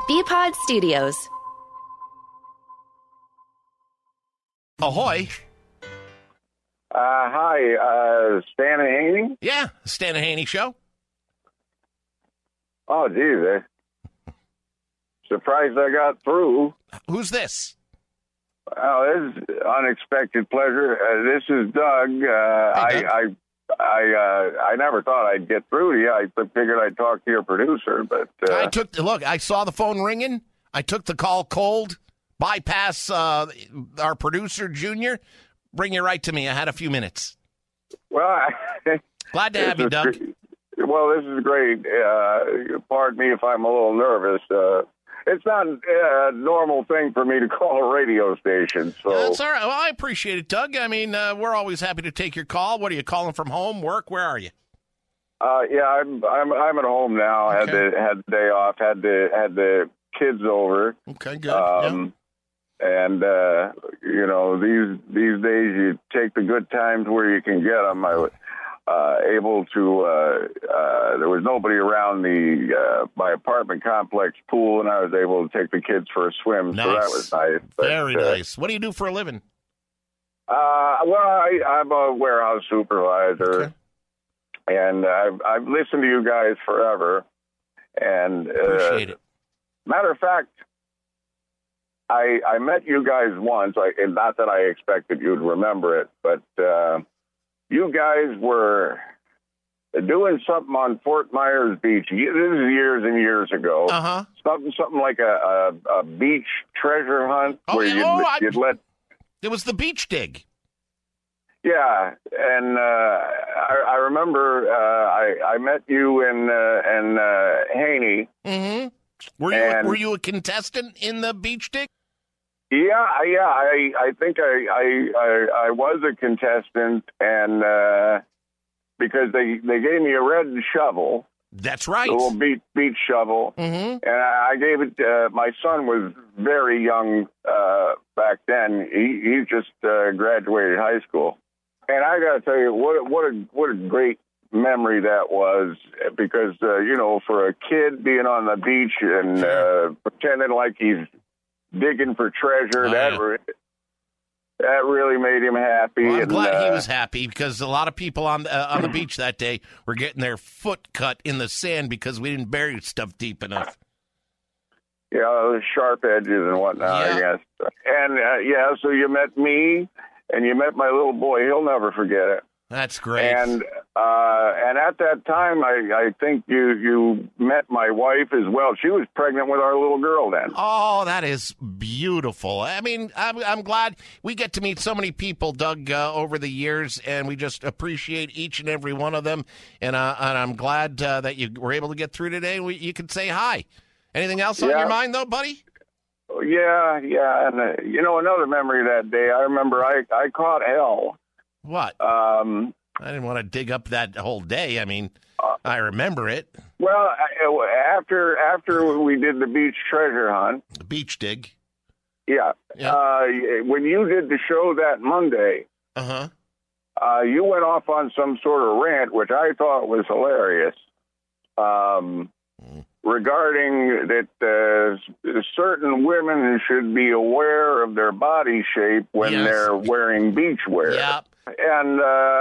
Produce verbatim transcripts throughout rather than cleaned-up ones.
B-Pod Studios. Ahoy. Uh, hi, uh, Stan and Haney? Yeah, Stan and Haney Show. Oh, geez. Uh, surprised I got through. Who's this? Oh, this is unexpected pleasure. Uh, this is Doug. Uh, Hey, Doug. I, I, I, uh, I never thought I'd get through to you. I figured I'd talk to your producer, but uh, I took look. I saw the phone ringing. I took the call cold. Bypass uh, our producer, Junior. Bring you right to me. I had a few minutes. well, I, Glad to have you, Doug. Well, this is great. Uh, pardon me if I'm a little nervous. Uh, it's not a normal thing for me to call a radio station. So That's all right. Well, I appreciate it, Doug. I mean, uh, we're always happy to take your call. What are you calling from home, work? Where are you? Uh, yeah, I'm I'm I'm at home now. Okay. Had the had the day off. Had the had the kids over. Okay, good. Um, And uh, you know, these these days you take the good times where you can get them. I was uh, able to. Uh, uh, there was nobody around the uh, my apartment complex pool, and I was able to take the kids for a swim. Nice. So that was nice. But, Very uh, nice. What do you do for a living? Uh, well, I, I'm a warehouse supervisor. Okay. And I've, I've listened to you guys forever. And uh, Appreciate it. matter of fact, I I met you guys once. I, and not that I expected you'd remember it, but uh, you guys were doing something on Fort Myers Beach. This is years and years ago. Uh huh. Something something like a, a, a beach treasure hunt Oh, where yeah. you'd, Oh, I- you'd let. It was the beach dig. Yeah, and uh, I, I remember uh, I, I met you and uh, and uh, Haney. Mm-hmm. Were you And- were you a contestant in the beach dig? Yeah, I- yeah, I I think I I, I, I was a contestant, and uh, because they they gave me a red shovel, That's a right. little beach beach shovel, Mm-hmm. and I, I gave it. Uh, my son was very young uh, back then. He he just uh, graduated high school. And I got to tell you, what a, what a what a great memory that was, because uh, you know, for a kid being on the beach and uh, pretending like he's digging for treasure, Oh, that yeah. re- that really made him happy. Well, I'm and, glad uh, he was happy, because a lot of people on uh, on the beach that day were getting their foot cut in the sand because we didn't bury stuff deep enough. Yeah, those sharp edges and whatnot, Yeah. I guess. And uh, yeah, so you met me, and you met my little boy. He'll never forget it. That's great. And uh, and at that time, I, I think you you met my wife as well. She was pregnant with our little girl then. Oh, that is beautiful. I mean, I'm, I'm glad we get to meet so many people, Doug, uh, over the years, and we just appreciate each and every one of them. And, uh, and I'm glad uh, that you were able to get through today. We, you could say hi. Anything else on Yeah. your mind, though, buddy? Yeah, yeah. And, uh, you know, another memory that day, I remember I, I caught hell. What? Um, I didn't want to dig up that whole day. I mean, I remember it. well, I- after after we did the beach treasure hunt, The beach dig. yeah, Yeah. uh, when you did the show that Monday, Uh-huh. uh, you went off on some sort of rant, which I thought was hilarious, um, regarding that uh, certain women should be aware of their body shape when Yes. they're wearing beach wear. Yeah. And uh,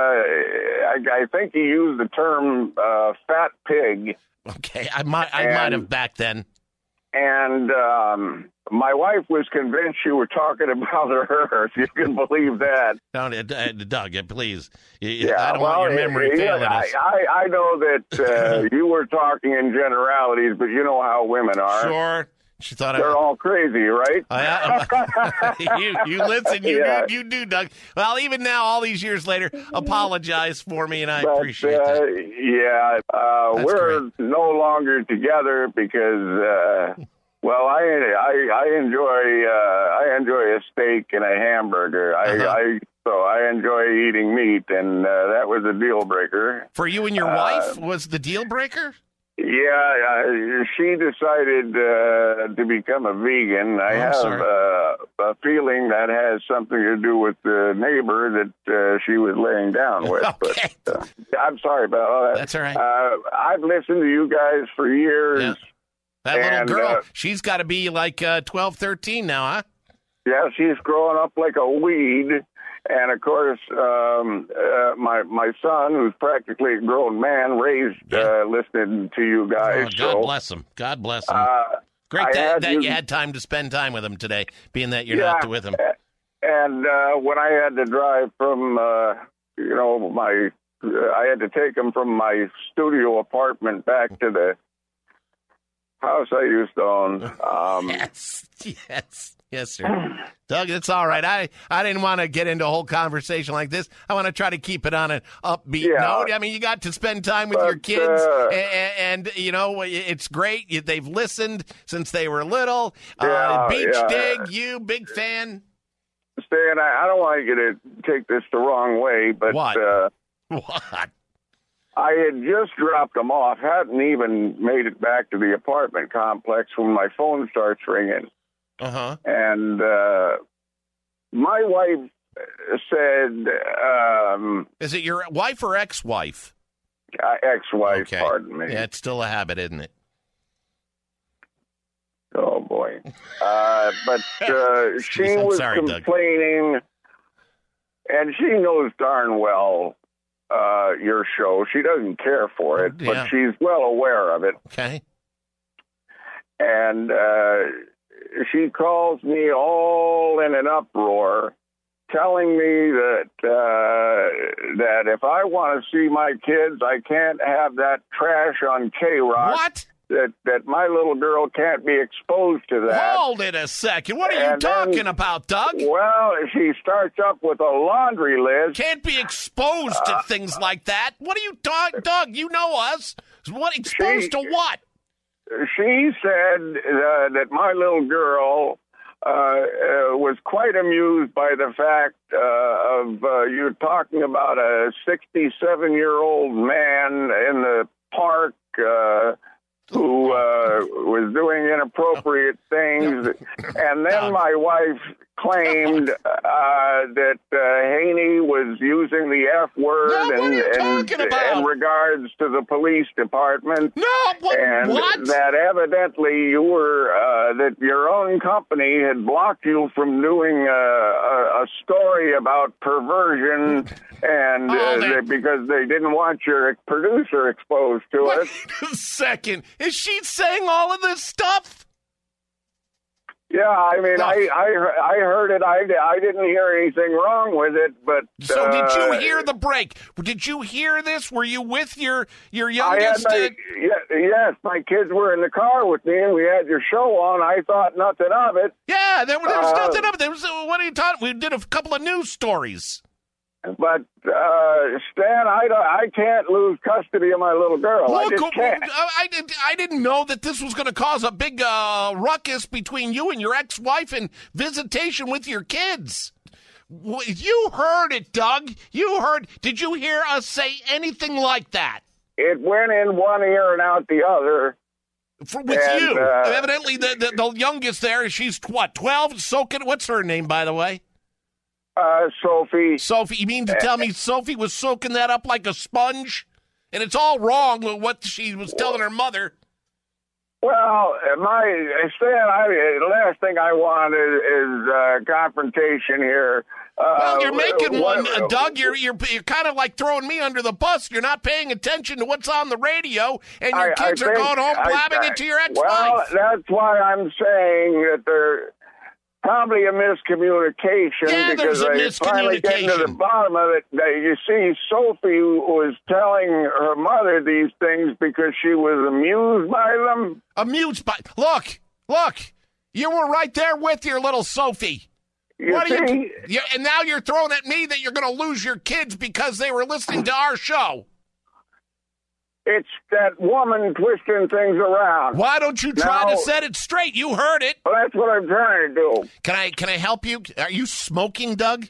I, I think he used the term uh, fat pig. Okay. I might I And- might have back then. And um, my wife was convinced you were talking about her, if you can believe that. No, uh, uh, Doug, uh, please. You- Yeah, I don't well, want your memory yeah, failing I, us. I, I know that uh, you were talking in generalities, but you know how women are. Sure. She thought I They're all crazy, right? I, you, you listen, you Yeah. do, you do, Doug. Well, even now, all these years later, apologize for me, and I But, appreciate uh, that. Yeah, uh, That's we're great. no longer together because, uh, well, I I, I enjoy uh, I enjoy a steak and a hamburger. I, Uh-huh. I so I enjoy eating meat, and uh, that was a deal breaker. For you and your uh, wife, was the deal breaker? Yeah, uh, she decided uh, to become a vegan. I Oh, I'm have sorry. uh, a feeling that has something to do with the neighbor that uh, she was laying down with. Okay. But uh, I'm sorry about all that. That's all right. Uh, I've listened to you guys for years. Yeah. That And, little girl, uh, she's got to be like uh, twelve, thirteen now, huh? Yeah, she's growing up like a weed. And, of course, um, uh, my my son, who's practically a grown man, raised Yeah. uh, listening to you guys. Oh, God so, bless him. God bless him. Uh, Great I that, had that you- you had time to spend time with him today, being that you're Yeah. not with him. And uh, when I had to drive from, uh, you know, my, I had to take him from my studio apartment back to the house I used to own. Um, Yes, yes, yes, sir. Doug, it's all right. I, I didn't want to get into a whole conversation like this. I want to try to keep it on an upbeat Yeah. note. I mean, you got to spend time with But, your kids, uh, and, and, you know, it's great. You- They've listened since they were little. uh, Yeah, Beach yeah. Dig, you, big fan. Stan, I, I don't want you to take this the wrong way, but What? Uh, What? I had just dropped them off, hadn't even made it back to the apartment complex when my phone starts ringing. Uh-huh. And uh, my wife said, um, Is it your wife or ex-wife? uh, ex-wife, Okay. pardon me. Yeah, it's still a habit, isn't it? Oh, boy. Uh, but uh, she Jeez, I'm was sorry, Doug. complaining, and she knows darn well uh, your show. She doesn't care for it, Yeah. but she's well aware of it. Okay. And uh, she calls me all in an uproar, telling me that uh, that if I want to see my kids, I can't have that trash on K-Rock. What? That that my little girl can't be exposed to that. Hold it a second. What are you And then- talking about, Doug? Well, she starts up with a laundry list. Can't be exposed Uh, to things like that. What are you talking, Doug? You know us. What exposed She- to what? She said uh, that my little girl uh, uh, was quite amused by the fact uh, of uh, you talking about a sixty-seven-year-old man in the park uh, who uh, was doing inappropriate things. And then my wife claimed uh, that uh, Haney was using the F word No, what are you in, talking about? in regards to the police department. No, what? And what? that evidently you were, uh, that your own company had blocked you from doing uh, a, a story about perversion, and Oh, uh, that- they, because they didn't want your producer exposed to Wait it. a second. Is she saying all of this stuff? Yeah, I mean, Look. I, I, heard- I heard it. I, I didn't hear anything wrong with it, but So did you uh, hear the break? Did you hear this? Were you with your your I had youngest? my, uh, yeah, yes, my kids were in the car with me, and we had your show on. I thought nothing of it. yeah, there, there was uh, nothing of it. There was, uh, what are you talking? We did a couple of news stories. But uh, Stan, I, don't, I can't lose custody of my little girl. I Look, just uh, can't. I, I, did- I didn't know that this was going to cause a big uh, ruckus between you and your ex-wife and visitation with your kids. W- You heard it, Doug. You heard. Did you hear us say anything like that? It went in one ear and out the other. For, with And, you, uh, evidently the, the the youngest there. She's what, twelve? Soaking. What's her name, by the way? Uh, Sophie. Sophie. You mean to tell me Sophie was soaking that up like a sponge? And it's all wrong with what she was telling her mother. Well, my Stan, I, the last thing I want is, is uh, confrontation here. Uh, Well, you're making one, what- uh, Doug. You're you're you're kind of like throwing me under the bus. You're not paying attention to what's on the radio, and your I- I kids are think- going home I- blabbing I- it to your Well, ex-wife. that's why I'm saying that there probably a miscommunication Yeah, there's because a I finally getting to the miscommunication. bottom of it. Now, you see, Sophie was telling her mother these things because she was amused by them. Amused by look, look. You were right there with your little Sophie. You What see, are you? Yeah, and now you're throwing at me that you're going to lose your kids because they were listening to our show. it's that woman twisting things around. Why don't you try Now- to set it straight? You heard it. Well, that's what I'm trying to do. Can I? Can I help you? Are you smoking, Doug?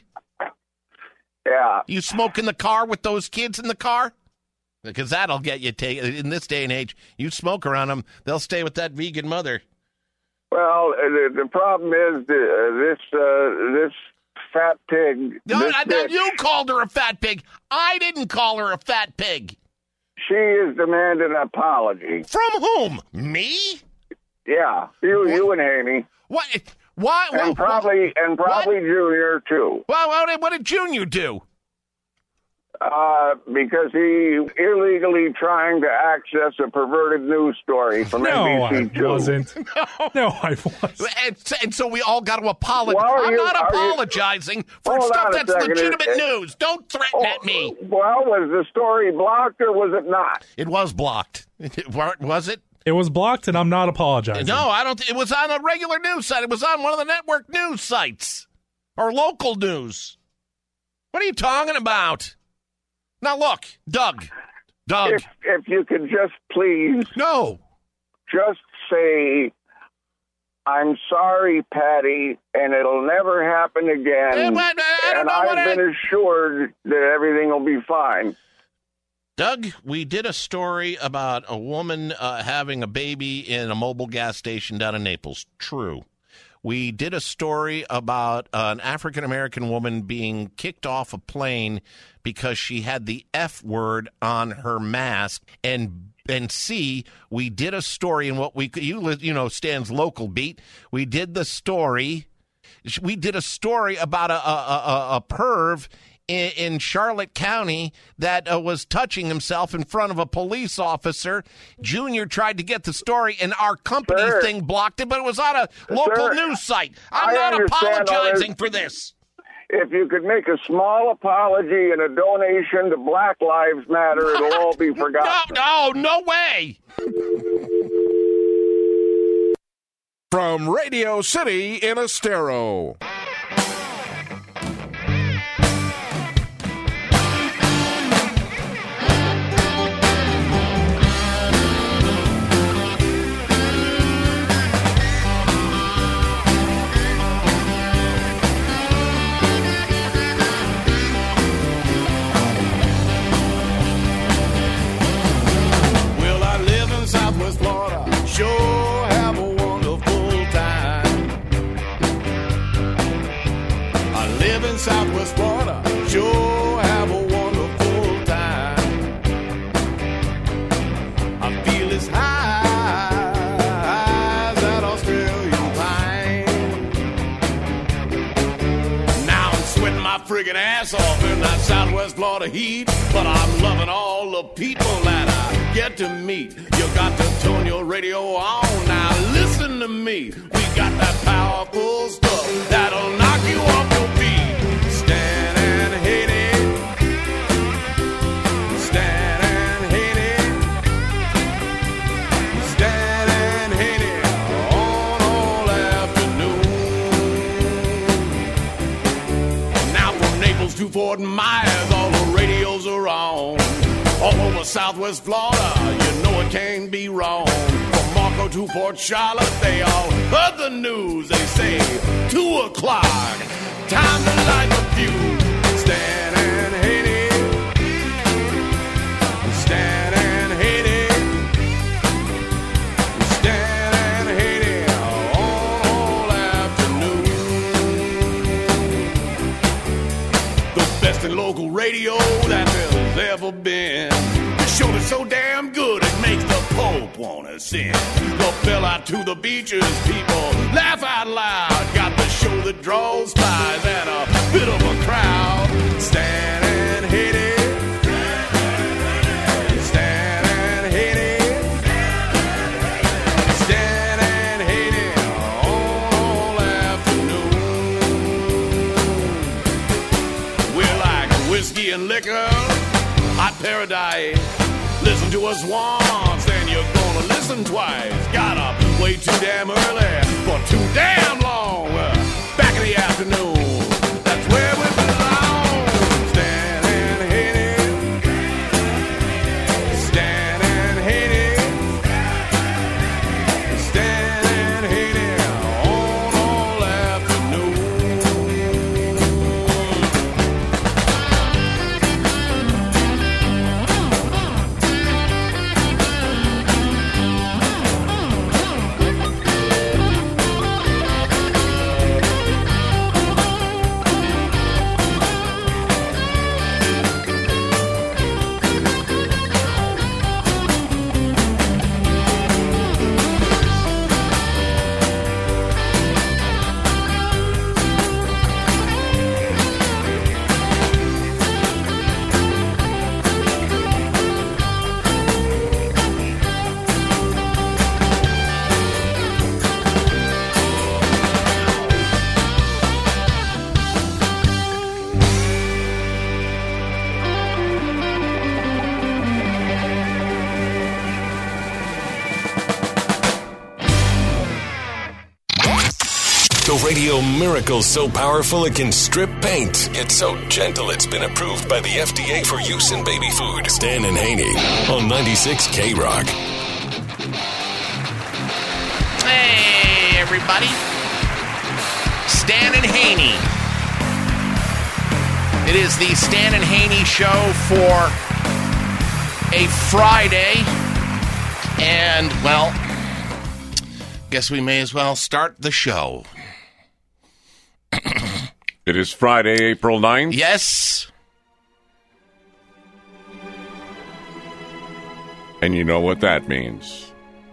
Yeah. You smoke in the car with those kids in the car? Because that'll get you ta- in this day and age. You smoke around them, they'll stay with that vegan mother. Well, uh, the, the problem is the, uh, this uh, this fat pig. No, this I, no, bitch, you called her a fat pig. I didn't call her a fat pig. she is demanding an apology. From whom? Me? Yeah, you, you and Haney. What? Why? And what, probably, and probably what? Junior too. Well, what did, what did Junior do? Uh, because he illegally trying to access a perverted news story from no, N B C two. I wasn't. No, no, I wasn't. And, and so we all got to apologize. Well, I'm you, not apologizing you, for stuff that's second. legitimate it, news. Don't threaten oh, at me. Well, was the story blocked or was it not? It was blocked. Was it? It was blocked, and I'm not apologizing. No, I don't. It was on a regular news site. It was on one of the network news sites or local news. What are you talking about? Now, look, Doug. Doug. If, if you could just please. No. Just say, I'm sorry, Patty, and it'll never happen again. Yeah, but I don't and know I've what been I... assured that everything will be fine. Doug, we did a story about a woman uh, having a baby in a mobile gas station down in Naples. True. We did a story about uh, an African-American woman being kicked off a plane because she had the F word on her mask. And and C, we did a story in what we, you, you know, Stan's local beat. We did the story. We did a story about a, a, a, a perv in, in Charlotte County that uh, was touching himself in front of a police officer. Junior tried to get the story, and our company Sir. thing blocked it, but it was on a local Sir, news site. I'm I not understand all apologizing this. for this. If you could make a small apology and a donation to Black Lives Matter, it'll all be forgotten. No, no, no way. From Radio City in Estero. Well, I live in Southwest Florida. Sure have a wonderful time. I live in Southwest Florida. Sure have a wonderful time. I feel as high as that Australian pine. Now I'm sweating my friggin' ass off in that Southwest Florida heat, but I'm loving all the people that I get to meet. You got to turn your radio on now. Listen to me. We got that powerful stuff that'll knock you off your feet. Stand and hit it. Stand and hit it. Stand and hit it on all afternoon. Now from Naples to Fort Myers, all the radios are on. All over Southwest Florida, you know it can't be wrong. From Marco to Port Charlotte, they all heard the news. They say, two o'clock, time to light the fuse. Stand and hit it. Stand and hit it. Stand and hit it on all afternoon. The best in local radio that there's ever been. The show is so damn good it makes the Pope wanna sing. The bell out to the beaches, people laugh out loud. Got the show that draws spies and a bit of a crowd. Stand and hit it. Stand and hit it. Stand and hit it on all afternoon. We're like whiskey and liquor, hot paradise. Listen to us once, then you're gonna listen twice. Got up way too damn early for too damn long. Back in the afternoon, that's where we belong. Stand and hit it. Stand and hit it. Stand and hit it on all afternoon. The radio miracle so powerful it can strip paint. It's so gentle it's been approved by the F D A for use in baby food. Stan and Haney on ninety-six K Rock. Hey, everybody. Stan and Haney. It is the Stan and Haney show for a Friday. And, well, guess we may as well start the show. It is Friday, April ninth. Yes. And you know what that means.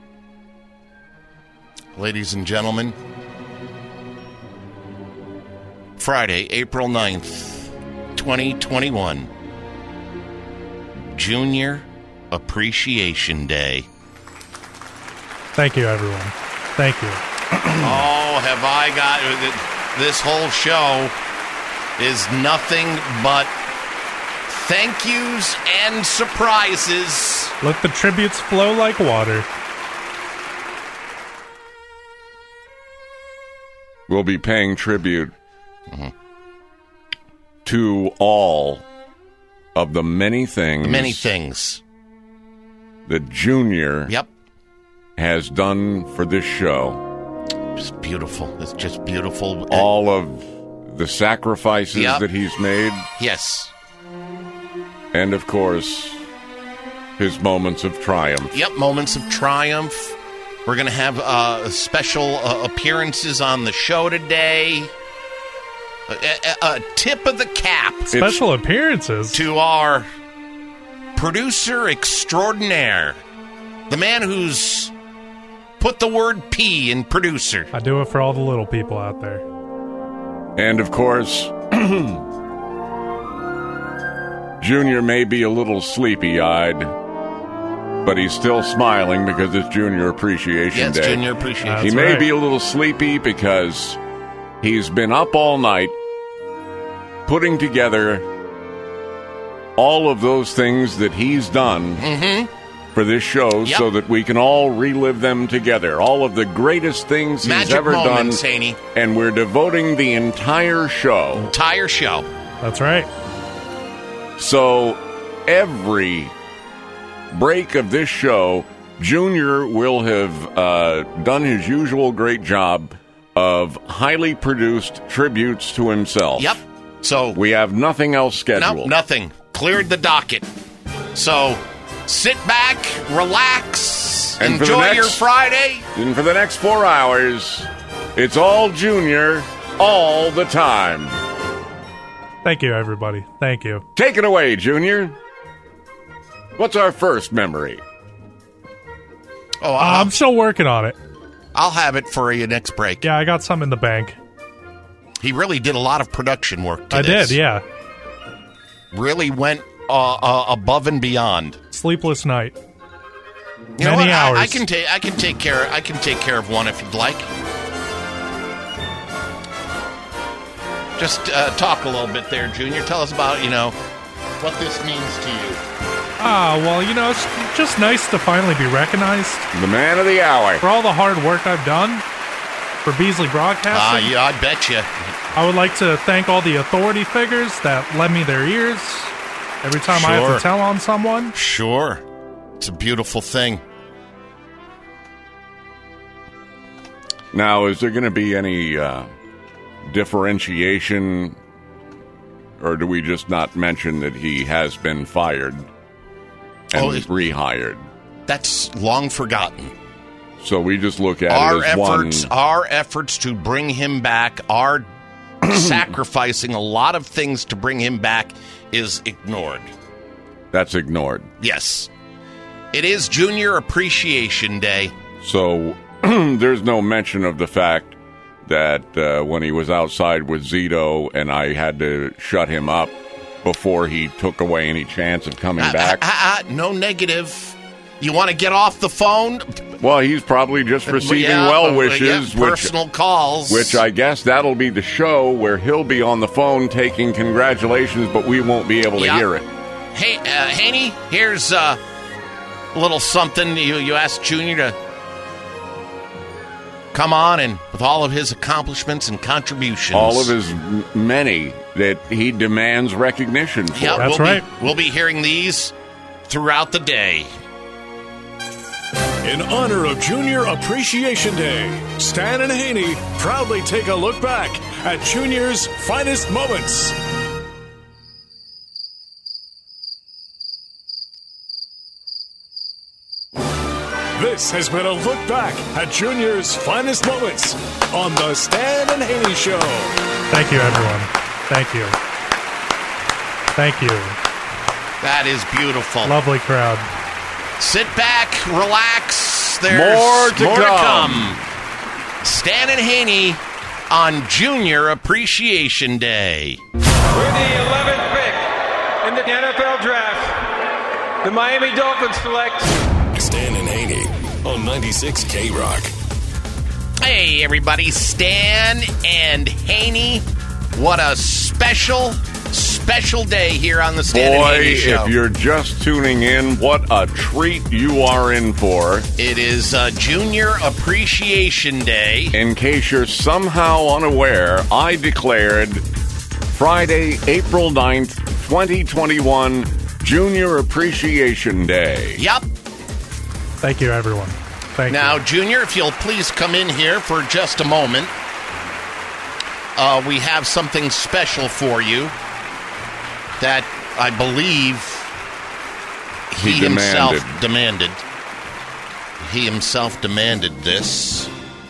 Ladies and gentlemen, Friday, April ninth, twenty twenty-one, Junior Appreciation Day. Thank you, everyone. Thank you. Oh, have I got... This whole show is nothing but thank yous and surprises. Let the tributes flow like water. We'll be paying tribute mm-hmm. to all of the many things... Many things. ...that Junior yep. has done for this show. It's beautiful. It's just beautiful. All of the sacrifices yep. that he's made. Yes. And, of course, his moments of triumph. Yep, moments of triumph. We're going to have uh, special uh, appearances on the show today. A, a, a tip of the cap. Special it's, appearances? To our producer extraordinaire. The man who's put the word P in producer. I do it for all the little people out there. And, of course, Junior may be a little sleepy-eyed, but he's still smiling because it's Junior Appreciation yeah, it's Day. Junior Appreciation Day. He may right. be a little sleepy because he's been up all night putting together all of those things that he's done mm-hmm. for this show yep. so that we can all relive them together. All of the greatest things Magic he's ever moments, done. Haney. And we're devoting the entire show. Entire show. That's right. So every break of this show, Junior will have uh, done his usual great job of highly produced tributes to himself. Yep. So we have nothing else scheduled. No, nothing. Cleared the docket. So sit back, relax, and enjoy next, your Friday. And for the next four hours, it's all Junior all the time. Thank you, everybody. Thank you. Take it away, Junior. What's our first memory? Oh, uh, I'm still working on it. I'll have it for you next break. Yeah, I got some in the bank. He really did a lot of production work to I this. did, yeah. Really went uh, uh, above and beyond. Sleepless night. You Many know what? hours. I, I can take. I can take care. I can take care of one if you'd like. Just uh, talk a little bit there, Junior. Tell us about you know what this means to you. Ah, well, you know, it's just nice to finally be recognized. The man of the hour. For all the hard work I've done for Beasley Broadcasting. Ah, uh, yeah, I bet you. I would like to thank all the authority figures that lend me their ears every time sure. I have to tell on someone. Sure. It's a beautiful thing. Now, is there going to be any uh, differentiation, or do we just not mention that he has been fired and oh, it, rehired? That's long forgotten. So we just look at our it as efforts, one... Our efforts to bring him back, our sacrificing a lot of things to bring him back is ignored. That's ignored. Yes. It is Junior Appreciation Day. So there's no mention of the fact that uh, when he was outside with Zito and I had to shut him up before he took away any chance of coming uh, back. Uh, uh, uh, no negative. You want to get off the phone? Well, he's probably just receiving yeah, well wishes. Yeah, personal which, calls. Which I guess that'll be the show where he'll be on the phone taking congratulations, but we won't be able to yeah. hear it. Hey, uh, Haney, here's uh, a little something you, you asked Junior to come on and with all of his accomplishments and contributions. All of his m- many that he demands recognition for. Yep, That's we'll right. Be, we'll be hearing these throughout the day. In honor of Junior Appreciation Day, Stan and Haney proudly take a look back at Junior's finest moments. This has been a look back at Junior's finest moments on the Stan and Haney Show. Thank you, everyone. Thank you. Thank you. That is beautiful. Lovely crowd. Sit back, relax. There's More to more come. to come. Stan and Haney on Junior Appreciation Day. With the eleventh pick in the N F L Draft, the Miami Dolphins select Stan and Haney on ninety-six K Rock. Hey, everybody. Stan and Haney. What a special, special day here on the Stan Boy, and Haney Show. if you're just tuning in, what a treat you are in for. It is uh, Junior Appreciation Day. In case you're somehow unaware, I declared Friday, April ninth, twenty twenty-one, Junior Appreciation Day. Yep. Thank you, everyone. Thank Now, you. Junior, if you'll please come in here for just a moment. Uh, we have something special for you that I believe he, He demanded. himself demanded. He himself demanded this.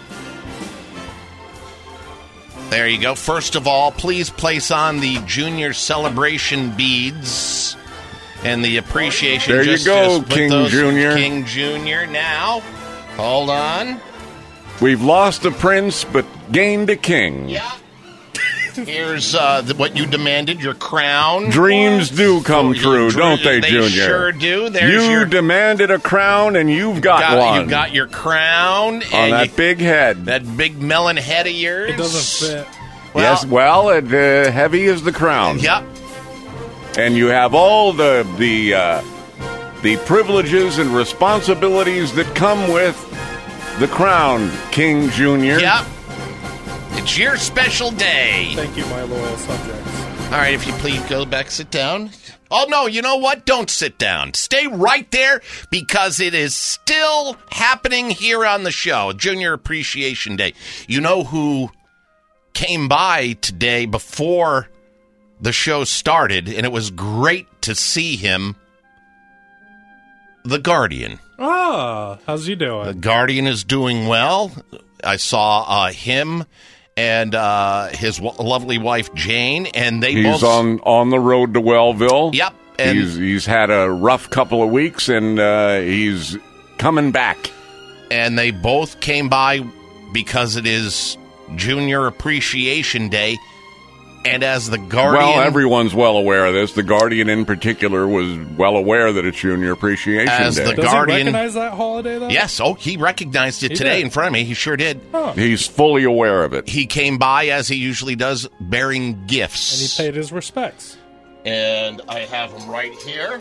There you go. First of all, please place on the Junior Celebration beads and the appreciation. There you just, go, just put King those- Junior. King Junior Now, hold on. We've lost a prince, but gained a king. Yeah. Here's uh, the, what you demanded, your crown. Dreams do come Oh, true, dr- don't they, they Junior? sure do. There's you your, demanded a crown, and you've got, got, one. You got your crown. on and that you, big head. that big melon head of yours. It doesn't fit. Well, yes, well, it, uh, heavy is the crown. Yep. And you have all the the uh, the privileges and responsibilities that come with the crown, King Junior. Yep. It's your special day. Thank you, my loyal subjects. All right, if you please go back, sit down. Oh, no, you know what? Don't sit down. Stay right there because it is still happening here on the show, Junior Appreciation Day. You know who came by today before the show started, and it was great to see him? The Guardian. Ah, how's he The doing? Guardian is doing well. I saw uh, him and uh, his w- lovely wife Jane, and they He's both. on on the road to Wellville. Yep, and he's he's had a rough couple of weeks, and uh, he's coming back. and they both came by because it is Junior Appreciation Day, and as the Guardian, Well, everyone's well aware of this. The Guardian, in particular, was well aware that it's Junior Appreciation As Day. the Does Guardian- he recognize that holiday, though? yes, oh, he recognized it He today did. in front of me. He sure did. Oh. He's fully aware of it. He came by as he usually does, bearing gifts. And he paid his respects. And I have him right here.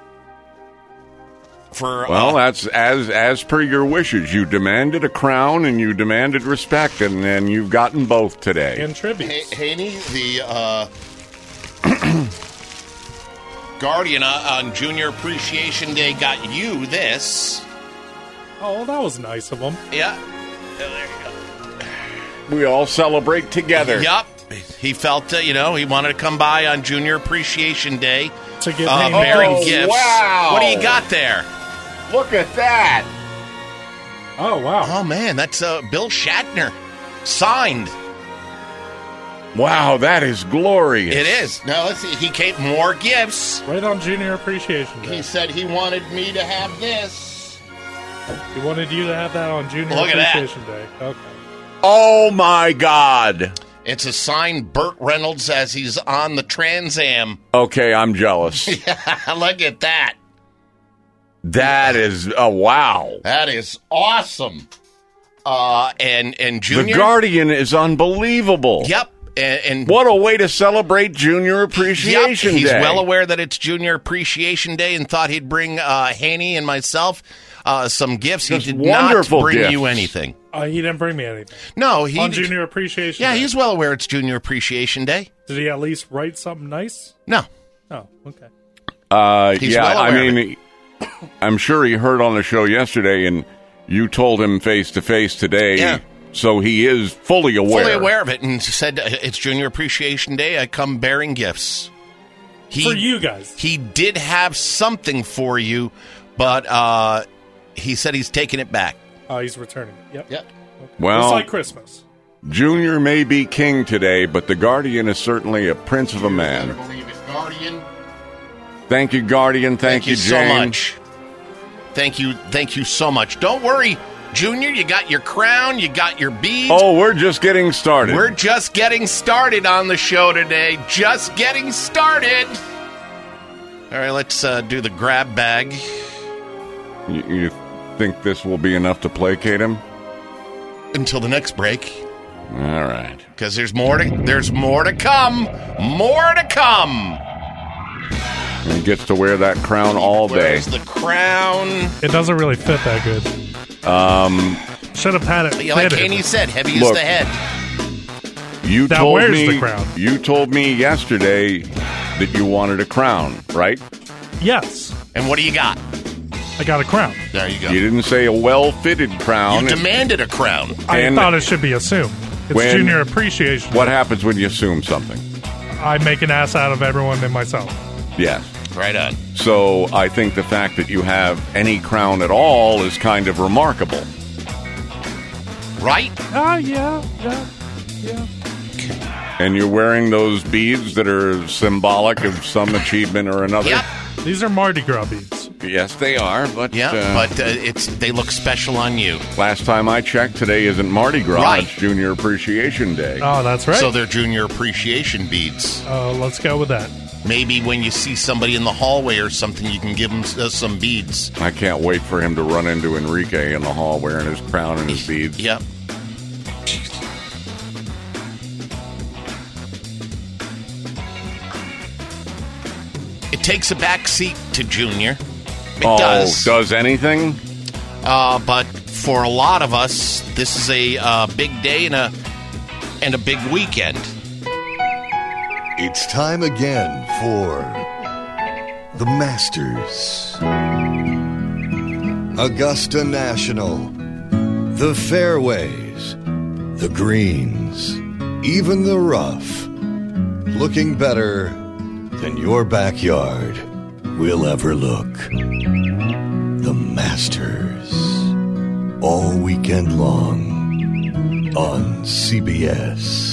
For Well, uh, that's as as per your wishes. You demanded a crown and you demanded respect, and, and you've gotten both today. And tributes. Ha- Haney, the uh, Guardian uh, on Junior Appreciation Day got you this. Oh, well, that was nice of him. Yeah. Oh, there you go. We all celebrate together. Yup. He felt, uh, you know, he wanted to come by on Junior Appreciation Day, To give uh, Haney bearing Oh, gifts. wow. What do you got there? Look at that. Oh, wow. Oh, man, that's uh, Bill Shatner. Signed. Wow, that is glorious. It is. Now, let's see. He came more gifts. Right on Junior Appreciation Day. He said he wanted me to have this. He wanted you to have that on Junior Look at that. Appreciation Day. Okay. Oh, my God. It's a signed Burt Reynolds as he's on the Trans Am. Okay, I'm jealous. Look at that. That is, oh, wow. That is awesome. Uh, and and Junior. The Guardian is unbelievable. Yep. And, and What a way to celebrate Junior Appreciation yep, he's Day. well aware that it's Junior Appreciation Day and thought he'd bring uh, Haney and myself uh, some gifts. Just he did not wonderful bring gifts. you anything. Uh, he didn't bring me anything. No, he On Junior Appreciation Yeah, Day. he's well aware it's Junior Appreciation Day. Did he at least write something nice? No. Oh, okay. Uh, He's yeah, well I aware of mean, I'm sure he heard on the show yesterday, and you told him face to face today. Yeah. So he is fully aware. Fully aware of it, and said, it's Junior Appreciation Day. I come bearing gifts. He, For you guys. He did have something for you, but uh, he said he's taking it back. Oh, he's returning it. Yep. Yep. Okay. Well- It's like Christmas. Junior may be king today, but the Guardian is certainly a prince of a man. Guardian. Thank you, Guardian. Thank, Thank you so Jane. much. Thank you. Thank you so much. Don't worry, Junior. You got your crown. You got your beads. Oh, we're just getting started. We're just getting started on the show today. Just getting started. All right, let's uh, do the grab bag. You, you think this will be enough to placate him? Until the next break, All right. because there's more to there's more to come. More to come. And he gets to wear that crown all day. Where's the crown? It doesn't really fit that good. Um, Should have had it Yeah, like fitted. Haney said, heavy is Look. the head. you Now, told where's me the crown? you told me yesterday that you wanted a crown, right? Yes. And what do you got? I got a crown. There you go. You didn't say a well-fitted crown. You demanded a crown. I And thought it should be assumed. It's when- Junior Appreciation. What happens when you assume something? I make an ass out of everyone and myself. Yes. Right on. So I think the fact that you have any crown at all is kind of remarkable. Right? Ah, yeah, yeah, yeah. And you're wearing those beads that are symbolic of some achievement or another. Yep. These are Mardi Gras beads. Yes, they are. But Yeah, uh, but uh, it's they look special on you. last time I checked, today isn't Mardi Gras. Right. It's Junior Appreciation Day. Oh, that's right. So they're Junior Appreciation beads. uh, let's go with that. Maybe when you see somebody in the hallway or something, you can give them uh, some beads. I can't wait for him to run into Enrique in the hall wearing his crown and his beads. Yep. It takes a back seat to Junior. It oh, does. does anything? Uh, but for a lot of us, this is a uh, big day and a and a big weekend. It's time again for the Masters, Augusta National, the fairways, the greens, even the rough, looking better than your backyard will ever look. The Masters, all weekend long on C B S.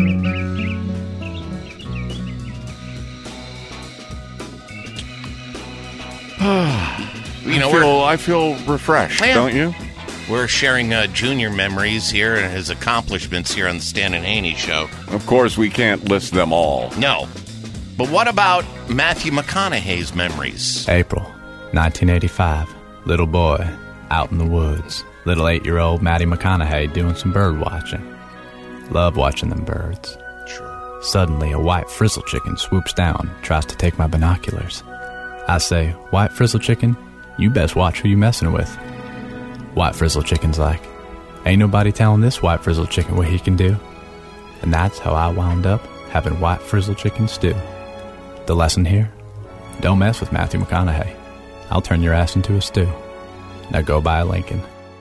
You know, I we're, feel, I feel refreshed, Yeah. don't you? we're sharing uh, Junior memories here and his accomplishments here on the Stan and Haney Show. Of course, we can't list them all. No. But what about Matthew McConaughey's memories? April, nineteen eighty-five. Little boy, out in the woods. Little eight-year-old Matty McConaughey doing some bird watching. Love watching them birds. True. Suddenly, a white frizzle chicken swoops down, tries to take my binoculars. I say, "White frizzle chicken, you best watch who you messing with." White frizzle chicken's like, "Ain't nobody telling this white frizzle chicken what he can do." And that's how I wound up having white frizzle chicken stew. The lesson here? Don't mess with Matthew McConaughey. I'll turn your ass into a stew. Now go buy a Lincoln.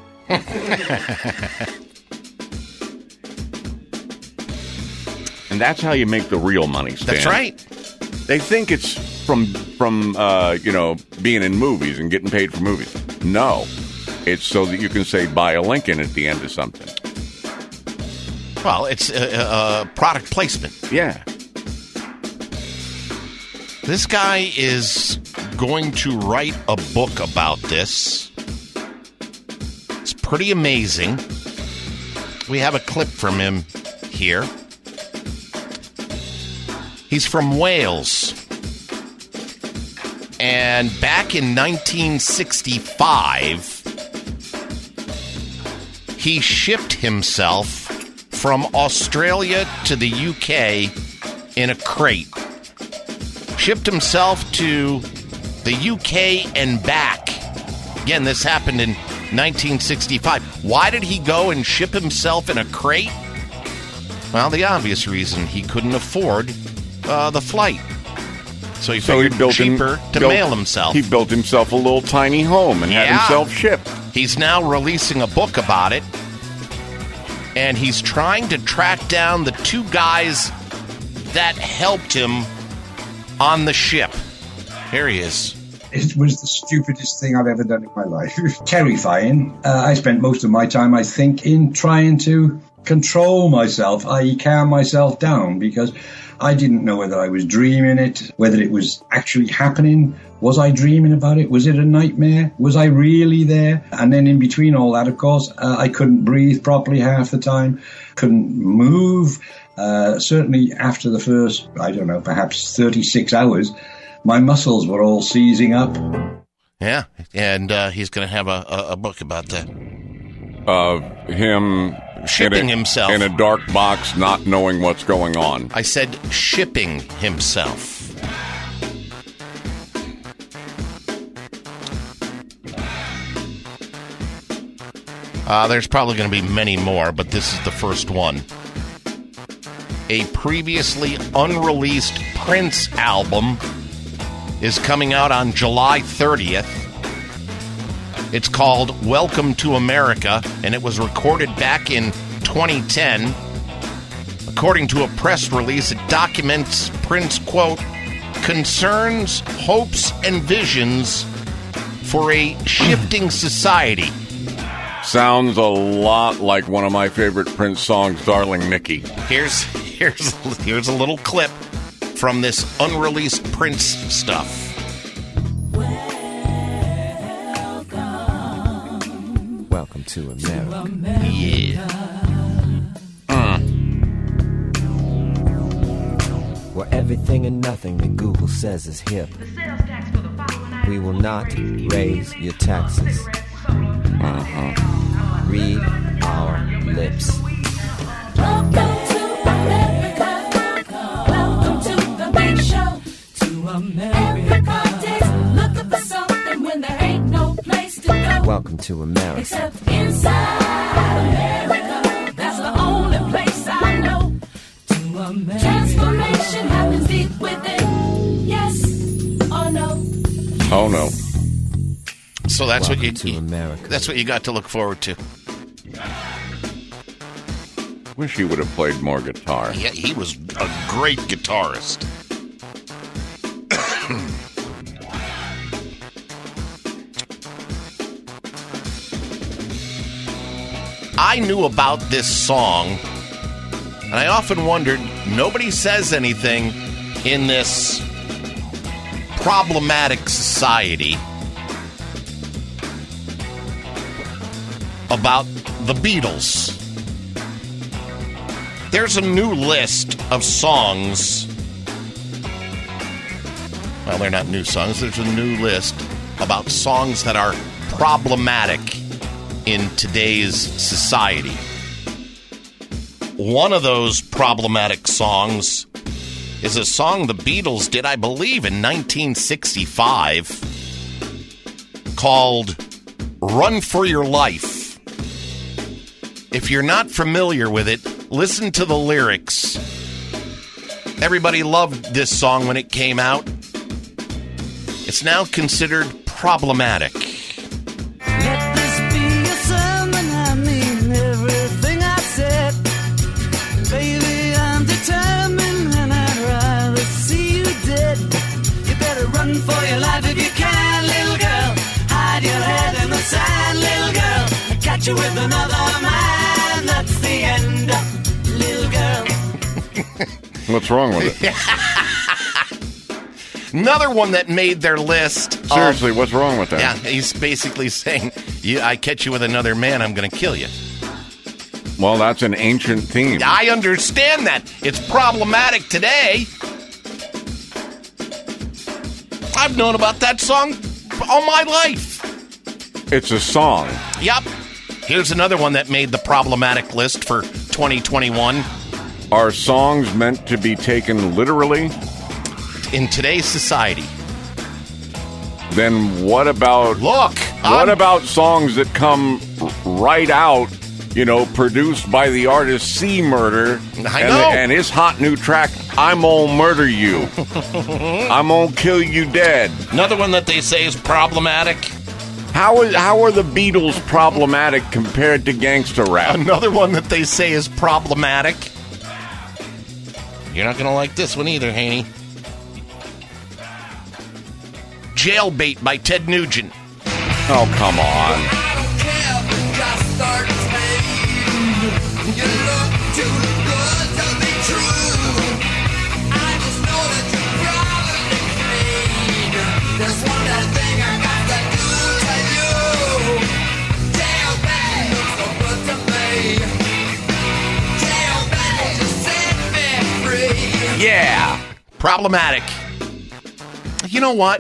And that's how you make the real money, Stan. That's right. They think it's from from uh, you know being in movies and getting paid for movies. No, it's so that you can say buy a Lincoln at the end of something. Well, it's a, a, a product placement. Yeah. This guy is going to write a book about this. It's pretty amazing. We have a clip from him here. He's from Wales. And back in nineteen sixty-five, he shipped himself from Australia to the U K in a crate. Shipped himself to the U K and back. Again, this happened in nineteen sixty-five. Why did he go and ship himself in a crate? Well, the obvious reason, he couldn't afford uh, the flight. So he So he figured built him- cheaper to built- mail himself. He built himself a little tiny home and had Yeah. himself shipped. He's now releasing a book about it, and he's trying to track down the two guys that helped him on the ship. Here he is. It was the stupidest thing I've ever done in my life. Terrifying. Uh, I spent most of my time, I think, in trying to control myself, that is calm myself down, because I didn't know whether I was dreaming it, whether it was actually happening. Was I dreaming about it? Was it a nightmare? Was I really there? And then in between all that, of course, uh, I couldn't breathe properly half the time, couldn't move. Uh, certainly after the first, I don't know, perhaps thirty-six hours, my muscles were all seizing up. Yeah, and uh, he's going to have a, a, a book about that. Of him Shipping in a, himself. in a dark box, not knowing what's going on. I said shipping himself. Uh, there's probably going to be many more, but this is the first one. A previously unreleased Prince album is coming out on July thirtieth. It's called Welcome to America, and it was recorded back in twenty ten. According to a press release, it documents Prince, quote, concerns, hopes, and visions for a shifting society. Sounds a lot like one of my favorite Prince songs, Darling Nikki. Here's here's here's a little clip from this unreleased Prince stuff. Welcome to America. Yeah. Where everything and nothing that Google says is hip. We will not raise your taxes. Uh-huh. Read our lips. Welcome to America. Welcome to the big show. To America. Everybody's looking for something when there ain't no place to go. Welcome to America. Except inside America. That's the only place I know. To America. Transformation happens deep within. Yes or no? Oh, no. So that's Welcome what you to America. That's what you got to look forward to. Wish he would have played more guitar. Yeah, he was a great guitarist. I knew about this song, and I often wondered, nobody says anything in this problematic society about the Beatles. There's a new list of songs. Well, they're not new songs. There's a new list about songs that are problematic in today's society. One of those problematic songs is a song the Beatles did, I believe, in nineteen sixty-five called Run for Your Life. If you're not familiar with it, listen to the lyrics. Everybody loved this song when it came out. It's now considered problematic. Let this be a sermon, I mean everything I said. Baby, I'm determined and I'd rather see you dead. You better run for your life if you can, little girl. Hide your head in the sand, little girl. I catch you with another man, that's the end, little girl. What's wrong with it? Another one that made their list. Seriously, of, what's wrong with that? Yeah, he's basically saying, you, I catch you with another man, I'm going to kill you. Well, that's an ancient theme. I understand that. It's problematic today. I've known about that song all my life. It's a song. Yep. Here's another one that made the problematic list for twenty twenty-one. Are songs meant to be taken literally? In today's society. Then what about... Look, What about songs that come right out, you know, produced by the artist C Murder? I and, know. and his hot new track, I'm Gonna Murder You. I'm Gonna Kill You Dead. Another one that they say is problematic. How is how are the Beatles problematic compared to gangsta rap? Another one that they say is problematic. You're not going to like this one either, Haney. Jailbait by Ted Nugent. Oh, come on. Yeah. Problematic. You know what?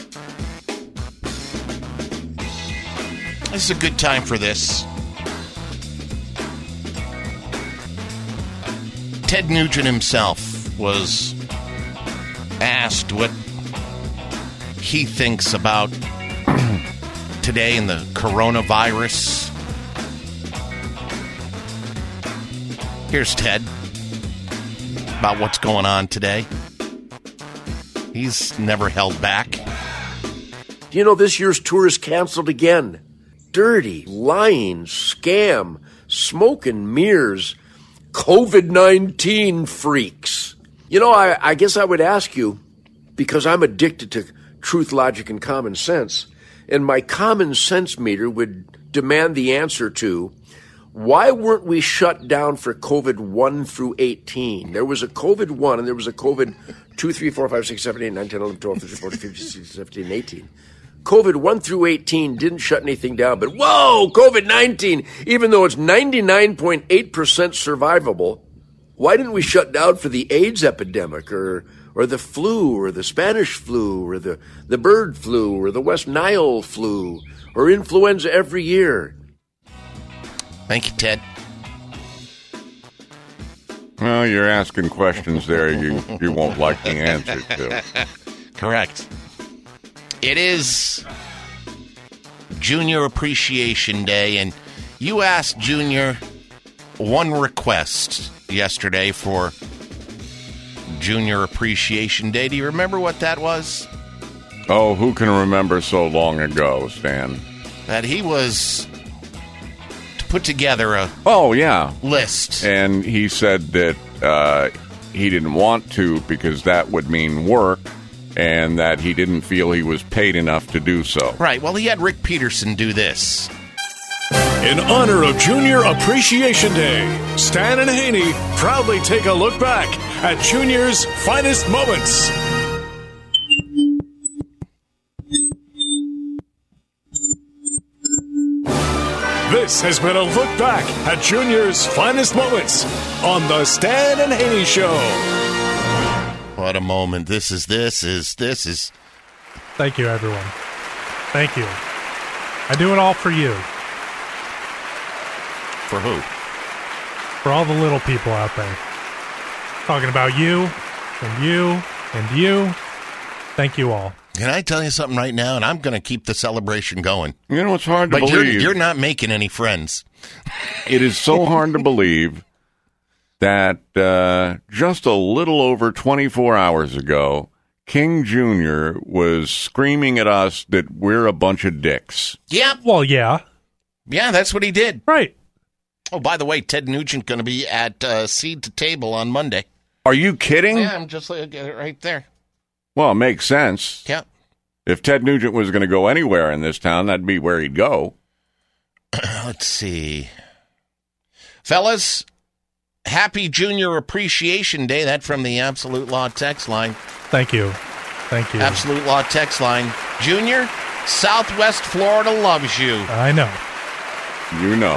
This is a good time for this. Ted Nugent himself was asked what he thinks about today in the coronavirus. Here's Ted about what's going on today. He's never held back. Do you know this year's tour is canceled again? Dirty, lying, scam, smoke and mirrors, COVID nineteen freaks. You know, I, I guess I would ask you, because I'm addicted to truth, logic, and common sense, and my common sense meter would demand the answer to, why weren't we shut down for COVID one through eighteen? There was a COVID one and there was a COVID two, three, four, five, six, seven, eight, nine, ten, eleven, twelve, thirteen, fourteen, fifteen, sixteen, seventeen, eighteen. COVID one through eighteen didn't shut anything down, but whoa, COVID nineteen, even though it's ninety-nine point eight percent survivable, why didn't we shut down for the AIDS epidemic or or the flu or the Spanish flu or the, the bird flu or the West Nile flu or influenza every year? Thank you, Ted. Well, you're asking questions there you, you won't like the answer to. Correct. It is Junior Appreciation Day, and you asked Junior one request yesterday for Junior Appreciation Day. Do you remember what that was? Oh, who can remember so long ago, Stan? That he was to put together a oh yeah list, and he said that uh, he didn't want to because that would mean work, and that he didn't feel he was paid enough to do so. Right. Well, he had Rick Peterson do this. In honor of Junior Appreciation Day, Stan and Haney proudly take a look back at Junior's finest moments. This has been a look back at Junior's finest moments on the Stan and Haney Show. What a moment. This is, this is, this is. Thank you, everyone. Thank you. I do it all for you. For who? For all the little people out there. Talking about you, and you, and you. Thank you all. Can I tell you something right now? And I'm going to keep the celebration going. You know, it's hard to but believe. You're, you're not making any friends. It is so hard to believe that uh, just a little over twenty-four hours ago, King Junior was screaming at us that we're a bunch of dicks. Yeah. Well, yeah. Yeah, that's what he did. Right. Oh, by the way, Ted Nugent going to be at uh, Seed to Table on Monday. Are you kidding? Yeah, I'm just looking at it right there. Well, it makes sense. Yeah. If Ted Nugent was going to go anywhere in this town, that'd be where he'd go. Let's see. Fellas, happy Junior Appreciation Day. That from the Absolute Law text line. Thank you. Thank you. Absolute Law text line. Junior, Southwest Florida loves you. I know. You know.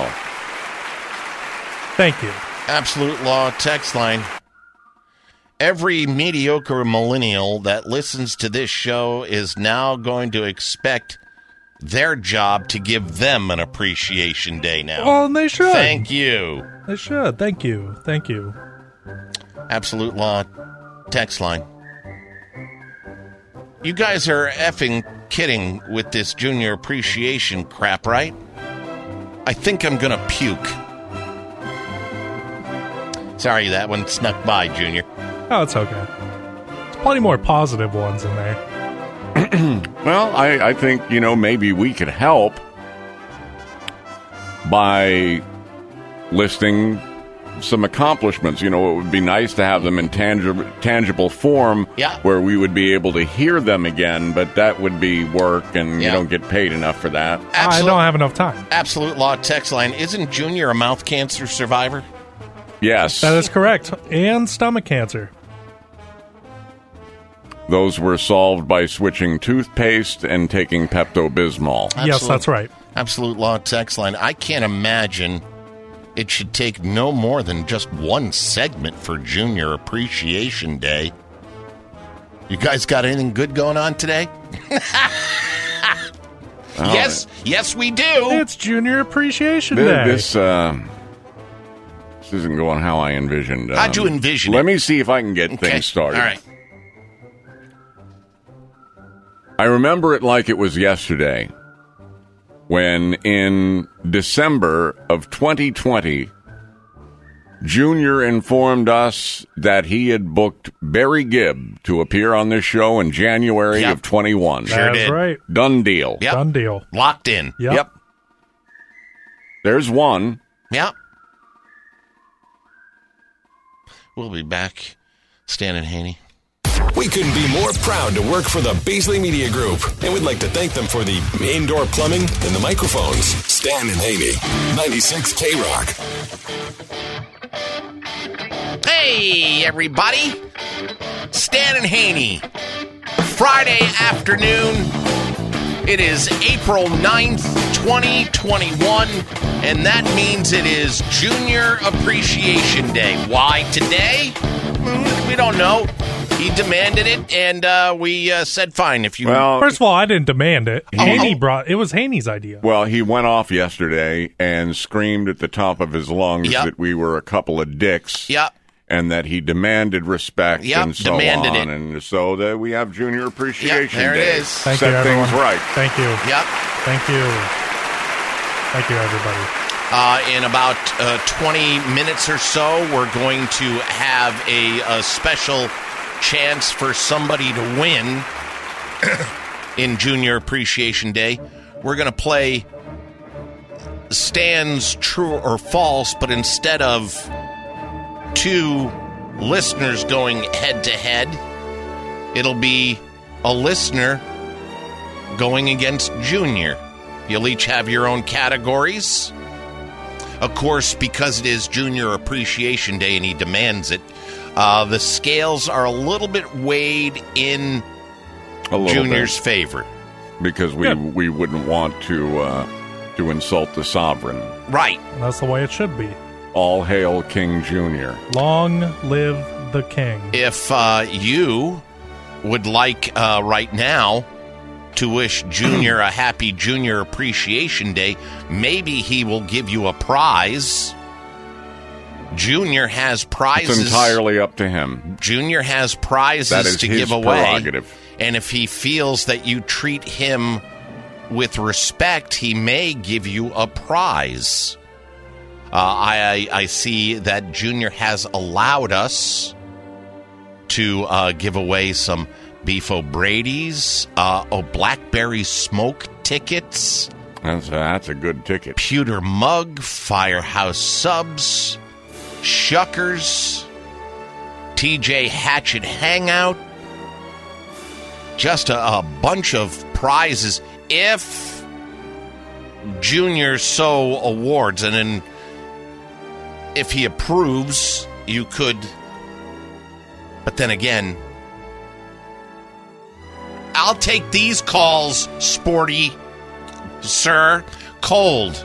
Thank you. Absolute Law text line. Every mediocre millennial that listens to this show is now going to expect their job to give them an appreciation day now. Well, and they should. Thank you. They should. Thank you. Thank you. Absolute Law text line. You guys are effing kidding with this junior appreciation crap, right? I think I'm going to puke. Sorry, that one snuck by, Junior. Oh, it's okay. There's plenty more positive ones in there. Well, I, I think, you know, maybe we could help by listing some accomplishments. You know, it would be nice to have them in tangible, tangible form yeah. where we would be able to hear them again, but that would be work, and yeah. you don't get paid enough for that. Absolute, I don't have enough time. Absolute Law text line. Isn't Junior a mouth cancer survivor? Yes. That is correct. And stomach cancer. Those were solved by switching toothpaste and taking Pepto-Bismol. Absolute, yes, that's right. Absolute Law text line. I can't imagine it should take no more than just one segment for Junior Appreciation Day. You guys got anything good going on today? oh, yes, yes, we do. It's Junior Appreciation this, Day. This, uh, this isn't going how I envisioned. Um, How'd you envision Let it? me see if I can get Okay. things started. All right. I remember it like it was yesterday when in December of twenty twenty, Junior informed us that he had booked Barry Gibb to appear on this show in January Yep. of twenty-one. Sure That's did. right. Done deal. Yep. Done deal. Locked in. Yep. Yep. There's one. Yep. We'll be back. Stan and Haney. We couldn't be more proud to work for the Beasley Media Group, and we'd like to thank them for the indoor plumbing and the microphones. Stan and Haney, ninety-six K Rock. Hey, everybody. Stan and Haney. Friday afternoon. It is April ninth, twenty twenty-one, and that means it is Junior Appreciation Day. Why today? We don't know. He demanded it, and uh, we uh, said fine. If you Well, First of all, I didn't demand it. Oh. Haney brought it was Haney's idea. Well, he went off yesterday and screamed at the top of his lungs Yep. that we were a couple of dicks. Yep. And that he demanded respect Yep, and so demanded on. it. And so that we have Junior Appreciation Yep, there it Day. is. Thank Set you, things everyone. right. Thank you. Yep. Thank you. Thank you, everybody. Uh, in about uh, twenty minutes or so, we're going to have a, a special chance for somebody to win in Junior Appreciation Day. We're going to play Stan's True or False, but instead of two listeners going head-to-head, it'll be a listener going against Junior. You'll each have your own categories. Of course, because it is Junior Appreciation Day and he demands it, uh, the scales are a little bit weighed in A little Junior's bit. favor. Because we, we wouldn't want to uh, to insult the sovereign. Right. That's the way it should be. All hail King Junior. Long live the king. If uh, you would like uh, right now to wish Junior a happy Junior Appreciation Day, maybe he will give you a prize. Junior has prizes. It's entirely up to him. Junior has prizes That is to his give away. prerogative. And if he feels that you treat him with respect, he may give you a prize. Uh, I, I see that Junior has allowed us to uh, give away some Beef O'Brady's, uh, oh, Blackberry Smoke tickets, That's a, that's a good ticket. pewter mug, Firehouse subs, Shuckers, T J Hatchet Hangout, just a, a bunch of prizes if Junior so awards, and then if he approves, you could. But then again, I'll take these calls, sporty sir. Cold.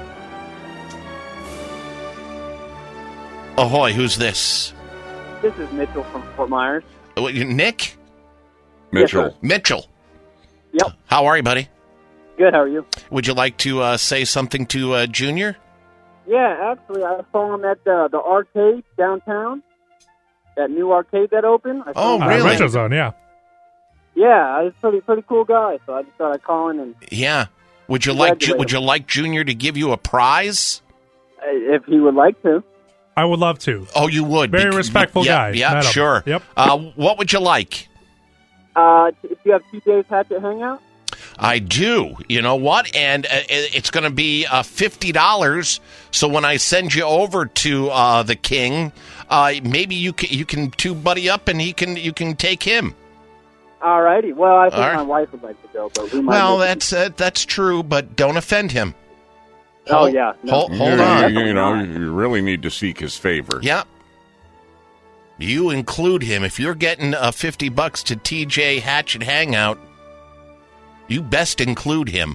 Ahoy, who's this? This is Mitchell from Fort Myers. Uh, what, you- Nick? Mitchell. Yes, sir. Mitchell. Yep. How are you, buddy? Good, how are you? Would you like to uh, say something to uh, Junior? Yeah, actually, I saw him at uh, the arcade downtown. That new arcade that opened. I saw Oh, him Uh, really? Retro Zone, yeah. Yeah, he's a pretty pretty cool guy. So I just thought I'd call in and Yeah. Would you like Ju- Congratulate Would you like Junior to give you a prize? uh, if he would like to. I would love to. Oh, you would. Very Bec- respectful yeah, guy. Yeah, Met him. sure. Yep. Uh, what would you like? Uh, if you have T J's Hatchet Hangout. I do. You know what? And uh, it- it's going to be uh, fifty dollars. So when I send you over to uh, the King, uh, maybe you can you can two buddy up, and he can you can take him. All righty. Well, I think All right. my wife would like to go, but we might. Well, make it- that's uh, that's true, but don't offend him. Oh Hold- yeah. No. Hold, hold you, on. You, you know, you really need to seek his favor. Yeah. You include him. If you're getting uh, fifty bucks to T J Hatchet Hangout, you best include him.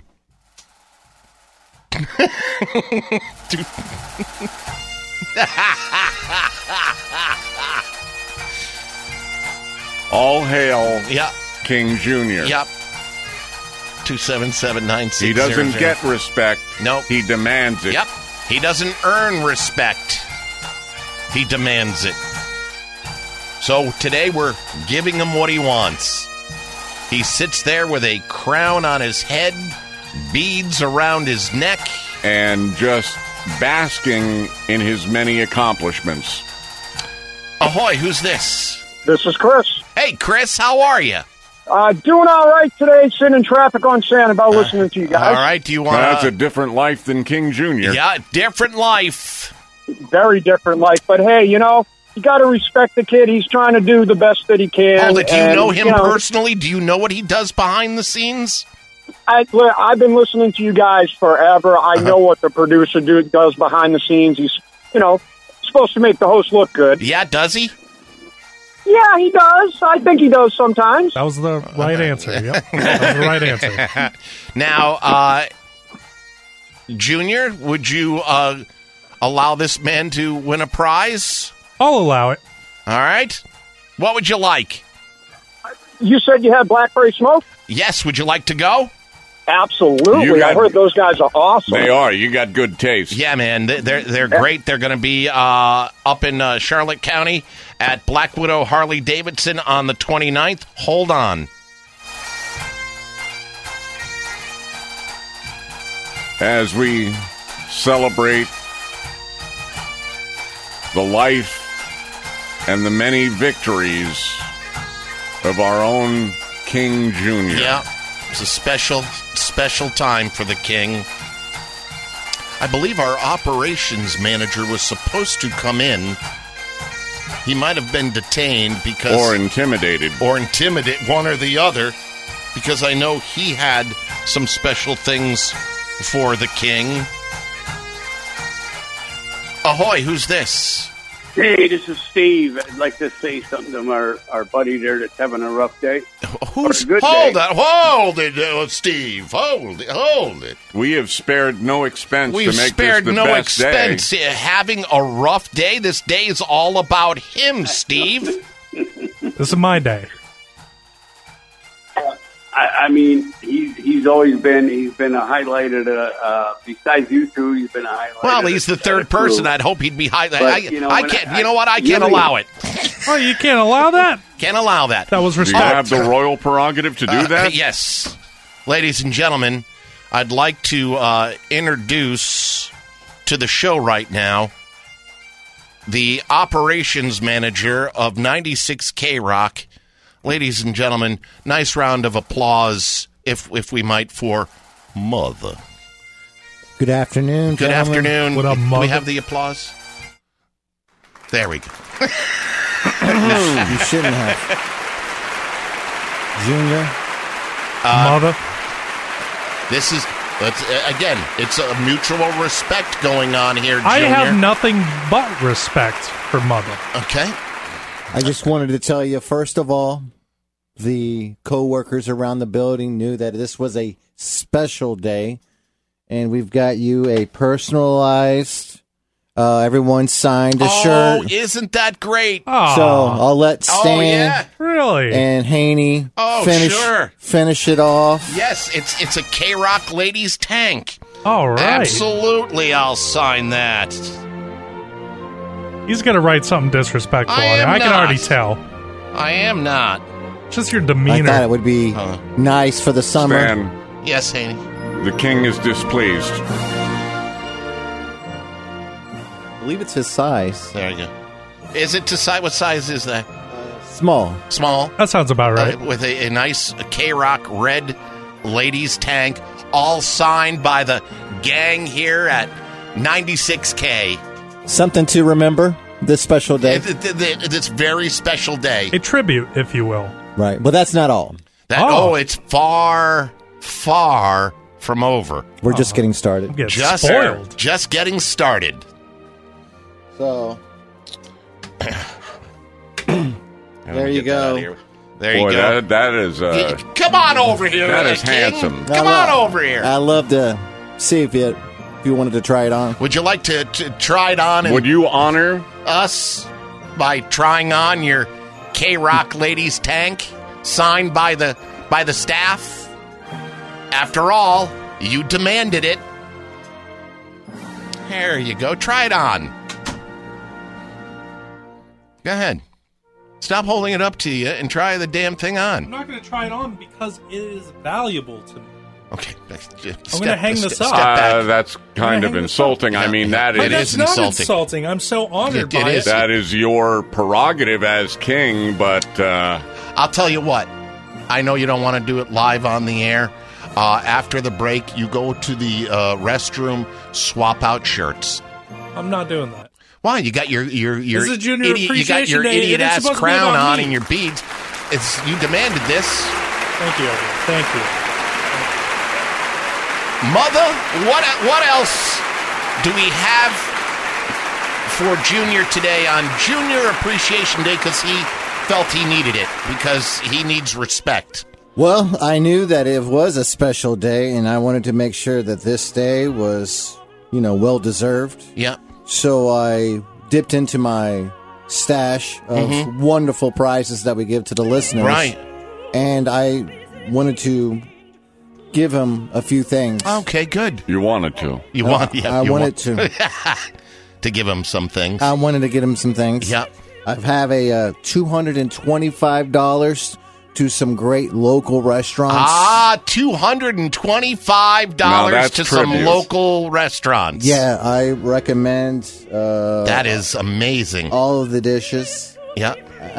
Dude. All hail Yeah. King Junior Yep. two seven seven nine six He doesn't get respect. Nope. He demands it. Yep. He doesn't earn respect. He demands it. So today we're giving him what he wants. He sits there with a crown on his head, beads around his neck, and just basking in his many accomplishments. Ahoy, who's this? This is Chris. Hey, Chris, how are you? Uh, doing all right today, sitting in traffic on Sanibel listening to you guys. All right, do you want That's a different life than King Junior Yeah, different life. Very different life. But hey, you know, you got to respect the kid. He's trying to do the best that he can. Hold it, do you and, know him you know, personally? Do you know what he does behind the scenes? I, I've been listening to you guys forever. I know what the producer do, does behind the scenes. He's, you know, supposed to make the host look good. Yeah, does he? Yeah, he does. I think he does sometimes. That was the right answer. Yep. That was the right answer. Now, uh, Junior, would you uh, allow this man to win a prize? I'll allow it. All right. What would you like? You said you had Blackberry Smoke? Yes, would you like to go? Absolutely. You got- I heard those guys are awesome. They are. You got good taste. Yeah, man, they- they're they're great. They're going to be uh, up in uh, Charlotte County at Black Widow Harley Davidson on the twenty-ninth. Hold on. As we celebrate the life and the many victories of our own King Junior Yeah, it's a special, special time for the King. I believe our operations manager was supposed to come in. He might have been detained because... Or intimidated. Or intimidated, one or the other, because I know he had some special things for the King. Ahoy, who's this? Hey, this is Steve. I'd like to say something to our, our buddy there that's having a rough day. Who's, Or a good hold day. it, hold it, uh, Steve. Hold it, hold it. We have spared no expense We've to make spared this the no best expense day. uh, having a rough day. This day is all about him, Steve. This is my day. I, I mean, he's he's always been he's been a highlighted. Uh, uh, besides you two, he's been a highlighted. Well, he's the third person. I'd hope he'd be high. But, I, you know, I when can't. I- you know what? I you can't know- allow it. Oh, you can't allow that? Can't allow that. That was Do you respect. have the royal prerogative to do Uh, that? Yes, ladies and gentlemen, I'd like to uh, introduce to the show right now the operations manager of ninety-six K Rock. Ladies and gentlemen, nice round of applause, if if we might, for Mother. Good afternoon, Good gentlemen. afternoon. What up, Do we Mother? have the applause? There we go. You shouldn't have. Junior, Mother. This is, it's, uh, again, it's a mutual respect going on here, Junior. I have nothing but respect for Mother. Okay. I just wanted to tell you, first of all, the co-workers around the building knew that this was a special day, and we've got you a personalized, uh, everyone signed a oh, shirt. isn't that great? So I'll let Stan Oh, yeah. Really? and Haney Oh, finish, sure. finish it off. Yes, it's it's a K-Rock ladies tank. All right. Absolutely, I'll sign that. He's going to write something disrespectful I on it. am I can not. already tell. I am not. Just your I demeanor. thought it would be Uh. nice for the summer. Stan, Yes, Haney. the king is displeased. I believe it's his size. There you go. Is it to size? What size is that? Small. Small. That sounds about right. Uh, with a, a nice K-Rock red ladies tank, all signed by the gang here at ninety-six K. Something to remember this special day. It- it- it- This very special day. A tribute, if you will. Right. But that's not all. That, oh. it's far, far from over. We're just getting started. Get Just, spoiled. just getting started. So, There there you go. There Boy, you go. That, that is uh, Come on over here, that uh, is King. handsome. Come I on love- over here. I'd love to see if you, if you wanted to try it on. Would you like to, to try it on and Would you honor? us by trying on your K-Rock ladies tank signed by the by the staff? After all, you demanded it. There you go. Try it on. Go ahead. Stop holding it up to you and try the damn thing I'm on. not going to try it on because it is valuable to me. Okay. I'm going to hang this up. Uh, that's kind of hang this insulting. I mean, that But is that's not insulting. I'm so honored by it. That is your prerogative as king, but uh, I'll tell you what. I know you don't want to do it live on the air. Uh, after the break, you go to the uh, restroom, swap out shirts. I'm not doing that. Why? You got your your your This is Junior idiot, you got Appreciation your Day. idiot It is ass supposed to be crown about on me. and your beads. It's you demanded this. Thank you, Edward. Thank you. Mother, what what else do we have for Junior today on Junior Appreciation Day? Because he felt he needed it because he needs respect. Well, I knew that it was a special day, and I wanted to make sure that this day was, you know, well deserved. Yeah. So I dipped into my stash of Mhm. wonderful prizes that we give to the listeners. Right. And I wanted to give him a few things. Okay, good. you wanted to. You Uh, want? Yeah, I you wanted want- to. to give him some things. I wanted to get him some things. Yep. I have a uh, two hundred twenty-five dollars to some great local restaurants. Ah, two hundred and twenty-five Now dollars that's to some tribute. local restaurants. Yeah, I recommend. Uh, That is amazing. all of the dishes. Yeah.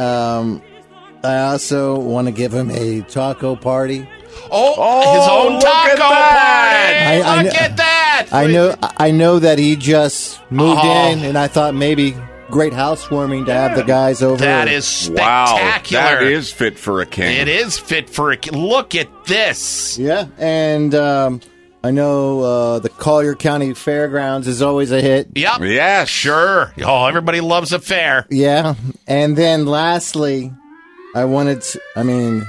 Um, I also want to give him a taco party. Oh, his own look taco at that! party. I- I Look kn- at that. I know, I know that he just moved Oh. in, and I thought maybe great housewarming to have the guys over. That is Wow, spectacular. that is fit for a king. It is fit for a ki- look at this. Yeah, and um, I know uh, the Collier County Fairgrounds is always a hit. Yep. Yeah, Sure. Oh, everybody loves a fair. Yeah, and then lastly, I wanted to, I mean,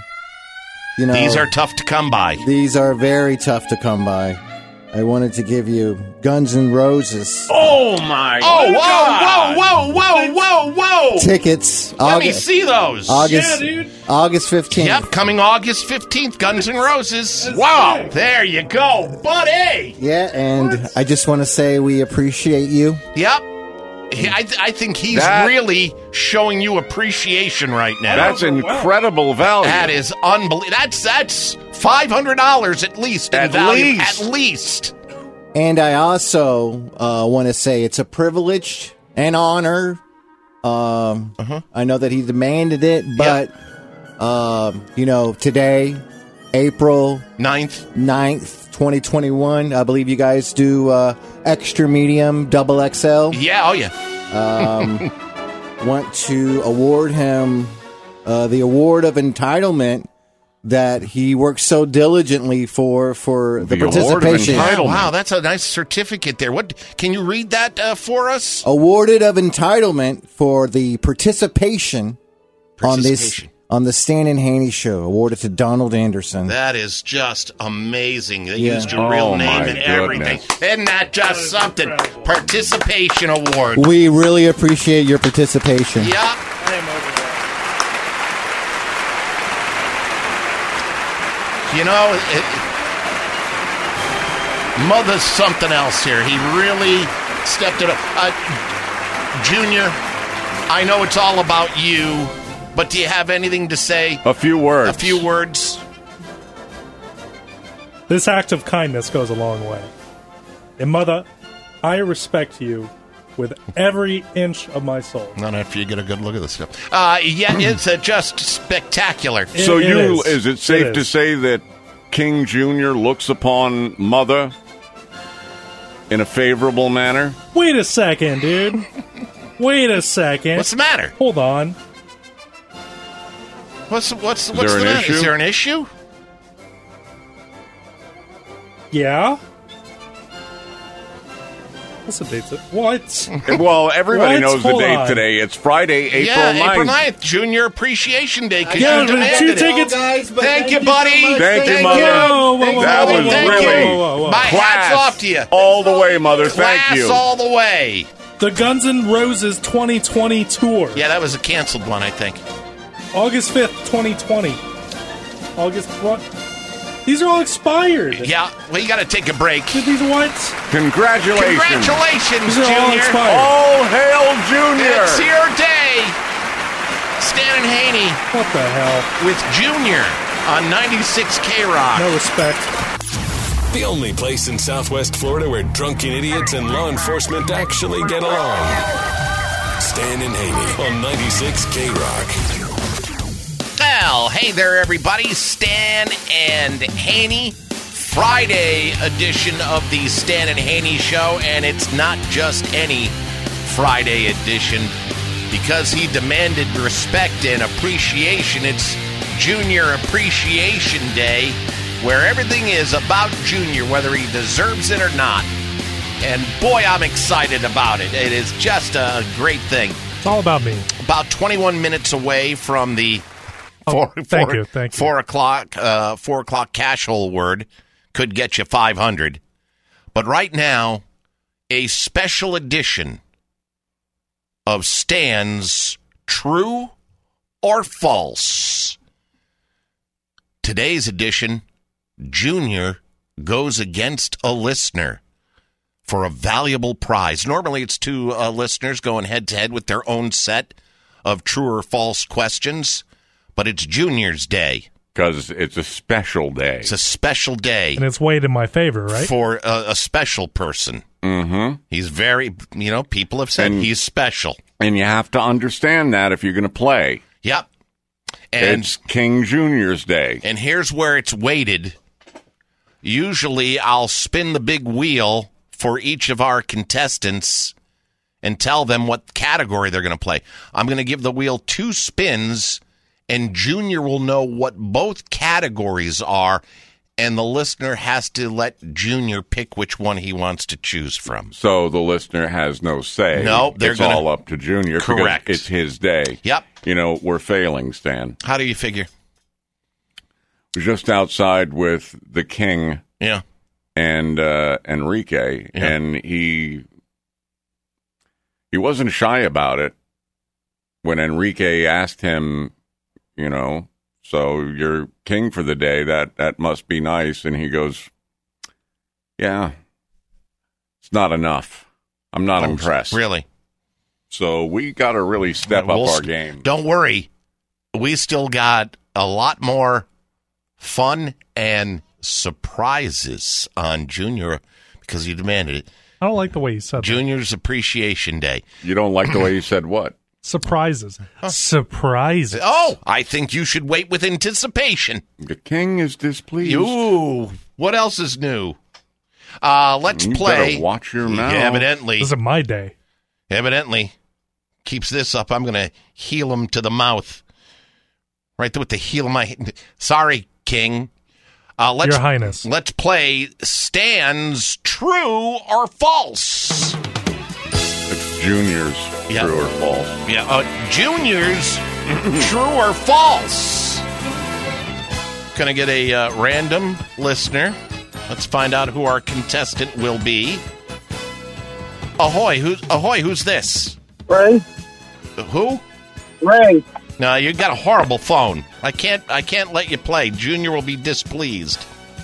you know, These are tough to come by. these are very tough to come by. I wanted to give you Guns N' Roses Oh my! Oh, God. whoa, whoa, whoa, whoa, whoa, whoa. tickets. Let me August, see those. August, August fifteenth. Yep, coming August fifteenth, Guns N' Roses. Wow. There you go, buddy. Yeah, and I just want to say we appreciate you. Yep. He- I, th- I think he's That- really showing you appreciation right now. That's incredible value. That is unbelievable. That's that's five hundred dollars at least in At value. least. At least. And I also uh, want to say it's a privilege and honor. Um, Uh-huh. I know that he demanded it, but um, you know, today, April ninth, ninth, twenty twenty-one, I believe you guys do uh, extra medium, double X L. Yeah, oh yeah. Um, want to award him uh, the award of entitlement that he worked so diligently for for the, The award of participation. entitlement. Wow, that's a nice certificate there. What can you read that uh, for us? Awarded of entitlement for the participation, on this Participation. on the Stan and Haney show. Awarded to Donald Anderson. That is just amazing. They Yeah. used your real Oh, name my and everything. Isn't that just something? Participation award. We really appreciate your participation. Yeah. You know, it, Mother's something else here. He really stepped it up. Uh, Junior, I know it's all about you, But do you have anything to say? A few words. A few words. This act of kindness goes a long way. And Mother, I respect you with every inch of my soul. Not after you get a good look at this stuff. Uh, yeah, it's uh, just spectacular. It- so it you, is. is it safe It to is. say that King Junior looks upon Mother in a favorable manner? Wait a second, dude. Wait a second. What's the matter? Hold on. What's what's Is what's there the an matter? issue? Is there an issue? Yeah? What's the date? What? Well, everybody What? knows the Hold date on. today. It's Friday, April yeah, ninth. April ninth, Junior Appreciation Day. 'cause Yeah, you but demanded two it. tickets. guys, but Thank thank you, you buddy. so much. Thank you, Thank Mother. you. Whoa, whoa, whoa, That whoa, was whoa, Thank whoa, really whoa, whoa, whoa. My Class. hat's off to you. All the way, Mother. Class Thank you. all the way. The Guns N' Roses twenty twenty tour. Yeah, that was a canceled one, I think. August fifth, twenty twenty. August what? These are all expired. Yeah, well, you got to take a break. Did these what? Congratulations. Congratulations, These are all Junior. expired. All hail Junior. It's your day. Stan and Haney What the hell? with Junior on ninety-six K Rock. No respect. The only place in Southwest Florida where drunken idiots and law enforcement actually get along. Stan and Haney on ninety-six K Rock. Well, hey there, everybody. Stan and Haney, Friday edition of the Stan and Haney Show, and it's not just any Friday edition because he demanded respect and appreciation. It's Junior Appreciation Day, where everything is about Junior, whether he deserves it or not. And boy, I'm excited about it. It is just a great thing. It's all about me. About twenty-one minutes away from the Oh, four, thank four- you, thank you. four o'clock, uh, four o'clock cash hole word could get you five hundred. But right now, a special edition of Stan's True or False. Today's edition, Junior goes against a listener for a valuable prize. Normally, it's two uh, listeners going head to head with their own set of true or false questions, but it's Junior's day. Because it's a special day. It's a special day And it's weighed in my favor, right? for a, a special person. Mm-hmm. He's very, you know, people have said And- he's special. And you have to understand that if you're going to play. Yep. And It's King Junior's day. and here's where it's weighted. Usually, I'll spin the big wheel for each of our contestants and tell them what category they're going to play. I'm going to give the wheel two spins, and Junior will know what both categories are, and the listener has to let Junior pick which one he wants to choose from. So the listener has no say. No, they're it's gonna- all up to Junior. because Correct. It's his day. Yep. You know, we're failing, Stan. How do you figure? We're just outside with the king Yeah. and uh, Enrique, Yeah. and he he wasn't shy about it when Enrique asked him, you know, so you're king for the day. That that must be nice. And he goes, yeah, it's not enough. I'm not Oh, impressed. Really? So we got to really step We'll up our st- game. Don't worry. We still got a lot more fun and surprises on Junior because you demanded it. I don't like the way you said that. Junior's Appreciation Day. You don't like the way you said what? Surprises. Surprises. Oh, I think you should wait with anticipation. The king is displeased. Ooh, what else is new? Uh, let's You play. better watch your mouth. Evidently, This is my day. evidently, keeps this up. I'm going to heal him to the mouth. Right there with the heel of my. Sorry, King. Uh, let's, Your Highness. Let's play Stan's True or False. It's Junior's Yeah. true or false. Yeah, uh, Junior's True or False. Gonna get a uh, random listener. Let's find out who our contestant will be. Ahoy! Who's Ahoy? Who's this? Ray? Who? Ray. No, you got a horrible phone. I can't. I can't let you play. Junior will be displeased.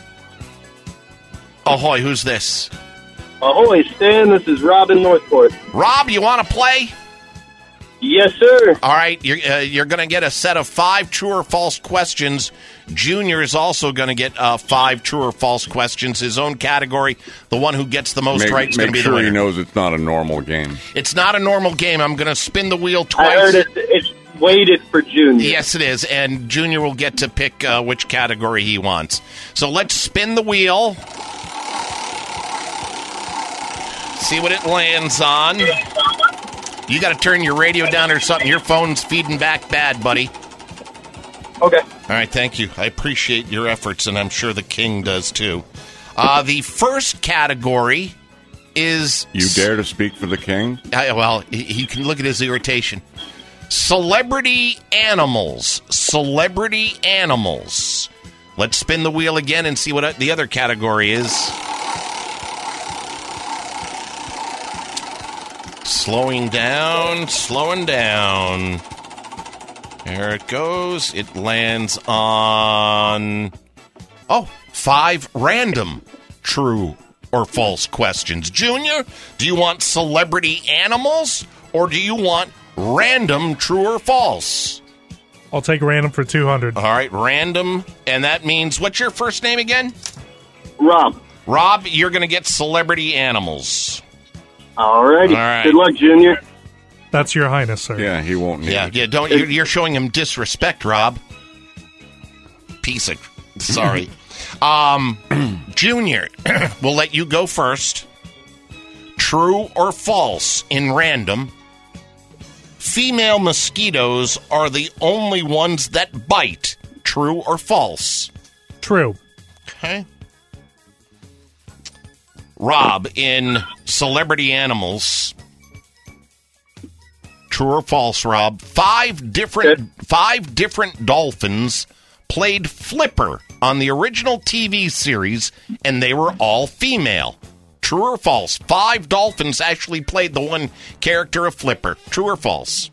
Ahoy! Who's this? Ahoy, Stan. This is Robin Northport. Rob, you want to play? Yes, sir. All right, you're, uh, you're going to get a set of five true or false questions. Junior is also going to get uh, five true or false questions. His own category. The one who gets the most make, right is going to be sure the winner. He knows it's not a normal game. It's not a normal game. I'm going to spin the wheel twice. I heard it, it's weighted for Junior. Yes, it is. And Junior will get to pick uh, which category he wants. So let's spin the wheel. See what it lands on. You got to turn your radio down or something. Your phone's feeding back bad, buddy. Okay. All right, thank you. I appreciate your efforts, and I'm sure the king does too. Uh, the first category is... You dare to speak for the king? I, well, he, he can look at his irritation. Celebrity animals. Celebrity animals. Let's spin the wheel again and see what the other category is. Slowing down, slowing down. There it goes. It lands on, oh, five random true or false questions. Junior, do you want celebrity animals or do you want random true or false? I'll take random for two hundred. All right, random. And that means, what's your first name again? Rob. Rob, you're going to get celebrity animals. All righty. All right. Good luck, Junior. That's your highness, sir. Yeah, he won't need Yeah, it. yeah, don't, you're, you're showing him disrespect, Rob. Piece of, sorry. um, Junior, we'll let you go first. True or false in random, female mosquitoes are the only ones that bite. True or false? True. Okay. Rob, in celebrity animals, true or false, Rob? Five different five different dolphins played Flipper on the original T V series, and they were all female. True or false? Five dolphins actually played the one character of Flipper. True or false?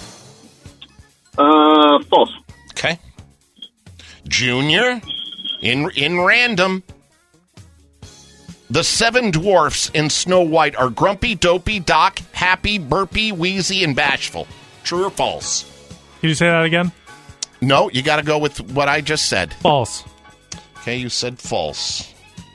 Uh, false. Okay. Junior, in in random, the seven dwarfs in Snow White are Grumpy, Dopey, Doc, Happy, Burpy, Wheezy, and Bashful. True or false? Can you say that again? No, you got to go with what I just said. False. Okay, you said false.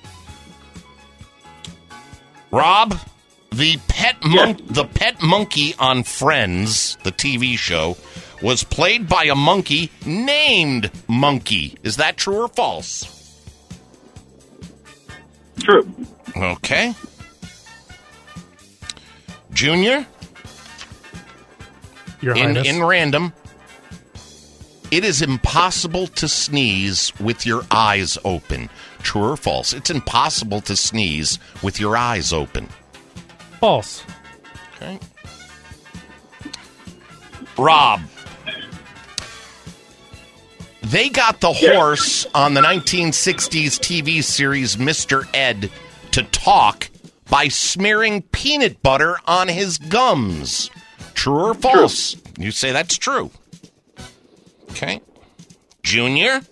Rob, the pet mon- the pet monkey on Friends, the T V show, was played by a monkey named Monkey. Is that true or false? True. Okay. Junior? Your in, Highness. in random, it is impossible to sneeze with your eyes open. True or false? It's impossible to sneeze with your eyes open. False. Okay. Rob. They got the horse on the nineteen sixties T V series Mister Ed to talk by smearing peanut butter on his gums. True or false? True. You say that's true. Okay. Junior?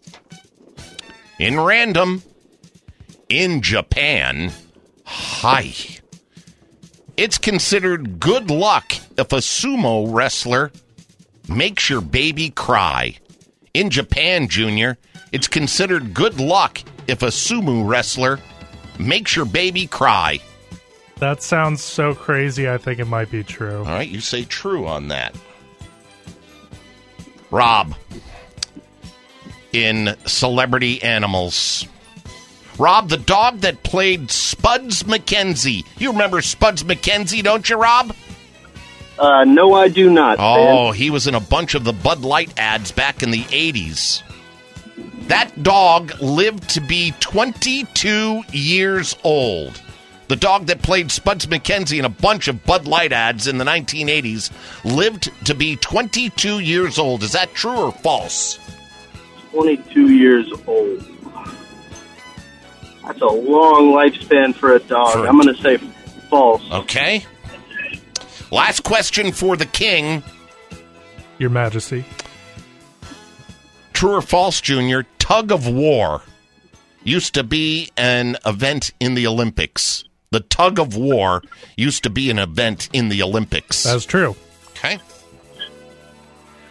In random, in Japan, hi. It's considered good luck if a sumo wrestler makes your baby cry. In Japan, Junior, it's considered good luck if a sumo wrestler makes your baby cry. That sounds so crazy, I think it might be true. All right, you say true on that. Rob, in Celebrity Animals. Rob, the dog that played Spuds McKenzie. You remember Spuds McKenzie, don't you, Rob? Uh, no, I do not. Oh, man. He was in a bunch of the Bud Light ads back in the eighties. That dog lived to be twenty-two years old. The dog that played Spuds McKenzie in a bunch of Bud Light ads in the nineteen eighties lived to be twenty-two years old. Is that true or false? twenty-two years old. That's a long lifespan for a dog. For a I'm going to say false. Okay. Last question for the king. Your Majesty. True or false, Junior? Tug of war used to be an event in the Olympics. The tug of war used to be an event in the Olympics. That's true. Okay.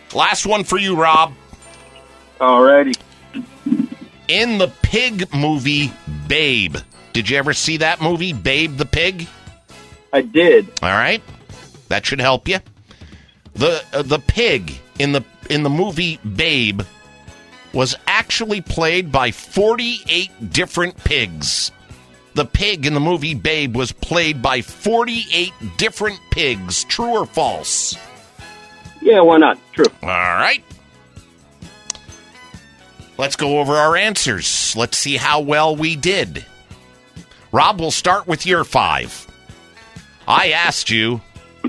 Last one for you, Rob. Alrighty. In the Pig movie, Babe. Did you ever see that movie, Babe the Pig? I did. All right. That should help you. The uh, the pig in the in the movie Babe was actually played by forty-eight different pigs. The pig in the movie Babe was played by forty-eight different pigs. True or false? Yeah, why not? True. All right. Let's go over our answers. Let's see how well we did. Rob, we'll start with your five. I asked you,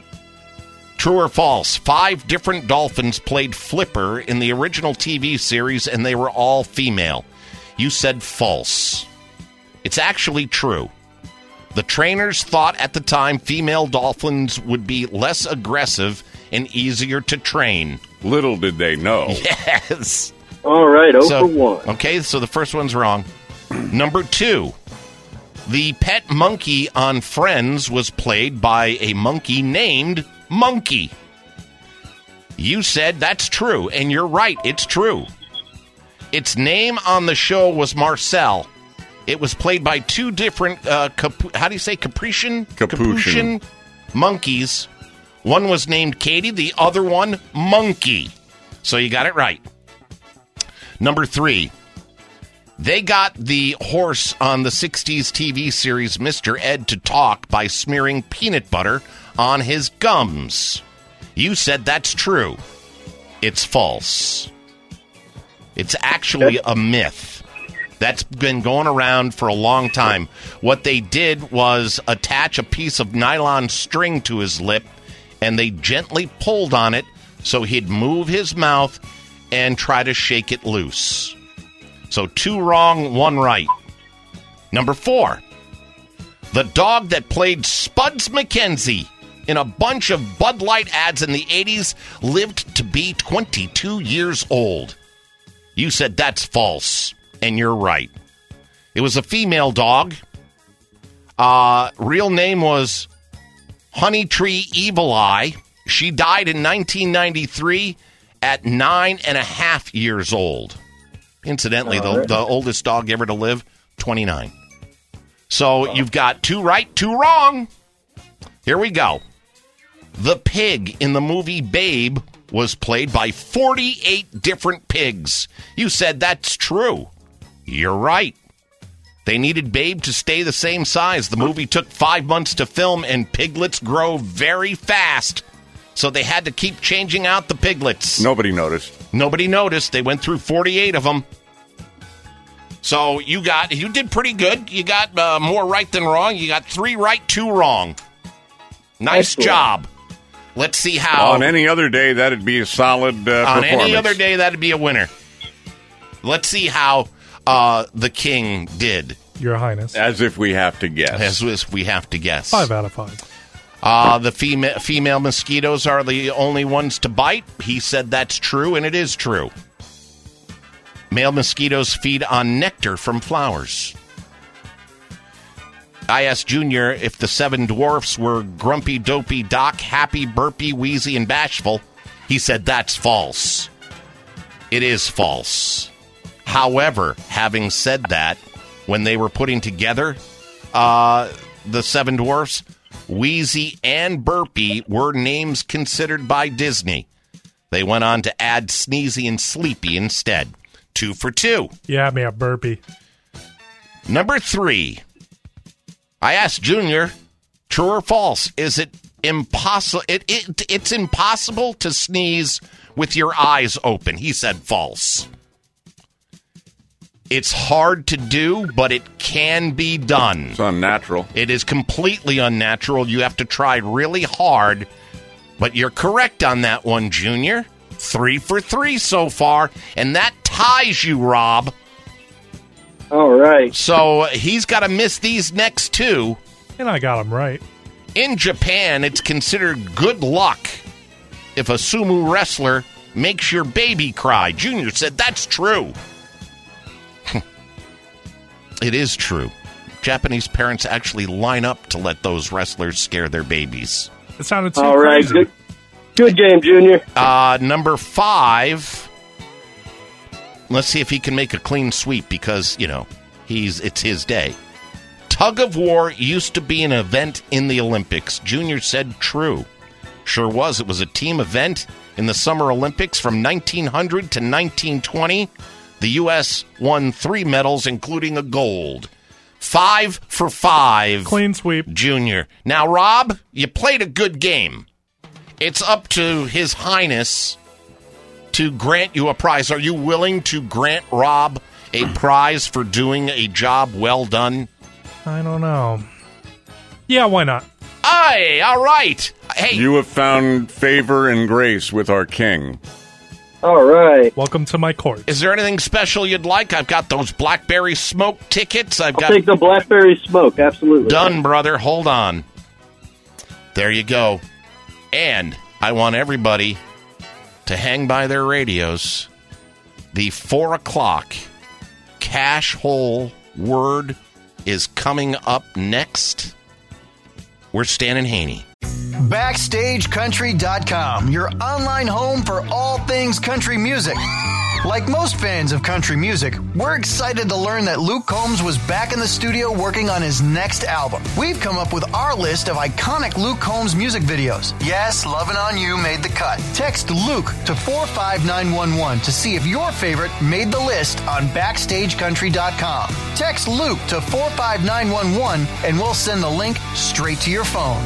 true or false, five different dolphins played Flipper in the original T V series, and they were all female. You said false. It's actually true. The trainers thought at the time female dolphins would be less aggressive and easier to train. Little did they know. Yes. All right, oh So- for one. Okay, so the first one's wrong. Number two, the pet monkey on Friends was played by a monkey named Monkey. You said that's true, and you're right, it's true. Its name on the show was Marcel. It was played by two different, uh, cap- how do you say, Capuchin? Capuchin. monkeys. One was named Katie, the other one, Monkey. So you got it right. Number three, they got the horse on the sixties T V series Mister Ed to talk by smearing peanut butter on his gums. You said that's true. It's false. It's actually a myth. That's been going around for a long time. What they did was attach a piece of nylon string to his lip, and they gently pulled on it so he'd move his mouth and try to shake it loose. So two wrong, one right. Number four, the dog that played Spuds McKenzie in a bunch of Bud Light ads in the eighties lived to be twenty-two years old. You said that's false, and you're right. It was a female dog. Uh, real name was Honey Tree Evil Eye. She died in nineteen ninety-three at nine and a half years old. Incidentally, the, the oldest dog ever to live, twenty-nine. So you've got two right, two wrong. Here we go. The pig in the movie Babe was played by forty-eight different pigs. You said that's true. You're right. They needed Babe to stay the same size. The movie took five months to film, and piglets grow very fast. So they had to keep changing out the piglets. Nobody noticed. Nobody noticed. They went through forty-eight of them. So you got, you did pretty good. You got uh, more right than wrong. You got three right, two wrong. Nice Excellent. job. Let's see how. On any other day, that'd be a solid uh, On performance. any other day, that'd be a winner. Let's see how uh, the king did. Your Highness. As if we have to guess. As if we have to guess. Five out of five. Uh, the fema- female mosquitoes are the only ones to bite. He said that's true, and it is true. Male mosquitoes feed on nectar from flowers. I asked Junior if the seven dwarfs were Grumpy, Dopey, Doc, Happy, Burpy, Wheezy, and Bashful. He said that's false. It is false. However, having said that, when they were putting together uh, the seven dwarfs, Wheezy and Burpy were names considered by Disney. They went on to add Sneezy and Sleepy instead. Two for two. Yeah, me a burpee. Number three. I asked Junior, true or false? Is it impossible? It, it it's impossible to sneeze with your eyes open. He said false. It's hard to do, but it can be done. It's unnatural. It is completely unnatural. You have to try really hard. But you're correct on that one, Junior. Three for three so far. And that ties you, Rob. All right. So he's got to miss these next two. And I got him right. In Japan, it's considered good luck if a sumo wrestler makes your baby cry. Junior said that's true. It is true. Japanese parents actually line up to let those wrestlers scare their babies. It sounded too All right. crazy. Good, Good game, Junior. Uh, number five. Let's see if he can make a clean sweep because, you know, he's it's his day. Tug of war used to be an event in the Olympics. Junior said true. Sure was. It was a team event in the Summer Olympics from nineteen hundred to nineteen twenty. The U S won three medals, including a gold. Five for five. Clean sweep. Junior. Now, Rob, you played a good game. It's up to His Highness to grant you a prize. Are you willing to grant Rob a prize for doing a job well done? I don't know. Yeah, why not? Aye, all right. Hey, you have found favor and grace with our king. All right. Welcome to my court. Is there anything special you'd like? I've got those Blackberry Smoke tickets. I've I'll got take the Blackberry Smoke, absolutely. Done, brother. Hold on. There you go. And I want everybody to hang by their radios. The four o'clock cash hole word is coming up next. We're Stan and Haney. Backstage Country dot com, your online home for all things country music. Like most fans of country music, we're excited to learn that Luke Combs was back in the studio working on his next album. We've come up with our list of iconic Luke Combs music videos. Yes, Lovin' On You made the cut. Text Luke to four five nine one one to see if your favorite made the list on Backstage Country dot com. Text Luke to four five nine one one and we'll send the link straight to your phone.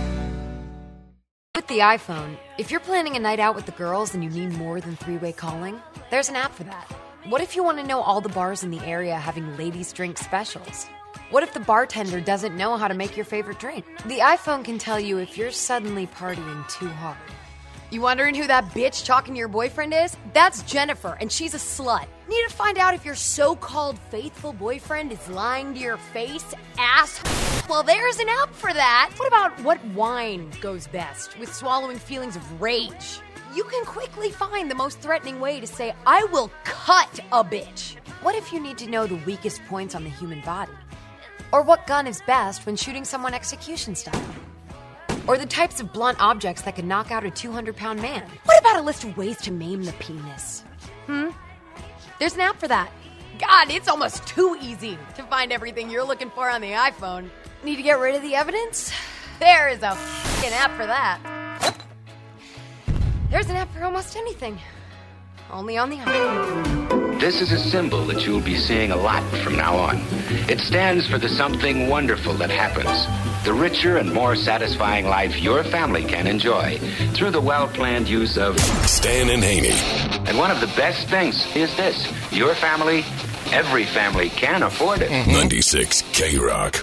With the iPhone, if you're planning a night out with the girls and you need more than three-way calling, there's an app for that. What if you want to know all the bars in the area having ladies' drink specials? What if the bartender doesn't know how to make your favorite drink? The iPhone can tell you if you're suddenly partying too hard. You wondering who that bitch talking to your boyfriend is? That's Jennifer, and she's a slut. Need to find out if your so-called faithful boyfriend is lying to your face, ass? Well, there's an app for that. What about what wine goes best with swallowing feelings of rage? You can quickly find the most threatening way to say, I will cut a bitch. What if you need to know the weakest points on the human body? Or what gun is best when shooting someone execution style? Or the types of blunt objects that can knock out a two hundred pound man? What about a list of ways to maim the penis? Hmm? There's an app for that. God, it's almost too easy to find everything you're looking for on the iPhone. Need to get rid of the evidence? There is a f***ing app for that. There's an app for almost anything. Only on the iPhone. This is a symbol that you'll be seeing a lot from now on. It stands for the something wonderful that happens. The richer and more satisfying life your family can enjoy through the well-planned use of Stan and Haney. And one of the best things is this. Your family, every family can afford it. Mm-hmm. ninety-six K-Rock.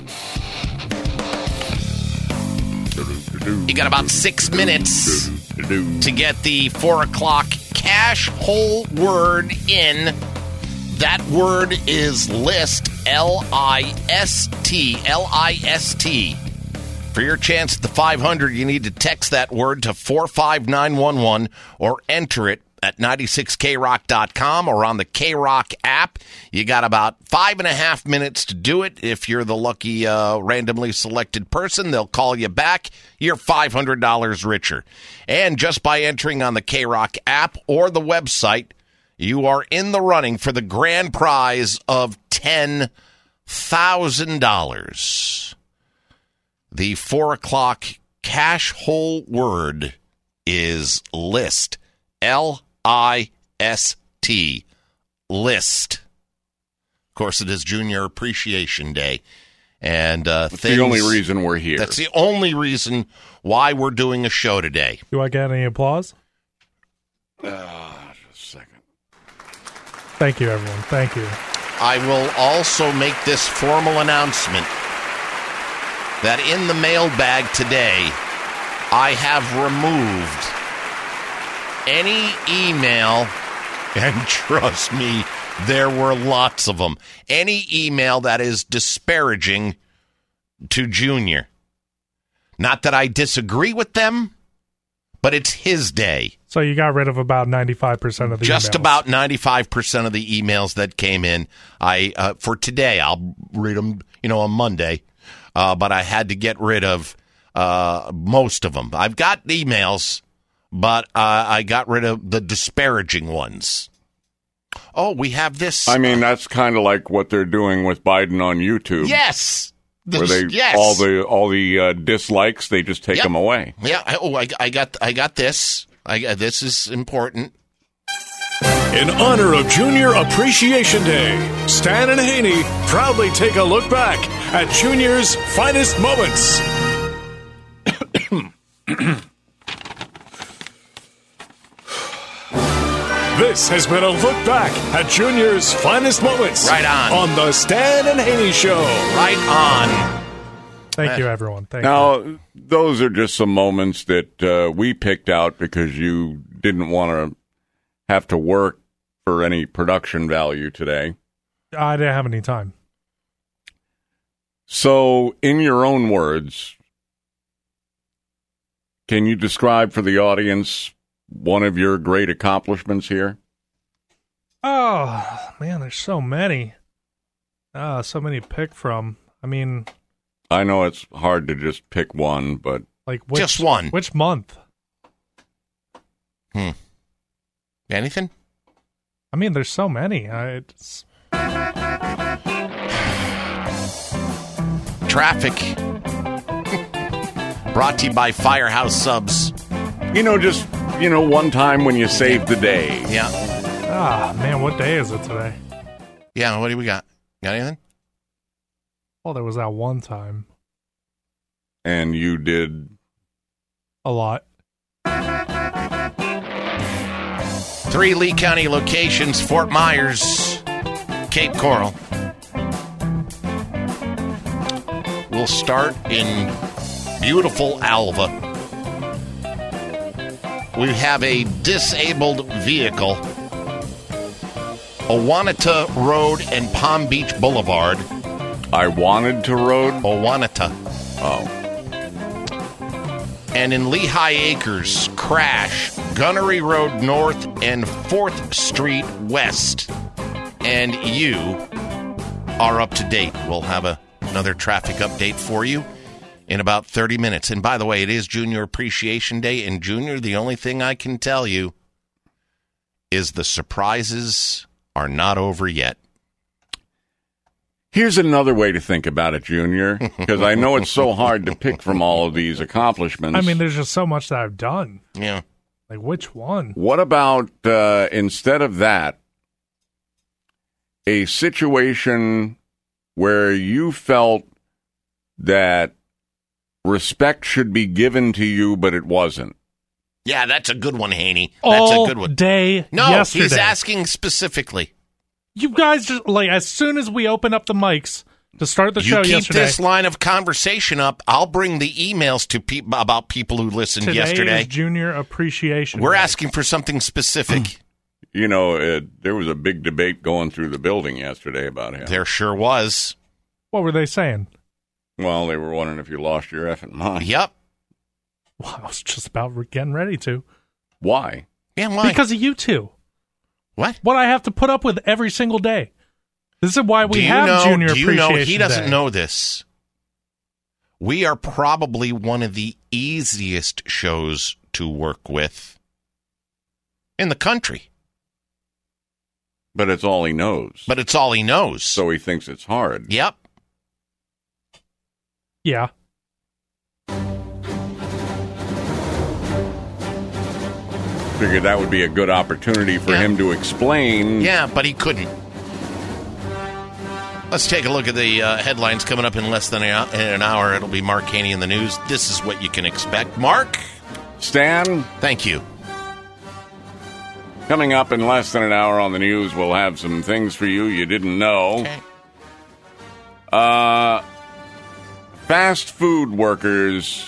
You got about six minutes to get the four o'clock cash hole word in. That word is list, L I S T, L I S T. For your chance at the five hundred, you need to text that word to four five nine one one or enter it at ninety-six K rock dot com or on the K-Rock app. You got about five and a half minutes to do it. If you're the lucky uh, randomly selected person, they'll call you back. You're five hundred dollars richer. And just by entering on the K-Rock app or the website, you are in the running for the grand prize of ten thousand dollars. The four o'clock cash hole word is list. L I S T. List. Of course, it is Junior Appreciation Day. And uh, That's things, the only reason we're here. That's the only reason why we're doing a show today. Do I get any applause? Uh, just a second. Thank you, everyone. Thank you. I will also make this formal announcement that in the mailbag today, I have removed any email, and trust me, there were lots of them, any email that is disparaging to Junior. Not that I disagree with them, but it's his day. So you got rid of about ninety-five percent of the Just emails. about ninety-five percent of the emails that came in. I uh, for today, I'll read them, you know, on Monday, uh, but I had to get rid of uh, most of them. I've got emails but uh, I got rid of the disparaging ones. Oh, we have this. I mean, that's kind of like what they're doing with Biden on YouTube. Yes. Where they yes. all the all the uh, dislikes, they just take Yep. them away. Yeah. I, oh, I, I got I got this. I this is important. In honor of Junior Appreciation Day, Stan and Haney proudly take a look back at Junior's finest moments. This has been a look back at Junior's finest moments. Right on. On the Stan and Haney Show. Right on. Thank you, everyone. Thank now, you. those are just some moments that uh, we picked out because you didn't want to have to work for any production value today. I didn't have any time. So, in your own words, can you describe for the audience one of your great accomplishments here? Oh, man, there's so many. Ah, so many to pick from. I mean... I know it's hard to just pick one, but... like which, Just one. Which month? Hmm. Anything? I mean, there's so many. I, it's... Traffic. Brought to you by Firehouse Subs. You know, just, you know, one time when you saved the day. Yeah. Ah, man, what day is it today? Yeah, what do we got? Got anything? Well, there was that one time. And you did... a lot. Three Lee County locations, Fort Myers, Cape Coral. We'll start in beautiful Alva. We have a disabled vehicle. Owanita Road and Palm Beach Boulevard. I wanted to road? Owanita. Oh. And in Lehigh Acres, crash, Gunnery Road North and fourth Street West. And you are up to date. We'll have a, another traffic update for you in about thirty minutes. And by the way, it is Junior Appreciation Day. And Junior, the only thing I can tell you is the surprises are not over yet. Here's another way to think about it, Junior, because I know it's so hard to pick from all of these accomplishments. I mean, there's just so much that I've done. Yeah. Like, which one? What about, uh, instead of that, a situation where you felt that respect should be given to you, but it wasn't? Yeah, that's a good one, Haney. That's All a good one. day No, yesterday. he's asking specifically. You guys just, like, as soon as we open up the mics to start the You show keep yesterday. this line of conversation up, I'll bring the emails to pe- about people who listened today yesterday. is Junior Appreciation We're Day. asking for something specific. You know, it, there was a big debate going through the building yesterday about him. There sure was. What were they saying? Well, they were wondering if you lost your effing mind. Yep. Well, I was just about getting ready to. Why? Yeah, why? Because of you two. What? What I have to put up with every single day. This is why we do you have know, Junior do you Appreciation know, he doesn't Day. know this. We are probably one of the easiest shows to work with in the country. But it's all he knows. But it's all he knows. So he thinks it's hard. Yep. Yeah. Figured that would be a good opportunity for Yeah. him to explain. Yeah, but he couldn't. Let's take a look at the uh, headlines coming up in less than a, in an hour. It'll be Mark Haney in the news. This is what you can expect. Mark? Stan? Thank you. Coming up in less than an hour on the news, we'll have some things for you you didn't know. Okay. Uh, fast food workers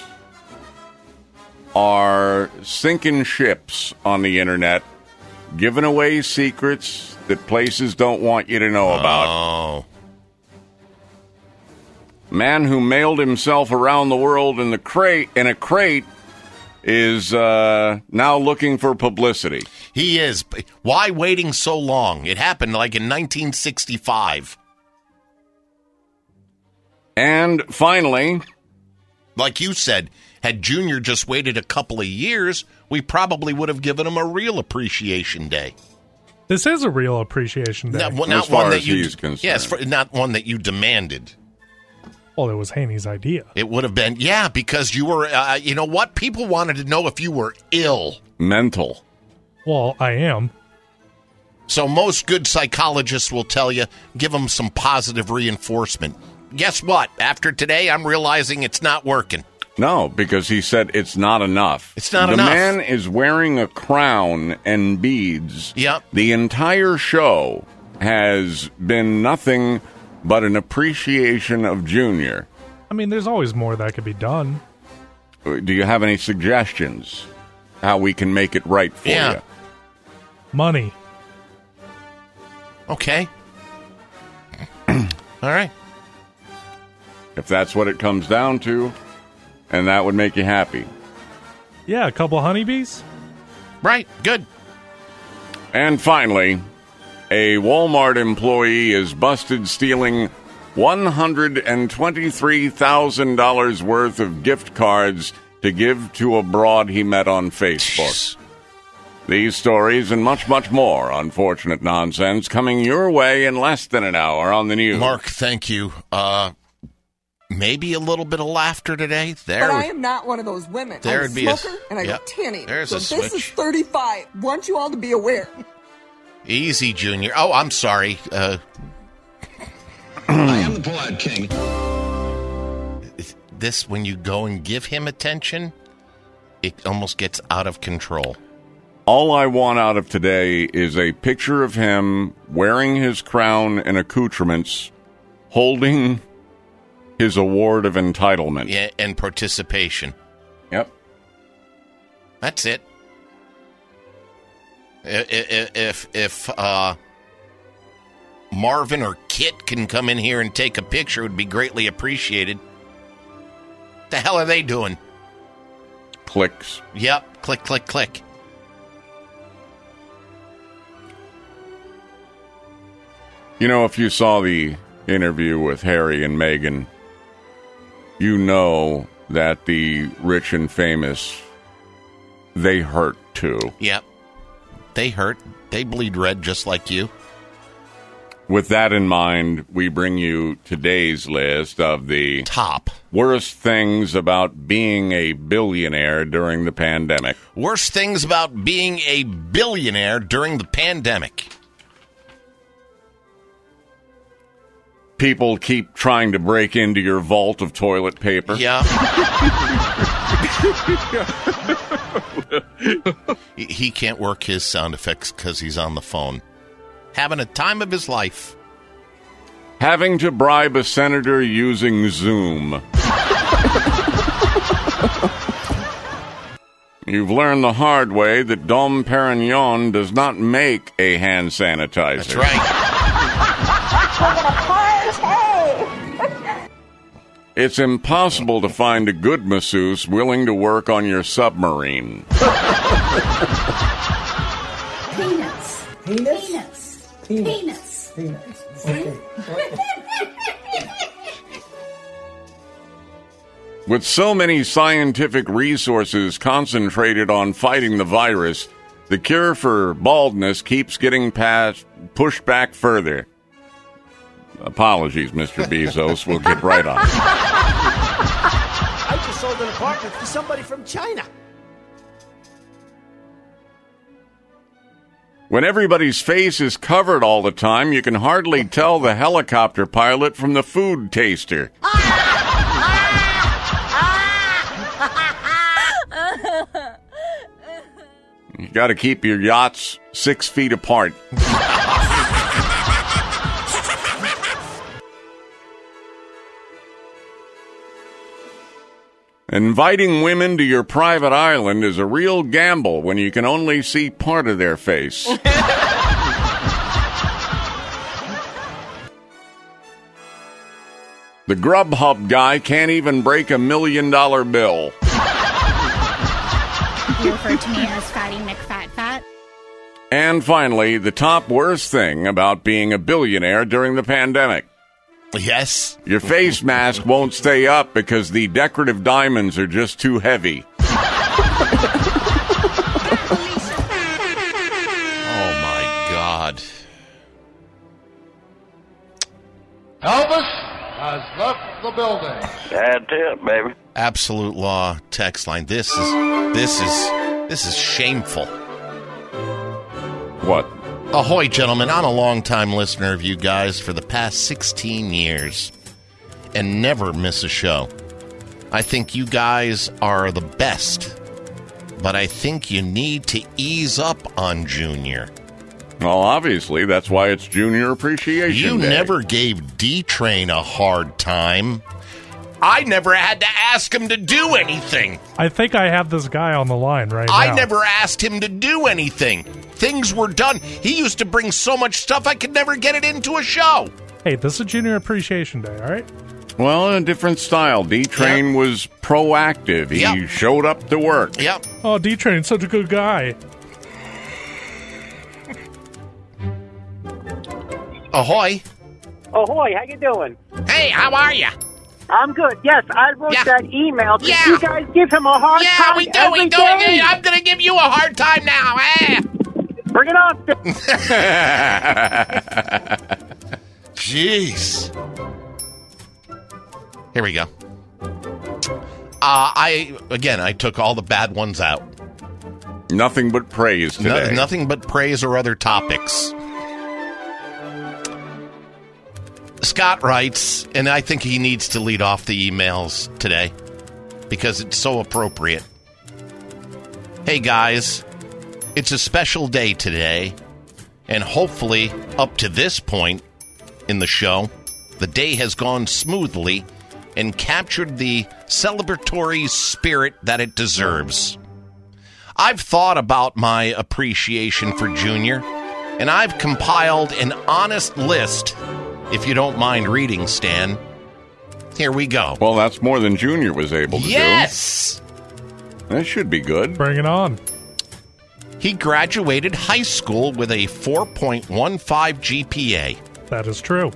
are sinking ships on the internet, giving away secrets that places don't want you to know about. Oh. Man who mailed himself around the world in the crate in a crate is uh, now looking for publicity. He is. Why waiting so long? It happened like in nineteen sixty-five. And finally, like you said, had Junior just waited a couple of years, we we probably would have given him a real appreciation day. This is a real appreciation day. Not, not As far one that as you, he's concerned. yes, for, not one that you demanded. Well, it was Haney's idea. It would have been, yeah, because you were, uh, you know what? People wanted to know if you were ill. Mental. Well, I am. So most good psychologists will tell you, give them some positive reinforcement. Guess what? After today, I'm realizing it's not working. No, because he said it's not enough. It's not the enough. The man is wearing a crown and beads. Yep. The entire show has been nothing but an appreciation of Junior. I mean, there's always more that could be done. Do you have any suggestions how we can make it right for Yeah. you? Money. Okay. All right. If that's what it comes down to, and that would make you happy. Yeah, a couple honeybees. Right, good. And finally, a Walmart employee is busted stealing one hundred twenty-three thousand dollars worth of gift cards to give to a broad he met on Facebook. Jeez. These stories and much, much more unfortunate nonsense coming your way in less than an hour on the news. Mark, thank you. Uh, maybe a little bit of laughter today. There, But I am not one of those women. There'd I'm a be a- smoker, and I yep. go tinny. There's so a this is switch. thirty-five. Want you all to be aware. Easy, Junior. Oh, I'm sorry. Uh, I am the Polite King. this, when you go and give him attention, it almost gets out of control. All I want out of today is a picture of him wearing his crown and accoutrements, holding his award of entitlement. Yeah, and participation. Yep. That's it. I- I- If if uh, Marvin or Kit can come in here and take a picture, it would be greatly appreciated. The hell are they doing? Clicks. Yep, click, click, click. You know, if you saw the interview with Harry and Meghan, you know that the rich and famous, they hurt too. Yep. They hurt. They bleed red just like you. With that in mind, we bring you today's list of the top worst things about being a billionaire during the pandemic. Worst things about being a billionaire during the pandemic. People keep trying to break into your vault of toilet paper. Yeah. he, he can't work his sound effects because he's on the phone. Having a time of his life. Having to bribe a senator using Zoom. You've learned the hard way that Dom Perignon does not make a hand sanitizer. That's right. It's impossible to find a good masseuse willing to work on your submarine. Peanuts. Peanuts. Peanuts. Peanuts. Peanuts. Okay. With so many scientific resources concentrated on fighting the virus, the cure for baldness keeps getting passed, pushed back further. Apologies, Mister Bezos. We'll get right on it. I just sold an apartment to somebody from China. When everybody's face is covered all the time, you can hardly tell the helicopter pilot from the food taster. You got to keep your yachts six feet apart. Inviting women to your private island is a real gamble when you can only see part of their face. The Grubhub guy can't even break a million dollar bill. You refer to me as Fatty McFatFat? And finally, the top worst thing about being a billionaire during the pandemic. Yes. Your face mask won't stay up because the decorative diamonds are just too heavy. Elvis has left the building. That's it, baby. Absolute Law text line. This is this is this is shameful. What? Ahoy, gentlemen. I'm a long-time listener of you guys for the past sixteen years and never miss a show. I think you guys are the best, but I think you need to ease up on Junior. Well, obviously, that's why it's Junior Appreciation You Day. never gave D-Train a hard time. I never had to ask him to do anything. I think I have this guy on the line right now. I never asked him to do anything. Things were done. He used to bring so much stuff I could never get it into a show. Hey, this is Junior Appreciation Day, all right? Well, in a different style. D-Train Yep. was proactive. He Yep. showed up to work. Yep. Oh, D-Train's such a good guy. Ahoy. Ahoy, how you doing? Hey, how are you? I'm good. Yes, I wrote Yeah. that email. Did Yeah. you guys give him a hard Yeah, time? we do. every We do. day? I'm going to give you a hard time now. Eh? Bring it on. Jeez. Here we go. Uh, I again, I took all the bad ones out. Nothing but praise today. No, nothing but praise or other topics. Scott writes, and I think he needs to lead off the emails today because it's so appropriate. Hey guys, it's a special day today, and hopefully up to this point in the show, the day has gone smoothly and captured the celebratory spirit that it deserves. I've thought about my appreciation for Junior, and I've compiled an honest list. If you don't mind reading, Stan, here we go. Well, that's more than Junior was able to Yes! do. That should be good. Bring it on. He graduated high school with a four point one five G P A. That is true.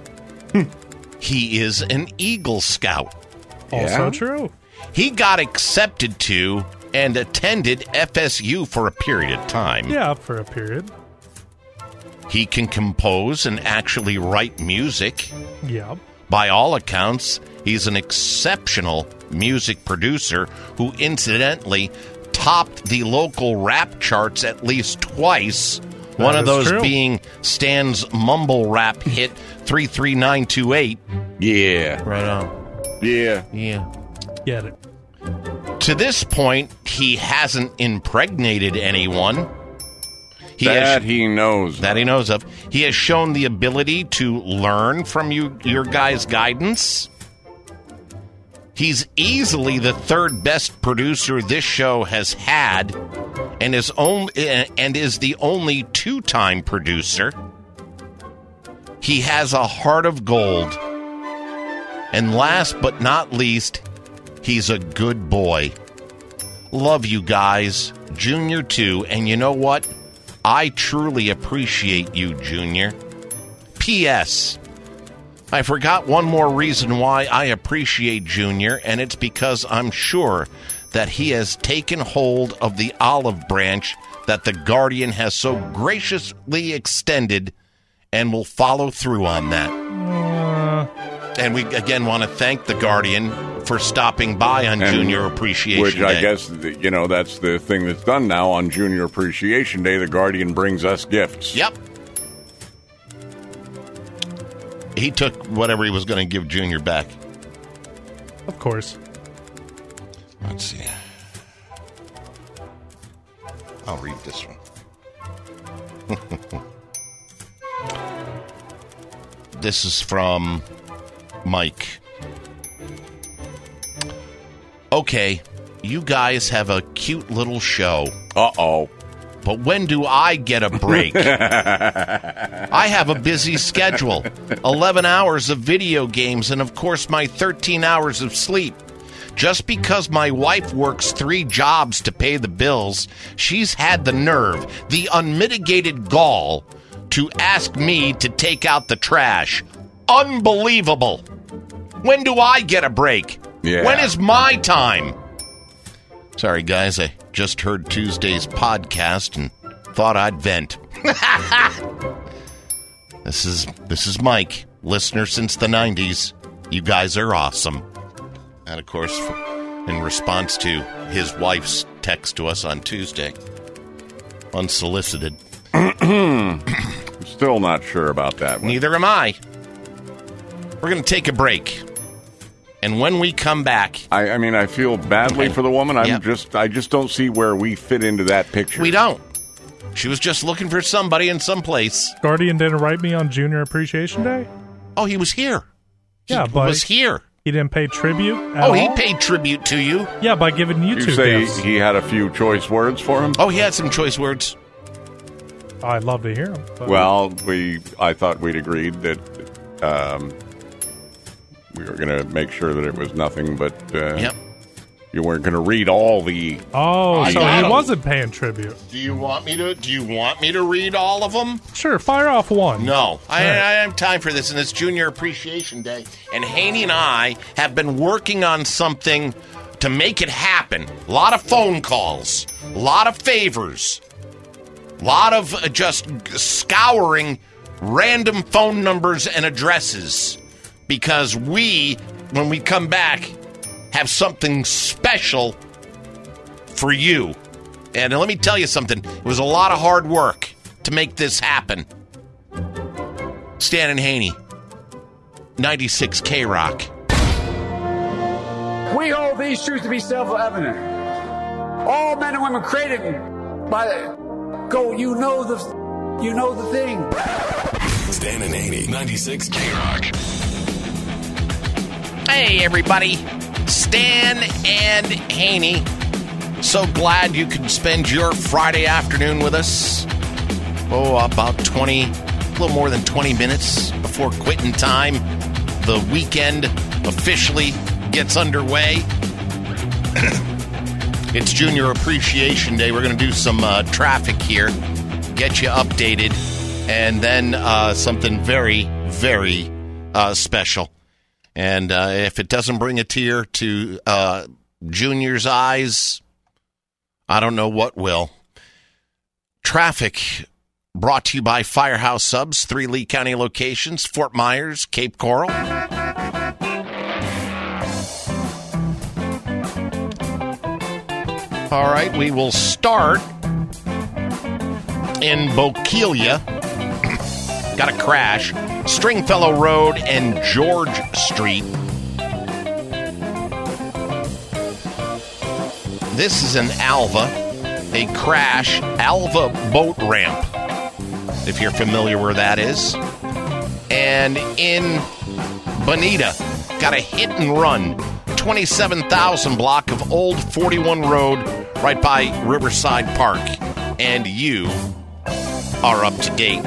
He is an Eagle Scout. Also Yeah? true. He got accepted to and attended F S U for a period of time. Yeah, for a period. He can compose and actually write music. Yeah. By all accounts, he's an exceptional music producer who incidentally topped the local rap charts at least twice. That One of is those true. being Stan's mumble rap hit three three nine two eight. Yeah. Right on. Yeah. Yeah. Get it. To this point, he hasn't impregnated anyone. He that has, he knows. that he knows of. He has shown the ability to learn from you, your guys' guidance. He's easily the third best producer this show has had, and is only and is the only two-time producer. He has a heart of gold. And last but not least, he's a good boy. Love you guys, Junior too, and you know what? I truly appreciate you, Junior. P S. I forgot one more reason why I appreciate Junior, and it's because I'm sure that he has taken hold of the olive branch that the Guardian has so graciously extended and will follow through on that. Uh, And we again want to thank the Guardian for stopping by on And- Junior Appreciation Which Day. I guess, you know, that's the thing that's done now on Junior Appreciation Day. The Guardian brings us gifts. Yep. He took whatever he was going to give Junior back. of course. Let's see. I'll read this one. This is from Mike. Okay, you guys have a cute little show. Uh-oh. But when do I get a break? I have a busy schedule. eleven hours of video games and, of course, my thirteen hours of sleep. Just because my wife works three jobs to pay the bills, she's had the nerve, the unmitigated gall, to ask me to take out the trash. Unbelievable. When do I get a break? Yeah. When is my time? Sorry, guys, I just heard Tuesday's podcast and thought I'd vent. This is this is Mike. listener since the nineties. You guys are awesome. And, of course, in response to his wife's text to us on Tuesday, unsolicited. Still not sure about that one. Neither am I. We're going to take a break. And when we come back... I, I mean, I feel badly okay. for the woman. I'm yep. just, I just don't see where we fit into that picture. We don't. She was just looking for somebody in some place. Guardian didn't write me on Junior Appreciation Day? Oh, he was here. Yeah, he but... was here. He didn't pay tribute at Oh, all? he paid tribute to you. Yeah, by giving you, you two say gifts. He had a few choice words for him? Oh, he had some choice words. I'd love to hear them. But... Well, we I thought we'd agreed that um, we were going to make sure that it was nothing but uh, yep. you weren't going to read all the... Oh, I so he wasn't paying tribute. Do you want me to Do you want me to read all of them? Sure, fire off one. No. I, right. I have time for this, and it's Junior Appreciation Day. And Haney and I have been working on something to make it happen. A lot of phone calls. A lot of favors. A lot of uh, just scouring random phone numbers and addresses. Because we, when we come back, have something special for you. And let me tell you something. It was a lot of hard work to make this happen. Stan and Haney, ninety-six K-Rock. We hold these truths to be self-evident. All men and women created by the... Go, you know the... You know the thing. Stan and Haney, ninety-six K-Rock. Hey, everybody. Stan and Haney. So glad you could spend your Friday afternoon with us. Oh, about twenty, a little more than twenty minutes before quitting time. The weekend officially gets underway. It's Junior Appreciation Day. We're going to do some uh, traffic here, get you updated, and then uh, something very, very uh, special. And uh, if it doesn't bring a tear to uh, Junior's eyes, I don't know what will. Traffic brought to you by Firehouse Subs, three Lee County locations, Fort Myers, Cape Coral. All right, we will start in Bokeelia. Got a crash. Stringfellow Road and George Street. This is in Alva. A crash. Alva boat ramp, if you're familiar where that is. And in Bonita, got a hit and run. twenty-seven thousand block of Old forty-one Road right by Riverside Park. And you are up to date.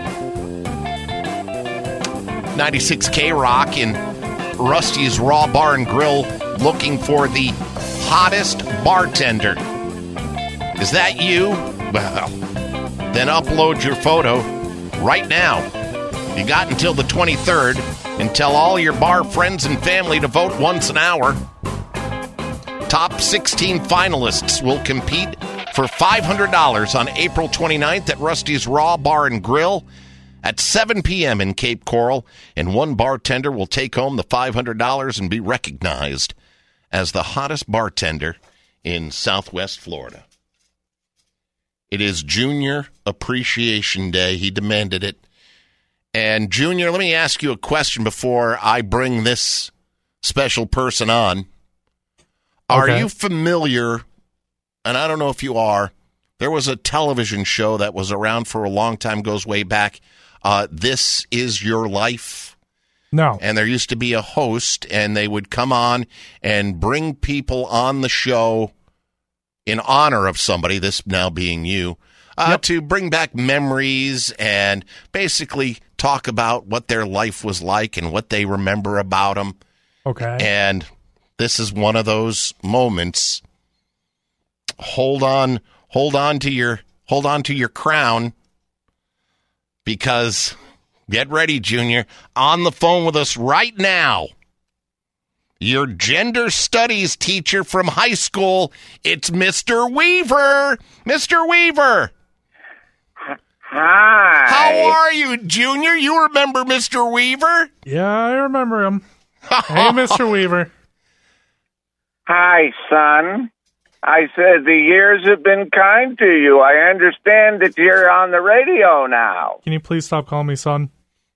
ninety-six K-Rock in Rusty's Raw Bar and Grill looking for the hottest bartender. Is that you? Well, then upload your photo right now. You got until the twenty-third and tell all your bar friends and family to vote once an hour. Top sixteen finalists will compete for five hundred dollars on April twenty-ninth at Rusty's Raw Bar and Grill at seven p.m. in Cape Coral, and one bartender will take home the five hundred dollars and be recognized as the hottest bartender in Southwest Florida. It is Junior Appreciation Day. He demanded it. And, Junior, let me ask you a question before I bring this special person on. Are Okay. you familiar, and I don't know if you are, there was a television show that was around for a long time, goes way back, uh, This Is Your Life? No. And there used to be a host, and they would come on and bring people on the show in honor of somebody, this now being you, uh, yep. to bring back memories and basically talk about what their life was like and what they remember about them. Okay. And this is one of those moments. Hold on, hold on to your, hold on to your crown, because get ready, Junior. On the phone with us right now, your gender studies teacher from high school. It's Mister Weaver. Mister Weaver. Hi. How are you, Junior? You remember Mister Weaver? Yeah, I remember him. Hey, Mister Weaver. Hi, son. I said the years have been kind to you. I understand that you're on the radio now. Can you please stop calling me son?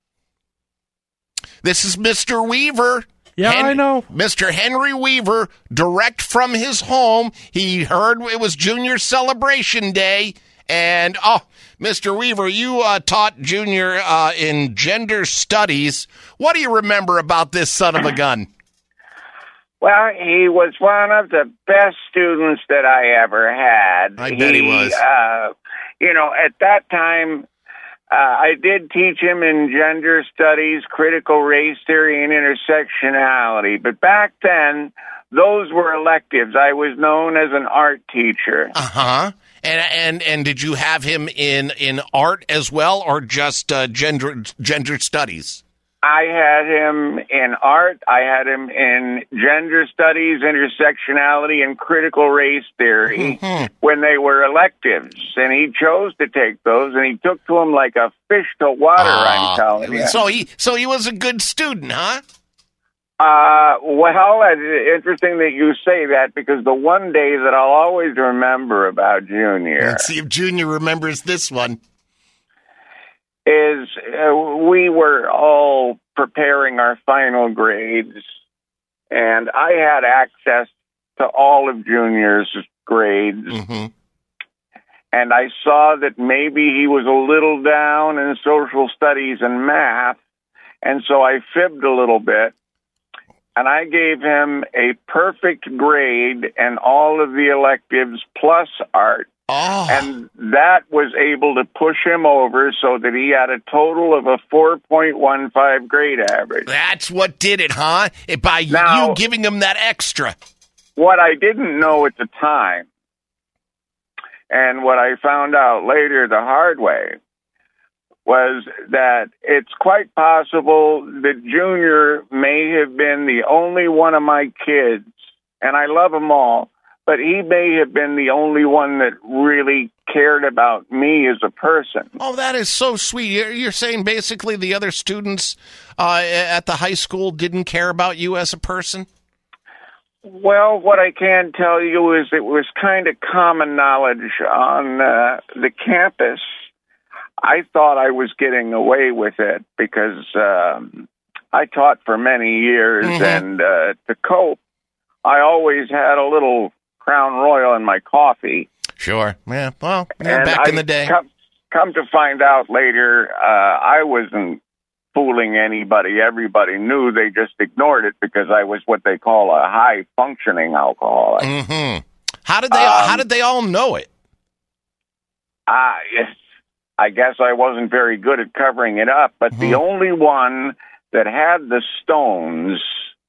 This is Mister Weaver. Yeah, Hen- I know. Mister Henry Weaver, direct from his home. He heard it was Junior Celebration Day. And, oh, Mister Weaver, you uh, taught Junior uh, in gender studies. What do you remember about this son of a gun? Well, he was one of the best students that I ever had. I bet he was. Uh, you know, at that time, uh, I did teach him in gender studies, critical race theory, and intersectionality. But back then, those were electives. I was known as an art teacher. Uh-huh. And and and did you have him in, in art as well, or just uh, gender gender studies? I had him in art. I had him in gender studies, intersectionality, and critical race theory mm-hmm. when they were electives. And he chose to take those, and he took to them like a fish to water, uh, I'm telling you. So he, so he was a good student, huh? Uh, well, it's interesting that you say that, because the one day that I'll always remember about Junior. Let's see if Junior remembers this one. Is uh, we were all preparing our final grades, and I had access to all of Junior's grades. Mm-hmm. And I saw that maybe he was a little down in social studies and math, and so I fibbed a little bit. And I gave him a perfect grade in all of the electives plus art. Oh. And that was able to push him over so that he had a total of a four point one five grade average. That's what did it, huh? It, by now, you giving him that extra. What I didn't know at the time, and what I found out later the hard way, was that it's quite possible that Junior may have been the only one of my kids, and I love them all, but he may have been the only one that really cared about me as a person. Oh, that is so sweet. You're, you're saying basically the other students uh, at the high school didn't care about you as a person? Well, what I can tell you is it was kind of common knowledge on uh, the campus. I thought I was getting away with it because um, I taught for many years, mm-hmm. and uh, to cope, I always had a little Crown Royal in my coffee. Sure. Yeah, well, yeah, back I in the day. Come, come to find out later, uh, I wasn't fooling anybody. Everybody knew. They just ignored it because I was what they call a high-functioning alcoholic. Mm-hmm. How did they? Um, how did they all know it? Uh, yes. I guess I wasn't very good at covering it up, but mm-hmm. the only one that had the stones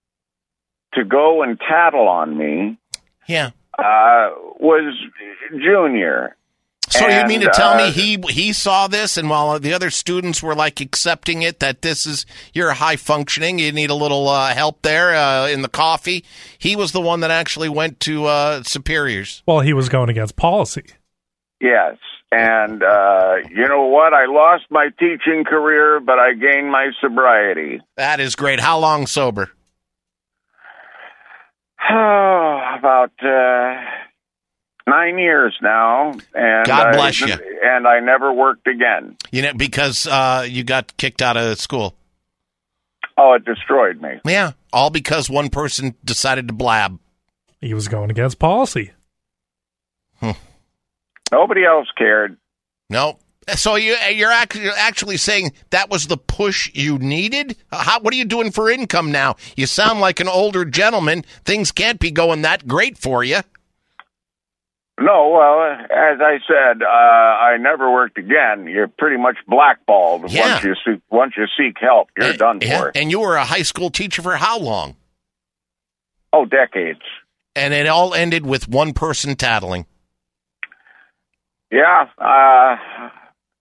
to go and tattle on me yeah. uh, was Junior. So and, you mean to tell uh, me he he saw this, and while the other students were like accepting it, that this is, you're high functioning, you need a little uh, help there uh, in the coffee, he was the one that actually went to uh, superiors? Well, he was going against policy. Yes. And uh, you know what? I lost my teaching career, but I gained my sobriety. That is great. How long sober? Oh, about uh, nine years now. And God bless I, you. And I never worked again. You know, because uh, you got kicked out of school. Oh, it destroyed me. Yeah, all because one person decided to blab. He was going against policy. Hmm. Nobody else cared. No. So you, you're actually saying that was the push you needed? How, what are you doing for income now? You sound like an older gentleman. Things can't be going that great for you. No, well, as I said, uh, I never worked again. You're pretty much blackballed yeah. once you seek, once you seek help. You're and, done yeah. for. And you were a high school teacher for how long? Oh, decades. And it all ended with one person tattling. Yeah, uh, I,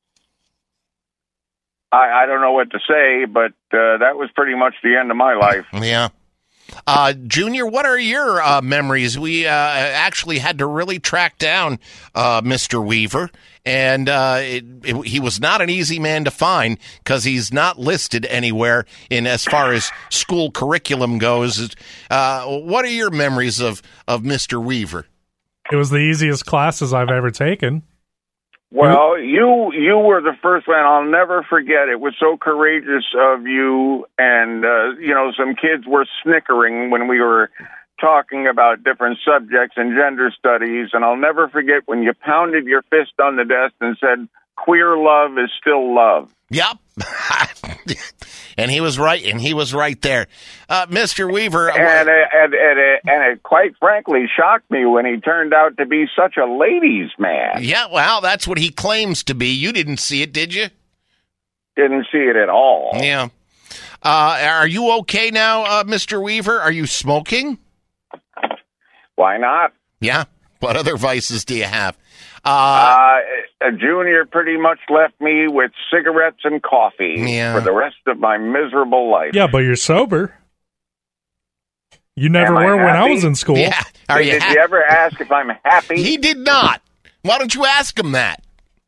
I don't know what to say, but uh, that was pretty much the end of my life. Yeah. Uh, Junior, what are your uh, memories? We uh, actually had to really track down uh, Mister Weaver, And uh, it, it, he was not an easy man to find because he's not listed anywhere in as far as school curriculum goes. Uh, what are your memories of, of Mister Weaver? It was the easiest classes I've ever taken. Well, you you were the first one. I'll never forget. It was so courageous of you, and uh, you know, some kids were snickering when we were talking about different subjects in gender studies, and I'll never forget when you pounded your fist on the desk and said, "Queer love is still love." Yep. And he was right, and he was right there. Uh, Mister Weaver. And, uh, and, and, and it quite frankly shocked me when he turned out to be such a ladies' man. Yeah, well, that's what he claims to be. You didn't see it, did you? Didn't see it at all. Yeah. Uh, are you okay now, uh, Mister Weaver? Are you smoking? Why not? Yeah. What other vices do you have? Uh, uh, Junior pretty much left me with cigarettes and coffee yeah. for the rest of my miserable life. Yeah, but you're sober. You never Am were I when I happy? was in school. Yeah. Are Did you did ha- you ever ask if I'm happy? He did not. Why don't you ask him that?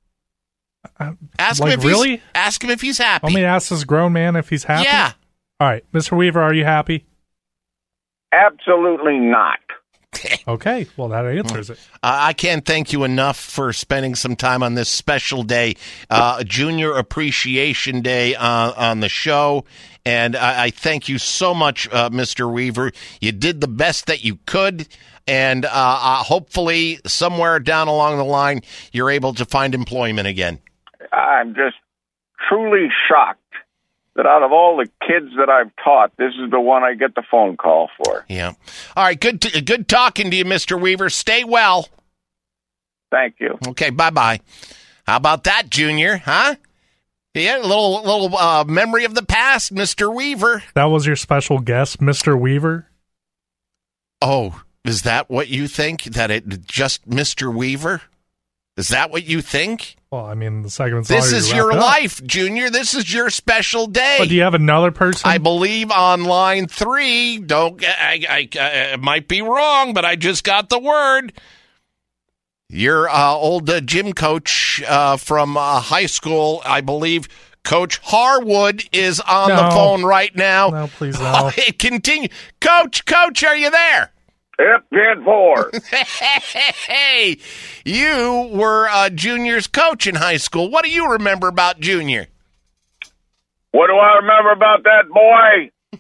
Ask like, him if really? he's ask him if he's happy. Want me to ask this grown man if he's happy? Yeah. All right, Mister Weaver, are you happy? Absolutely not. Okay, well, that answers it. Uh, I can't thank you enough for spending some time on this special day, uh, Junior Appreciation Day uh, on the show. And I, I thank you so much, uh, Mister Weaver. You did the best that you could. And uh, uh, hopefully somewhere down along the line, you're able to find employment again. I'm just truly shocked that out of all the kids that I've taught, this is the one I get the phone call for. Yeah. All right. Good. T- good talking to you, Mister Weaver. Stay well. Thank you. Okay. Bye bye. How about that, Junior? Huh? Yeah. A little little uh, memory of the past, Mister Weaver. That was your special guest, Mister Weaver? Oh, is that what you think? That it just Mister Weaver? Is that what you think? Well, I mean, the segment's This already is your wrapped up. life, Junior. This is your special day. But do you have another person? I believe on line three. Don't I? I, I, I might be wrong, but I just got the word. Your uh, old uh, gym coach uh, from uh, high school, I believe, Coach Harwood, is on No. the phone right now. No, please no. Oh, it continue, Coach. Coach, are you there? Yep, ten four. Hey, you were uh, Junior's coach in high school. What do you remember about Junior? What do I remember about that boy?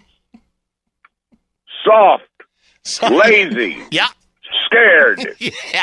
Soft, lazy, Yeah. scared.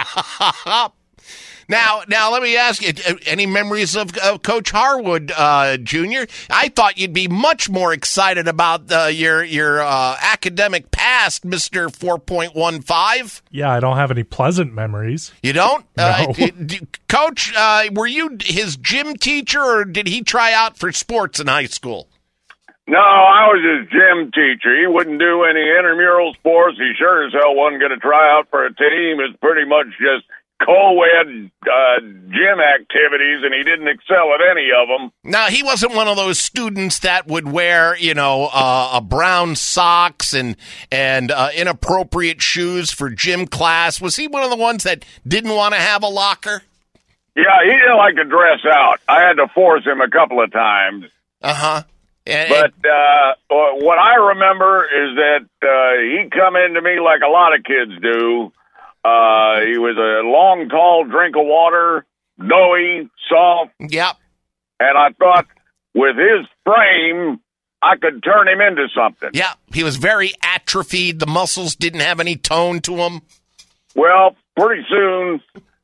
Yeah. Now, now, let me ask you: any memories of uh, Coach Harwood, uh, Junior? I thought you'd be much more excited about uh, your your uh, academic past, Mister Four Point One Five. Yeah, I don't have any pleasant memories. You don't, uh, No. d- d- Coach? Uh, were you his gym teacher, or did he try out for sports in high school? No, I was his gym teacher. He wouldn't do any intramural sports. He sure as hell wasn't going to try out for a team. It's pretty much just co-ed uh, gym activities, and he didn't excel at any of them. Now, he wasn't one of those students that would wear, you know, uh, a brown socks and and uh, inappropriate shoes for gym class. Was he one of the ones that didn't want to have a locker? Yeah, he didn't like to dress out. I had to force him a couple of times. Uh-huh. And, But uh, what I remember is that uh, he'd come into me like a lot of kids do. Uh, he was a long, tall drink of water, doughy, soft. Yep. And I thought with his frame, I could turn him into something. Yeah, he was very atrophied. The muscles didn't have any tone to him. Well, pretty soon,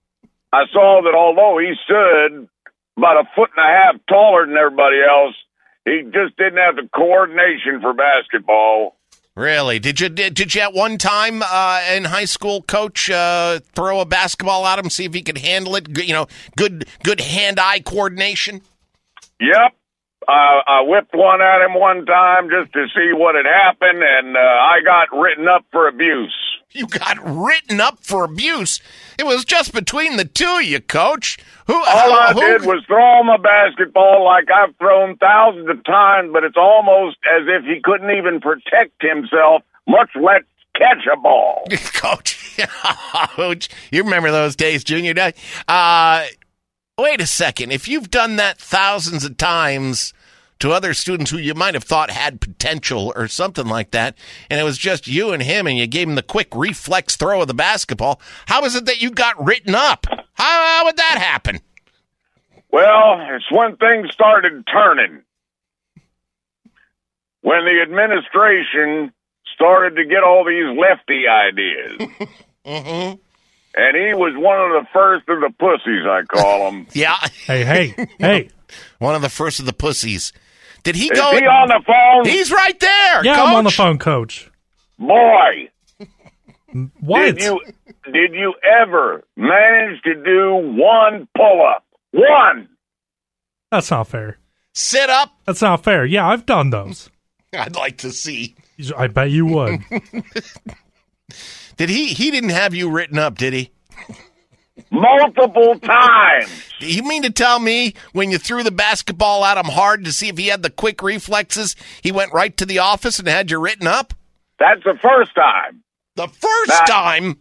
I saw that although he stood about a foot and a half taller than everybody else, he just didn't have the coordination for basketball. Really? Did you did, did you at one time uh, in high school, Coach, uh, throw a basketball at him, see if he could handle it? Good, you know, good good hand-eye coordination. Yep. Uh, I whipped one at him one time just to see what had happened, and uh, I got written up for abuse. You got written up for abuse. It was just between the two of you, Coach. Who? All uh, I who, did was throw him a basketball like I've thrown thousands of times, but it's almost as if he couldn't even protect himself, much less catch a ball. Coach. Coach, you remember those days, Junior? Uh, Wait a second. If you've done that thousands of times to other students who you might have thought had potential or something like that, and it was just you and him, and you gave him the quick reflex throw of the basketball, how is it that you got written up? How, how would that happen? Well, it's when things started turning. When the administration started to get all these lefty ideas. Mm-hmm. And he was one of the first of the pussies, I call him. Yeah. Hey, hey, hey. One of the first of the pussies. Did he Is go? he on the phone? He's right there, Yeah, Coach. I'm on the phone, Coach. Boy. What? Did you, did you ever manage to do one pull-up? One. That's not fair. Sit up. That's not fair. Yeah, I've done those. I'd like to see. I bet you would. Did he? He didn't have you written up, did he? Multiple times. You mean to tell me when you threw the basketball at him hard to see if he had the quick reflexes, he went right to the office and had you written up? That's the first time. The first That- time?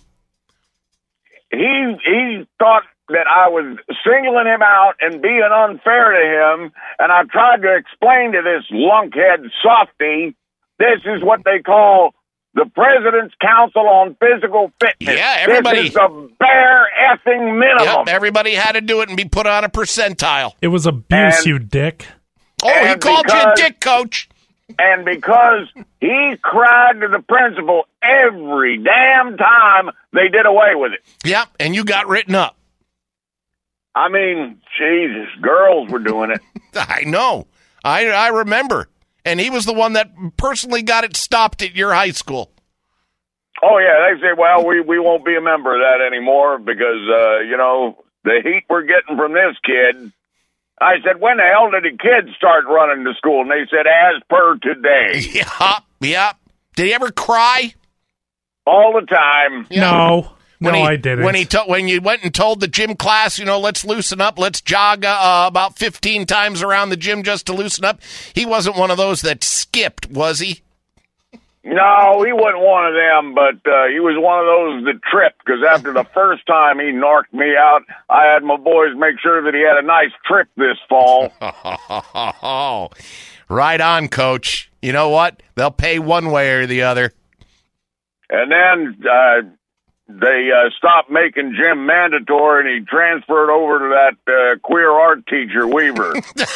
He he thought that I was singling him out and being unfair to him, and I tried to explain to this lunkhead softy, this is what they call the President's Council on Physical Fitness. Yeah, everybody- This is the bare effing minimum. Yep, everybody had to do it and be put on a percentile. It was abuse, And- you dick. Oh, he and called you a because- dick, Coach. And because he cried to the principal every damn time they did away with it. Yep, and you got written up. I mean, Jesus, girls were doing it. I know. I I remember. And he was the one that personally got it stopped at your high school. Oh, yeah, they say, well, we, we won't be a member of that anymore because, uh, you know, the heat we're getting from this kid. I said, when the hell did the kids start running to school? And they said, as per today. Yep, yep. Did he ever cry? All the time. No. When no, he, I didn't. When he to, when you went and told the gym class, you know, let's loosen up, let's jog uh, about fifteen times around the gym just to loosen up, he wasn't one of those that skipped, was he? No, he wasn't one of them, but uh, he was one of those that tripped because after the first time he narked me out, I had my boys make sure that he had a nice trip this fall. Oh, right on, Coach. You know what? They'll pay one way or the other. And then uh, they uh, stopped making gym mandatory, and he transferred over to that uh, queer art teacher, Weaver.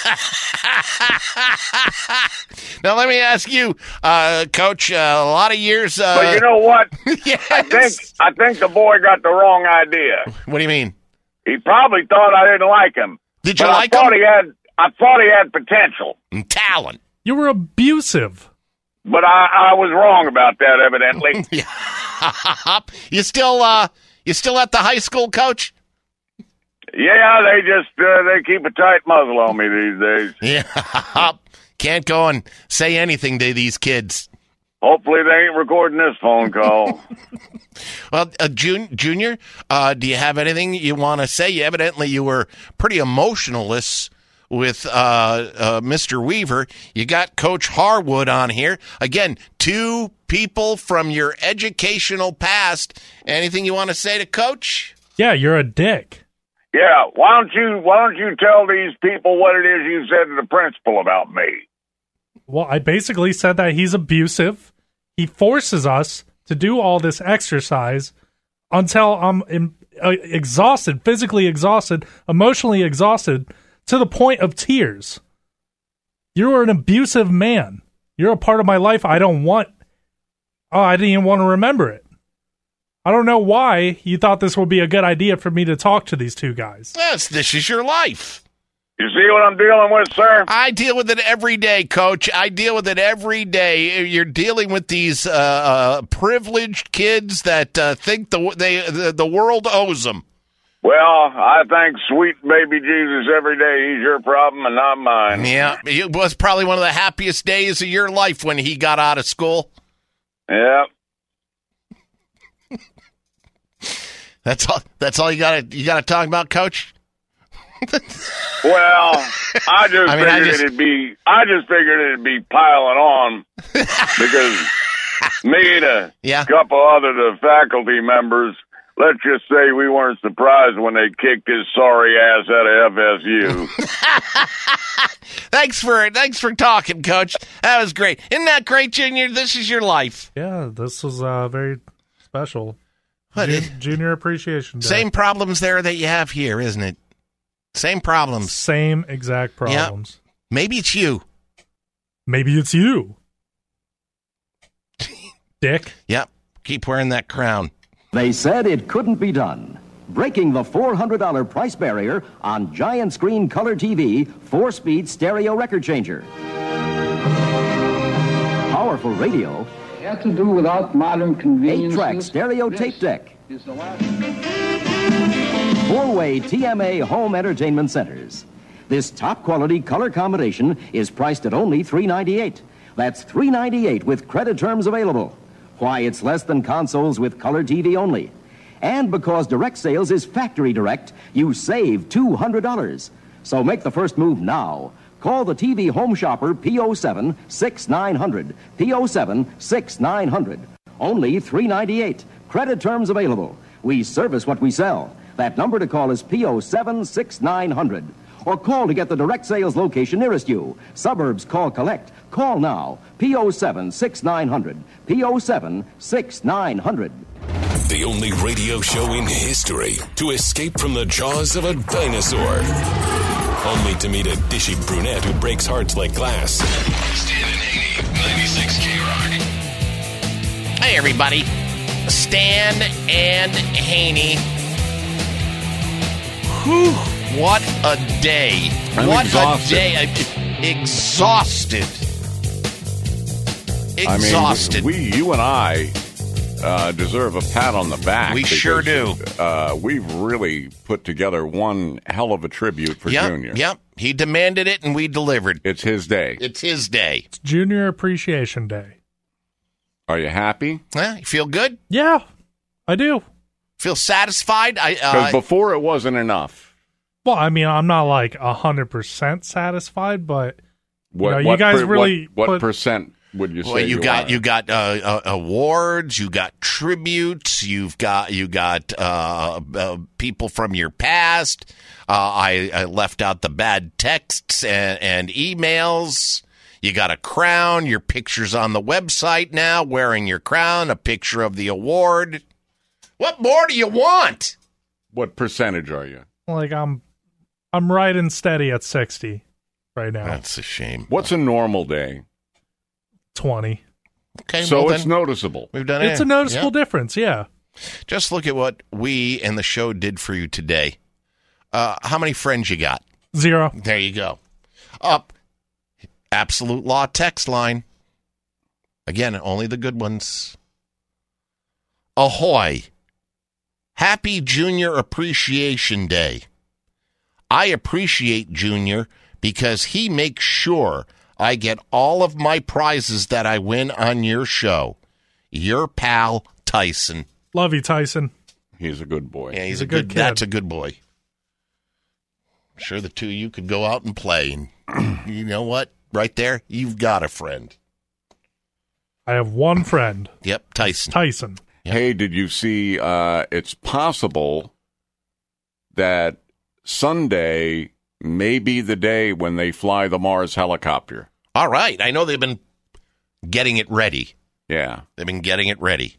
Now, let me ask you, uh, Coach, uh, a lot of years... Uh, But you know what? Yes. I think I think the boy got the wrong idea. What do you mean? He probably thought I didn't like him. Did you but like I thought him? He had, I thought he had potential. And talent. You were abusive. But I, I was wrong about that, evidently. you still uh, you still at the high school, Coach? Yeah, they just uh, they keep a tight muzzle on me these days. Yeah, can't go and say anything to these kids. Hopefully, they ain't recording this phone call. Well, uh, Jun- Junior, uh, do you have anything you want to say? Evidently, you were pretty emotionless with uh, uh, Mister Weaver. You got Coach Harwood on here. Again, two people from your educational past. Anything you want to say to Coach? Yeah, you're a dick. Yeah, why don't you why don't you tell these people what it is you said to the principal about me? Well, I basically said that he's abusive. He forces us to do all this exercise until I'm in, uh, exhausted, physically exhausted, emotionally exhausted, to the point of tears. You're an abusive man. You're a part of my life I don't want. Oh, I didn't even want to remember it. I don't know why you thought this would be a good idea for me to talk to these two guys. Yes, this is your life. You see what I'm dealing with, sir? I deal with it every day, Coach. I deal with it every day. You're dealing with these uh, uh, privileged kids that uh, think the, they, the the world owes them. Well, I thank sweet baby Jesus every day. He's your problem and not mine. Yeah, it was probably one of the happiest days of your life when he got out of school. Yeah. That's all. That's all you got to you got to talk about, Coach. Well, I just I mean, I figured just- it'd be. I just figured it'd be piling on because me and a Yeah. couple other the faculty members, let's just say we weren't surprised when they kicked his sorry ass out of F S U. Thanks for thanks for talking, Coach. That was great. Isn't that great, Junior? This is your life. Yeah, this was uh, very special. What Jun- is- Junior Appreciation Day. Same problems there that you have here, isn't it? Same problems. Same exact problems. Yep. Maybe it's you. Maybe it's you. Dick. Yep. Keep wearing that crown. They said it couldn't be done. Breaking the four hundred dollars price barrier on giant screen color T V, four-speed stereo record changer. Powerful radio. It has to do without modern conveniences. Eight-track stereo This tape deck. is the last. Four-way T M A home entertainment centers. This top-quality color combination is priced at only three ninety-eight. That's three ninety-eight with credit terms available. Why, it's less than consoles with color T V only. And because direct sales is factory direct, you save two hundred dollars. So make the first move now. Call the T V Home Shopper P O seven six nine hundred. P O seven six nine hundred. Only three ninety-eight. Credit terms available. We service what we sell. That number to call is P O seven six nine hundred. Or call to get the direct sales location nearest you. Suburbs call collect. Call now. P O seven six nine hundred. P O seven six nine hundred. The only radio show in history to escape from the jaws of a dinosaur. Only to meet a dishy brunette who breaks hearts like glass. Stan and Haney, ninety-six K Rock. Hey, everybody. Stan and Haney. Whew, what a day. I'm what exhausted. a day. I'm exhausted. Exhausted. I mean, we, you and I uh, deserve a pat on the back. We sure because, Uh, we've really put together one hell of a tribute for yep, Junior. Yep. He demanded it, and we delivered. It's his day. It's his day. It's Junior Appreciation Day. Are you happy? Huh? You feel good? Yeah, I do. Feel satisfied? I Because uh, before it wasn't enough. Well, I mean, I'm not like one hundred percent satisfied, but What, you know, you what guys per- really What, what put- percent would you say well, you, you got are? you got uh, uh, awards, you got tributes, you've got you got uh, uh, people from your past. Uh, I, I left out the bad texts and, and emails. You got a crown. Your picture's on the website now, wearing your crown. A picture of the award. What more do you want? What percentage are you? like I'm, I'm right and steady at sixty right now. That's a shame. What's a normal day? twenty. Okay, So well it's then, noticeable. We've done It's it. a noticeable Yep. difference, yeah. Just look at what we and the show did for you today. Uh, how many friends you got? Zero. There you go. Up. Absolute Law text line. Again, only the good ones. Ahoy. Happy Junior Appreciation Day. I appreciate Junior because he makes sure I get all of my prizes that I win on your show. Your pal, Tyson. Love you, Tyson. He's a good boy. Yeah, he's, He's a, a good, good kid. That's a good boy. I'm sure the two of you could go out and play. And you know what? Right there, you've got a friend. I have one friend. Yep, Tyson. Tyson. Yep. Hey, did you see? Uh, it's possible that Sunday may be the day when they fly the Mars helicopter. All right. I know they've been getting it ready. Yeah. They've been getting it ready.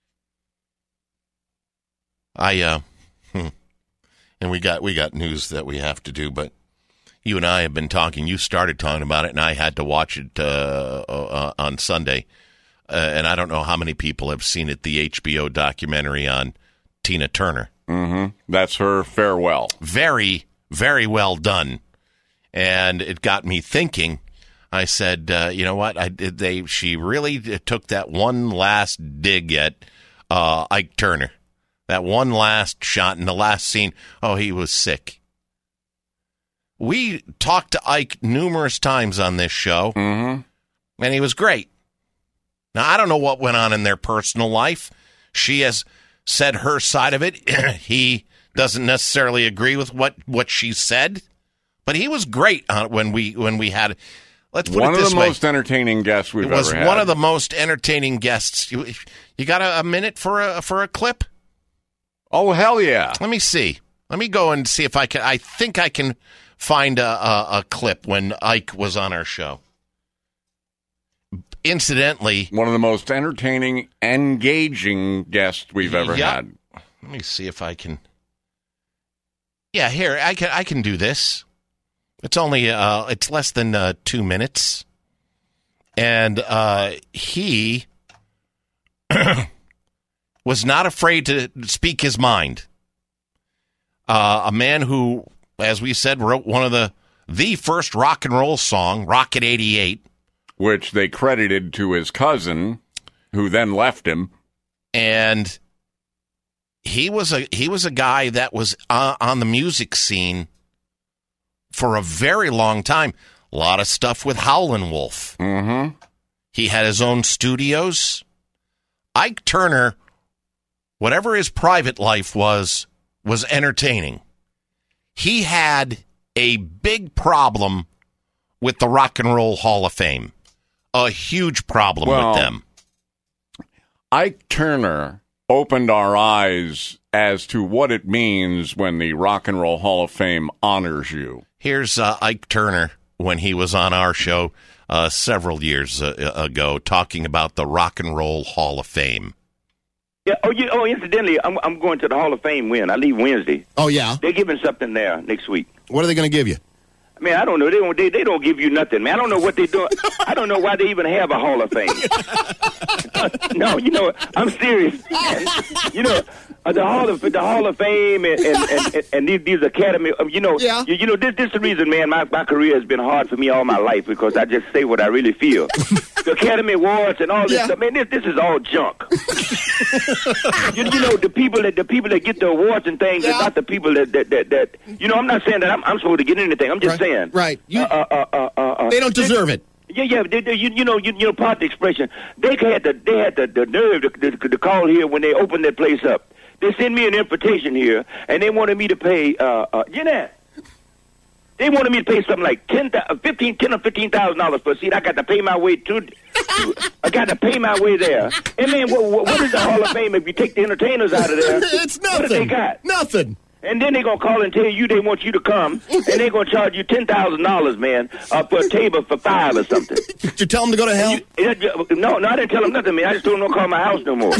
I uh hmm. and we got we got news that we have to do, but you and I have been talking. You started talking about it, and I had to watch it uh, uh, on Sunday. Uh, and I don't know how many people have seen it. The H B O documentary on Tina Turner. Mm-hmm. That's her farewell. Very, very well done. And it got me thinking. I said, uh, you know what? I did. They she really took that one last dig at uh, Ike Turner. That one last shot in the last scene. Oh, he was sick. We talked to Ike numerous times on this show, mm-hmm. and he was great. Now, I don't know what went on in their personal life. She has said her side of it. He doesn't necessarily agree with what, what she said, but he was great on when we when we had. Let's put one it this of the way. most entertaining guests we've It was ever had. one of the most entertaining guests. You, you got a, a minute for a for a clip? Oh, hell yeah. Let me see. Let me go and see if I can. I think I can find a, a, a clip when Ike was on our show. Incidentally, one of the most entertaining, engaging guests we've ever yep. had. Let me see if I can. Yeah, here I can. I can do this. It's only. Uh, it's less than uh, two minutes, and uh, he was not afraid to speak his mind. Uh, a man who, as we said, wrote one of the the first rock and roll song, Rocket eighty-eight. Which they credited to his cousin, who then left him. And he was a he was a guy that was uh, on the music scene for a very long time. A lot of stuff with Howlin' Wolf. Mm-hmm. He had his own studios. Ike Turner, whatever his private life was, was entertaining. He had a big problem with the Rock and Roll Hall of Fame. A huge problem well, with them. Ike Turner opened our eyes as to what it means when the Rock and Roll Hall of Fame honors you. Here's uh, Ike Turner when he was on our show uh, several years uh, ago talking about the Rock and Roll Hall of Fame. Yeah. Oh, you, oh. Incidentally, I'm I'm going to the Hall of Fame when I leave Wednesday. Oh yeah. They're giving something there next week. What are they going to give you? Man, I don't know. They don't. They, they don't give you nothing, man. I don't know what they do. I don't know why they even have a Hall of Fame. No, you know, I'm serious. You know, uh, the Hall of the Hall of Fame and and, and, and these, these Academy. Um, you know, yeah. you, you know, this this is the reason, man. My my career has been hard for me all my life because I just say what I really feel. The Academy Awards and all this yeah. stuff, man. This this is all junk. you, you know, the people that the people that get the awards and things yeah. are not the people that that, that that you know. I'm not saying that I'm, I'm supposed to get anything. I'm just right. saying. Right. You, uh, uh, uh, uh, uh, they don't deserve they, it. Yeah, yeah. They, they, you, you know, you, you know, part of the expression. They had the they had the, the nerve to, to, to call here when they opened their place up. They sent me an invitation here, and they wanted me to pay. Uh, uh, you know, they wanted me to pay something like ten, fifteen, ten or fifteen thousand dollars for a seat. I got to pay my way to. to I got to pay my way there. And man, what, what, what is the Hall of Fame if you take the entertainers out of there? It's nothing. What have they got? Nothing. And then they're going to call and tell you they want you to come, and they're going to charge you ten thousand dollars, man, uh, for a table for five or something. Did you tell them to go to hell? You, no, no, I didn't tell them nothing, man. I just told them don't call my house no more.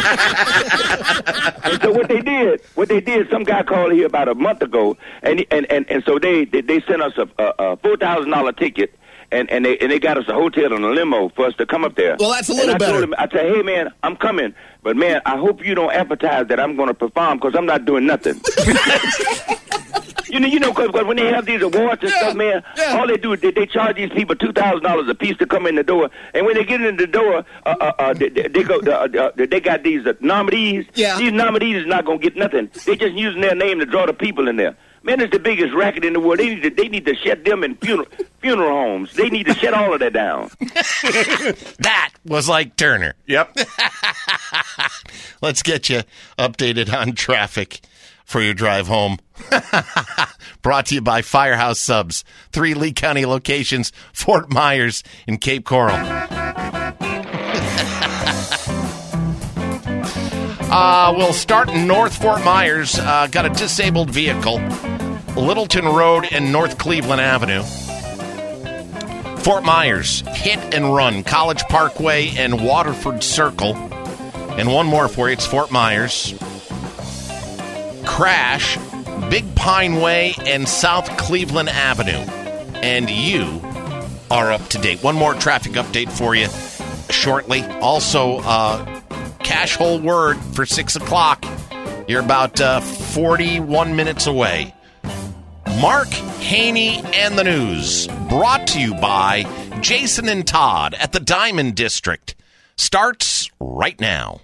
And so what they did, what they did, some guy called here about a month ago, and and, and, and so they, they, they sent us a, a, a four thousand dollars ticket, and, and, they, and they got us a hotel and a limo for us to come up there. Well, that's a little and I better. Told him, I said, hey, man, I'm coming. But, man, I hope you don't advertise that I'm going to perform because I'm not doing nothing. you know, you know, because when they have these awards and yeah, stuff, man, yeah. all they do is they, they charge these people two thousand dollars a piece to come in the door. And when they get in the door, uh, uh, uh, they, they, go, uh, uh, they got these uh, nominees. Yeah. These nominees is not going to get nothing. They're just using their name to draw the people in there. Man, it's the biggest racket in the world. They need to, they need to shut them in funeral, funeral homes. They need to shut all of that down. That was like Turner. Yep. Let's get you updated on traffic for your drive home. Brought to you by Firehouse Subs. Three Lee County locations, Fort Myers and Cape Coral. Uh, we'll start in North Fort Myers. Uh, got a disabled vehicle. Littleton Road and North Cleveland Avenue. Fort Myers, hit and run. College Parkway and Waterford Circle. And one more for you. It's Fort Myers. Crash, Big Pine Way and South Cleveland Avenue. And you are up to date. One more traffic update for you shortly. Also, uh... Cash Whole Word for six o'clock. You're about uh, forty-one minutes away. Mark Haney and the News, brought to you by Jason and Todd at the Diamond District. Starts right now.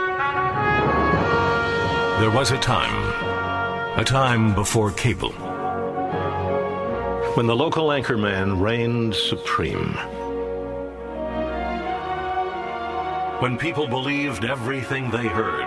There was a time, a time before cable, when the local anchorman reigned supreme. When people believed everything they heard.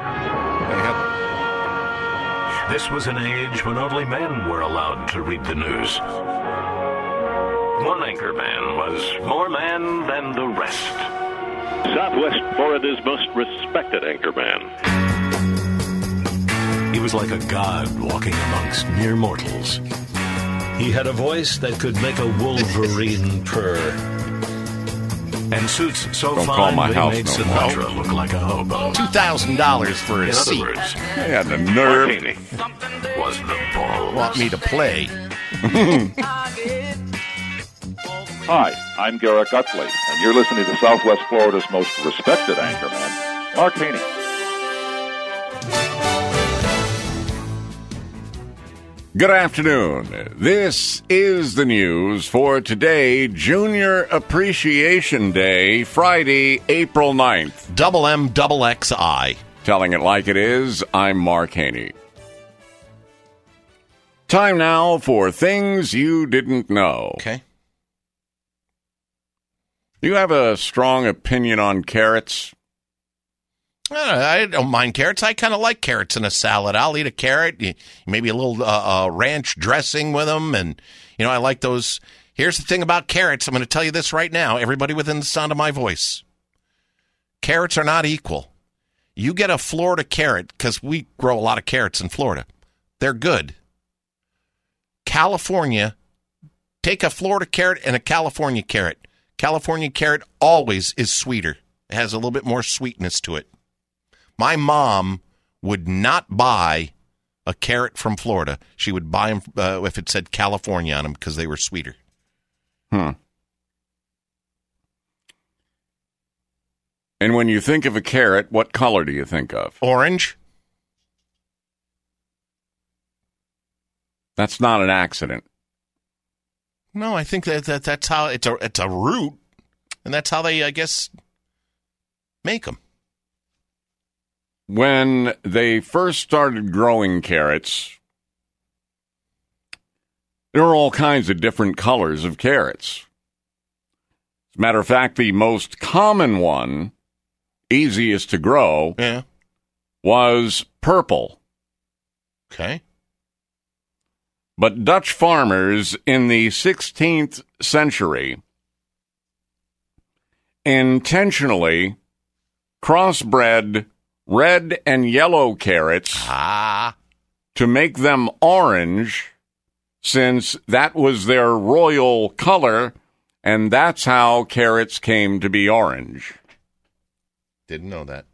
This was an age when only men were allowed to read the news. One anchor man was more man than the rest. Southwest Florida's most respected anchorman. He was like a god walking amongst mere mortals. He had a voice that could make a wolverine purr. And suits so Don't call fine my they house made no Sinatra more. look like a hobo. Two thousand dollars for a In other seat. words, They had the nerve. was the ball. Want me to play? Hi, I'm Garrett Gutley, and you're listening to Southwest Florida's most respected anchorman, Mark Haney. Good afternoon. This is the news for today, Junior Appreciation Day, Friday, April ninth. Double M, double X I. Telling it like it is, I'm Mark Haney. Time now for things you didn't know. Okay. You have a strong opinion on carrots? I don't mind carrots. I kind of like carrots in a salad. I'll eat a carrot, maybe a little uh, uh, ranch dressing with them. And, you know, I like those. Here's the thing about carrots. I'm going to tell you this right now. Everybody within the sound of my voice. Carrots are not equal. You get a Florida carrot, because we grow a lot of carrots in Florida. They're good. California, take a Florida carrot and a California carrot. California carrot always is sweeter. It has a little bit more sweetness to it. My mom would not buy a carrot from Florida. She would buy them uh, if it said California on them because they were sweeter. Hmm. And when you think of a carrot, what color do you think of? Orange. That's not an accident. No, I think that, that that's how it's a it's a root, and that's how they, I guess, make them. When they first started growing carrots, there were all kinds of different colors of carrots. As a matter of fact, the most common one, easiest to grow, yeah. was purple. Okay. But Dutch farmers in the sixteenth century intentionally crossbred red and yellow carrots ah. to make them orange, since that was their royal color, and that's how carrots came to be orange. Didn't know that.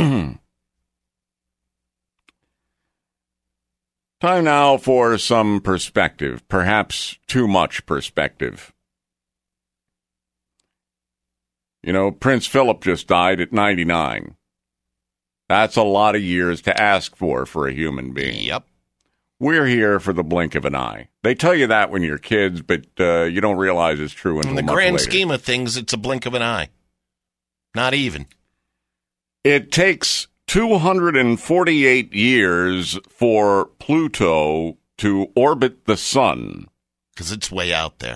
Time now for some perspective, perhaps too much perspective. You know, Prince Philip just died at ninety-nine. That's a lot of years to ask for for a human being. Yep. We're here for the blink of an eye. They tell you that when you're kids, but uh, you don't realize it's true until In the much grand later. scheme of things, it's a blink of an eye. Not even. It takes two hundred forty-eight years for Pluto to orbit the sun. Because it's way out there.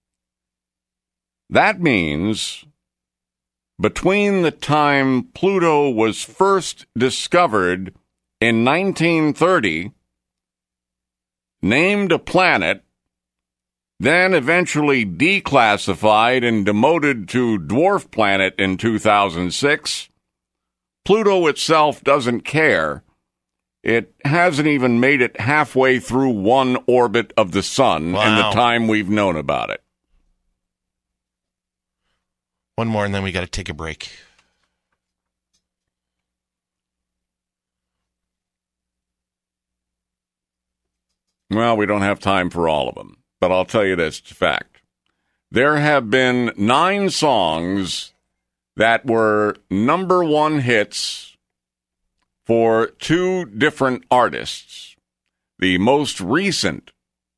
That means between the time Pluto was first discovered in nineteen thirty, named a planet, then eventually declassified and demoted to dwarf planet in two thousand six, Pluto itself doesn't care. It hasn't even made it halfway through one orbit of the sun Wow. in the time we've known about it. One more, and then we got to take a break. Well, we don't have time for all of them, but I'll tell you this fact. There have been nine songs that were number one hits for two different artists. The most recent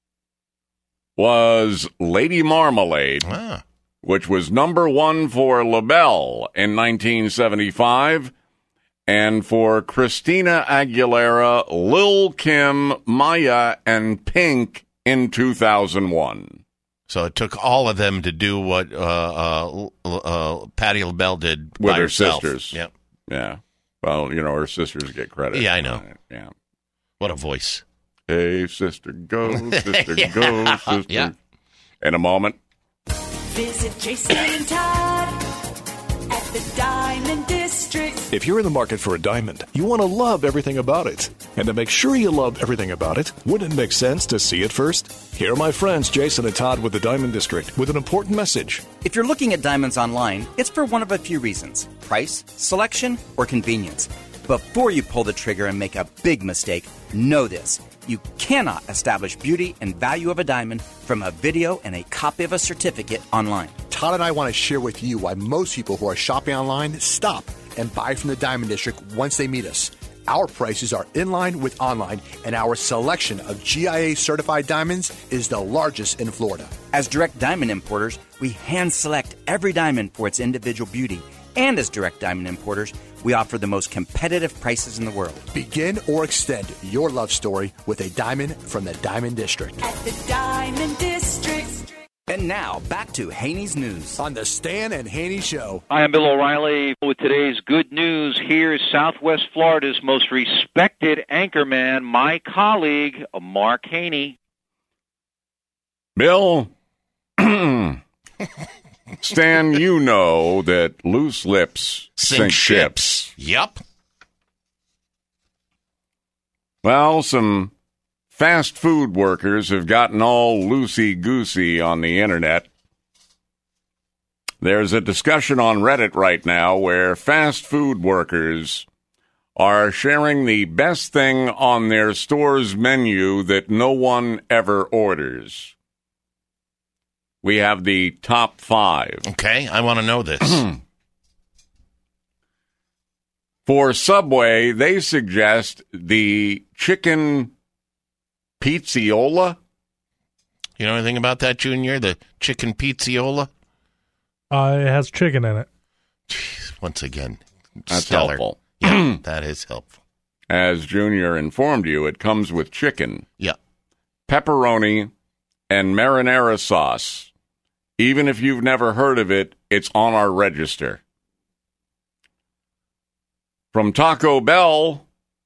was Lady Marmalade, ah. which was number one for LaBelle in nineteen seventy-five, and for Christina Aguilera, Lil' Kim, Maya, and Pink in two thousand one. So it took all of them to do what uh, uh, uh, Patti LaBelle did With by her herself. sisters. Yep. Yeah. Well, you know, her sisters get credit. Yeah, I know. Yeah. What a voice. Hey, sister, go, sister, Yeah. go, sister. Yeah. In a moment. Visit Jason and Todd at the Diamond District. If you're in the market for a diamond, you want to love everything about it. And to make sure you love everything about it, wouldn't it make sense to see it first? Here are my friends Jason and Todd with the Diamond District with an important message. If you're looking at diamonds online, it's for one of a few reasons: price, selection, or convenience. Before you pull the trigger and make a big mistake, know this: you cannot establish beauty and value of a diamond from a video and a copy of a certificate online. Todd and I want to share with you why most people who are shopping online stop and buy from the Diamond District once they meet us. Our prices are in line with online, and our selection of G I A certified diamonds is the largest in Florida. As direct diamond importers, we hand select every diamond for its individual beauty. And as direct diamond importers, we offer the most competitive prices in the world. Begin or extend your love story with a diamond from the Diamond District. At the Diamond District. And now, back to Haney's News. On the Stan and Haney Show. Hi, I'm Bill O'Reilly with today's good news. Here's Southwest Florida's most respected anchorman, my colleague, Mark Haney. Bill, Stan, you know that loose lips sink, Sink ships. ships. Yep. Well, some fast food workers have gotten all loosey-goosey on the internet. There's a discussion on Reddit right now where fast food workers are sharing the best thing on their store's menu that no one ever orders. We have the top five. Okay, I want to know this. For Subway, they suggest the chicken pizziola. You know anything about that, Junior? The chicken pizziola? Uh, it has chicken in it. Jeez, once again, That's stellar. helpful. Yeah, that is helpful. As Junior informed you, it comes with chicken, Yeah. pepperoni, and marinara sauce. Even if you've never heard of it, it's on our register. From Taco Bell,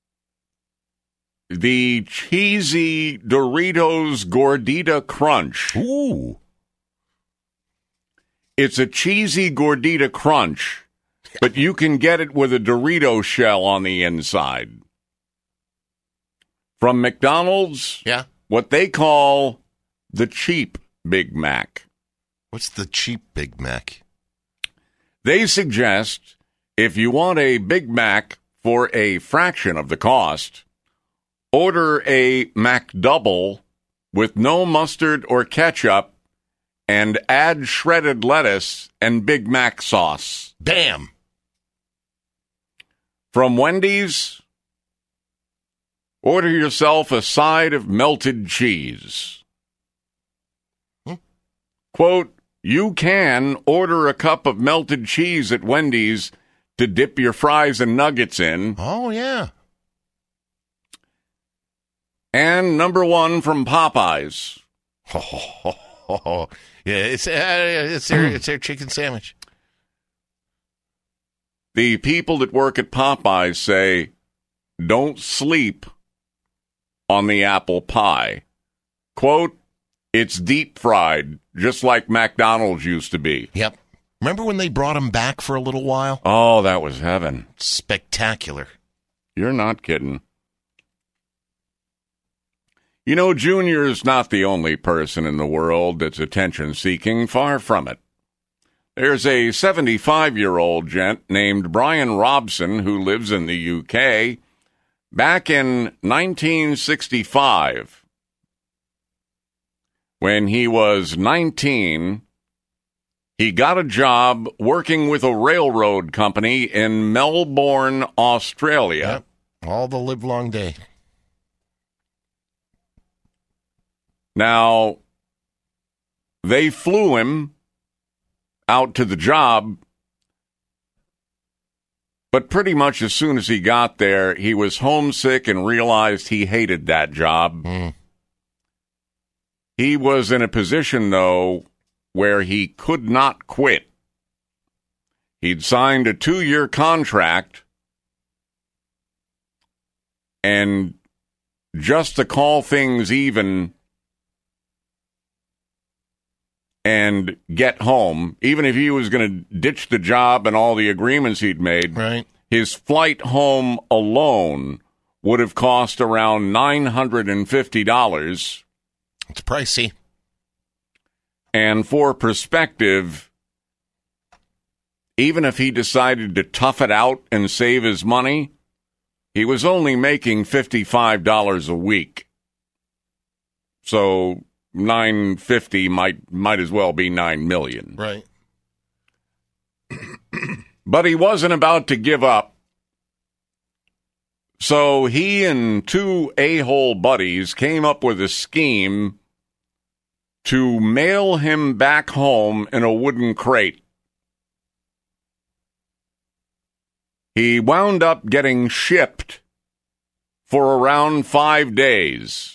the cheesy Doritos Gordita Crunch. Ooh. It's a cheesy Gordita Crunch, but you can get it with a Dorito shell on the inside. From McDonald's, Yeah. what they call the cheap Big Mac. What's the cheap Big Mac? They suggest if you want a Big Mac for a fraction of the cost, order a McDouble with no mustard or ketchup and add shredded lettuce and Big Mac sauce. Bam! From Wendy's, order yourself a side of melted cheese. Hmm? Quote, you can order a cup of melted cheese at Wendy's to dip your fries and nuggets in. Oh, yeah. And number one from Popeyes. Oh, oh, oh. Yeah, it's, uh, it's, their, it's their chicken sandwich. The people that work at Popeyes say, don't sleep on the apple pie. Quote, it's deep fried, just like McDonald's used to be. Yep. Remember when they brought them back for a little while? Oh, that was heaven. Spectacular. You're not kidding. You know, Junior's not the only person in the world that's attention-seeking. Far from it. There's a seventy-five-year-old gent named Brian Robson who lives in the U K. Back in nineteen sixty-five, when he was nineteen, he got a job working with a railroad company in Melbourne, Australia. Yep. All the livelong day. Now, they flew him out to the job, but pretty much as soon as he got there, he was homesick and realized he hated that job. Mm. He was in a position, though, where he could not quit. He'd signed a two-year contract, and just to call things even, and get home, even if he was going to ditch the job and all the agreements he'd made, right. his flight home alone would have cost around nine hundred fifty dollars. It's pricey. And for perspective, even if he decided to tough it out and save his money, he was only making fifty-five dollars a week. So nine fifty might might as well be nine million. Right. But he wasn't about to give up. So he and two a-hole buddies came up with a scheme to mail him back home in a wooden crate. He wound up getting shipped for around five days.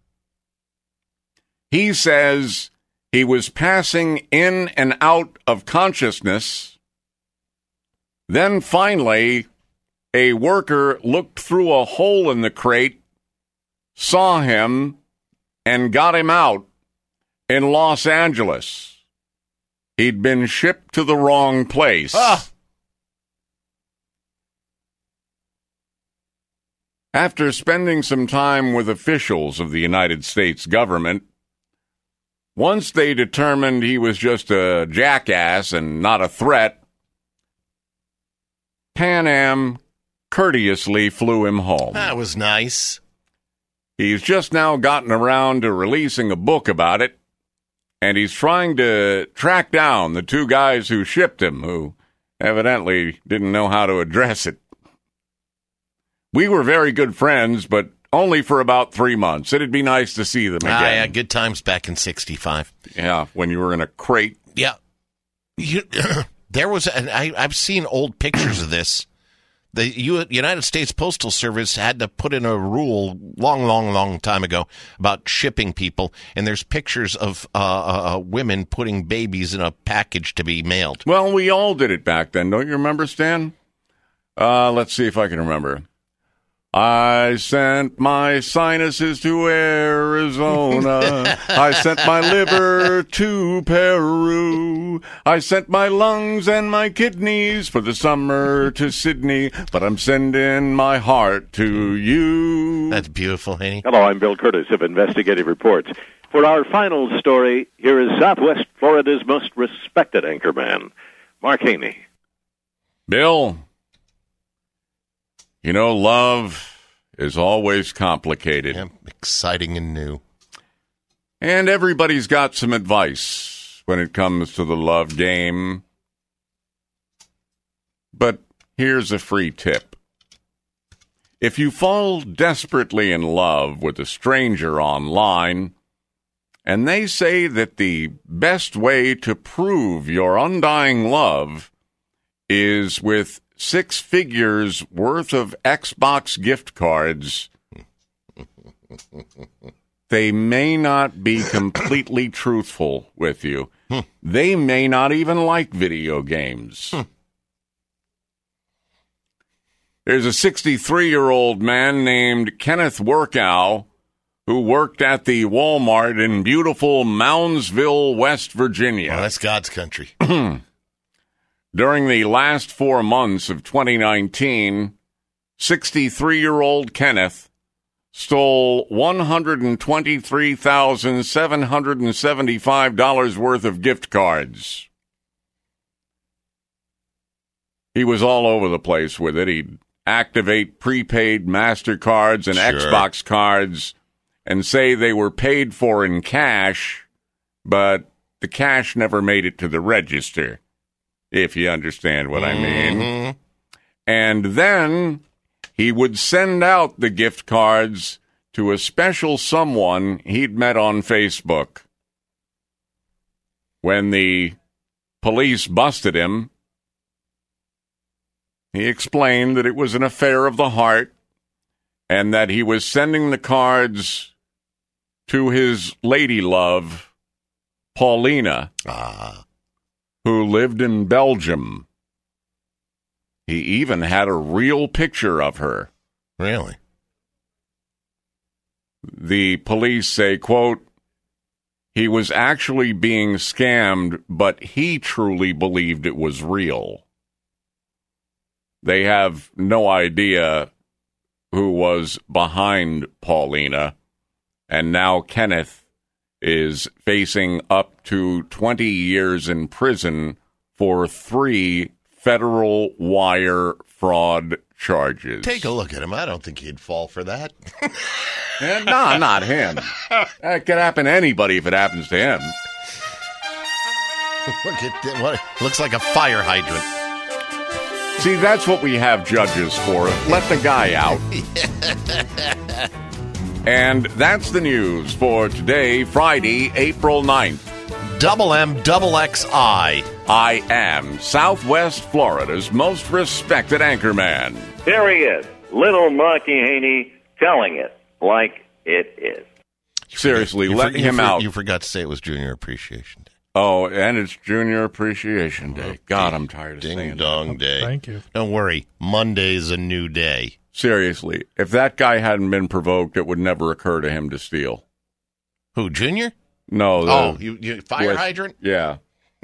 He says he was passing in and out of consciousness. Then finally, a worker looked through a hole in the crate, saw him, and got him out in Los Angeles. He'd been shipped to the wrong place. Ah. After spending some time with officials of the United States government, once they determined he was just a jackass and not a threat, Pan Am courteously flew him home. That was nice. He's just now gotten around to releasing a book about it, and he's trying to track down the two guys who shipped him, who evidently didn't know how to address it. We were very good friends, but only for about three months. It'd be nice to see them again. Ah, yeah, good times back in sixty-five. Yeah, when you were in a crate. Yeah. You, there was, and I, I've seen old pictures of this. The U, United States Postal Service had to put in a rule long, long, long time ago about shipping people, and there's pictures of uh, uh, women putting babies in a package to be mailed. Well, we all did it back then. Don't you remember, Stan? Uh, let's see if I can remember. I sent my sinuses to Arizona. I sent my liver to Peru. I sent my lungs and my kidneys for the summer to Sydney. But I'm sending my heart to you. That's beautiful, Haney. Hello, I'm Bill Curtis of Investigative Reports. For our final story, here is Southwest Florida's most respected anchorman, Mark Haney. Bill, you know, love is always complicated. Yeah, exciting and new. And everybody's got some advice when it comes to the love game. But here's a free tip. If you fall desperately in love with a stranger online, and they say that the best way to prove your undying love is with six figures worth of Xbox gift cards, they may not be completely truthful with you. They may not even like video games. There's a sixty-three-year-old man named Kenneth Workow who worked at the Walmart in beautiful Moundsville, West Virginia. Oh, that's God's country. During the last four months of twenty nineteen, sixty-three-year-old Kenneth stole one hundred twenty-three thousand seven hundred seventy-five dollars worth of gift cards. He was all over the place with it. He'd activate prepaid MasterCards and Sure. Xbox cards and say they were paid for in cash, but the cash never made it to the register, if you understand what I mean. Mhm. And then he would send out the gift cards to a special someone he'd met on Facebook. When the police busted him, he explained that it was an affair of the heart and that he was sending the cards to his lady love, Paulina, Ah. who lived in Belgium. He even had a real picture of her. Really? The police say, quote, he was actually being scammed, but he truly believed it was real. They have no idea who was behind Paulina, and now Kenneth is facing up to twenty years in prison for three federal wire fraud charges. Take a look at him. I don't think he'd fall for that. Eh, no, not him. That could happen to anybody if it happens to him. Look at that. What looks like a fire hydrant. See, that's what we have judges for. Let the guy out. And that's the news for today, Friday, April ninth. Double M, double X I. I am Southwest Florida's most respected anchorman. There he is, little Marky Haney, telling it like it is. Seriously, You let for- him you for- out. You forgot to say it was Junior Appreciation Day. Oh, and it's Junior Appreciation Day. God, I'm tired of Ding saying dong that. day. Thank you. Don't worry, Monday's a new day. Seriously, if that guy hadn't been provoked, it would never occur to him to steal. Who, Junior? No. The, Oh, you, you fire with- hydrant? Yeah.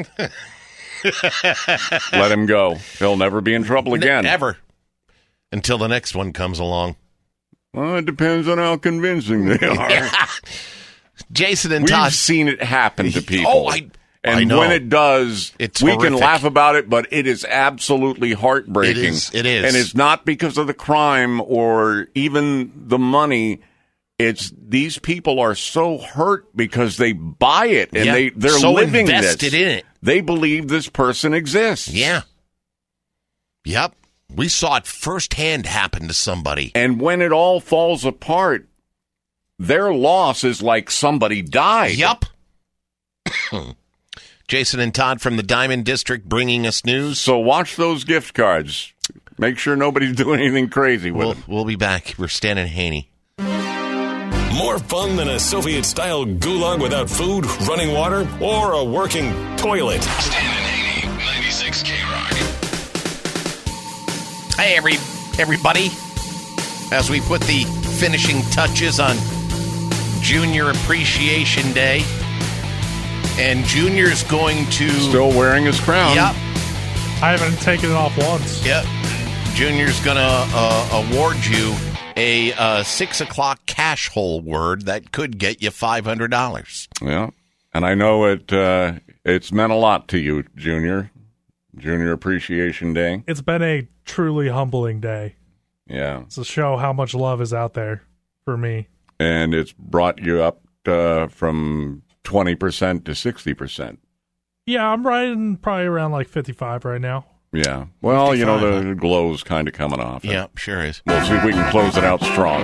Let him go. He'll never be in trouble again. Ever. Until the next one comes along. Well, it depends on how convincing they are. Yeah. Jason and We've Todd. seen it happen to people. Oh, I, and I know. when it does, It's we horrific. can laugh about it, but it is absolutely heartbreaking. It is. It is. And it's not because of the crime or even the money. It's these people are so hurt because they buy it and Yeah. they, they're So living invested this. in it. They believe this person exists. Yeah. Yep. We saw it firsthand happen to somebody. And when it all falls apart, their loss is like somebody died. Yep. Jason and Todd from the Diamond District bringing us news. So watch those gift cards. Make sure nobody's doing anything crazy with We'll, them. we'll be back. We're Stan and Haney. More fun than a Soviet-style gulag without food, running water, or a working toilet. Stan and Haney, ninety-six K Rock. Hey, every everybody. As we put the finishing touches on Junior Appreciation Day. And Junior's going to... Still wearing his crown. Yep. I haven't taken it off once. Yep. Junior's going to uh, award you a uh, six o'clock cash hole word that could get you five hundred dollars. Yeah. And I know it. Uh, it's meant a lot to you, Junior. Junior Appreciation Day. It's been a truly humbling day. Yeah. It's to show how much love is out there for me. And it's brought you up uh, from twenty percent to sixty percent. Yeah, I'm riding probably around like fifty-five right now. Yeah. Well, you know, fifty-five, the glow's kind of coming off. Yeah, sure is. We'll see if we can close it out strong.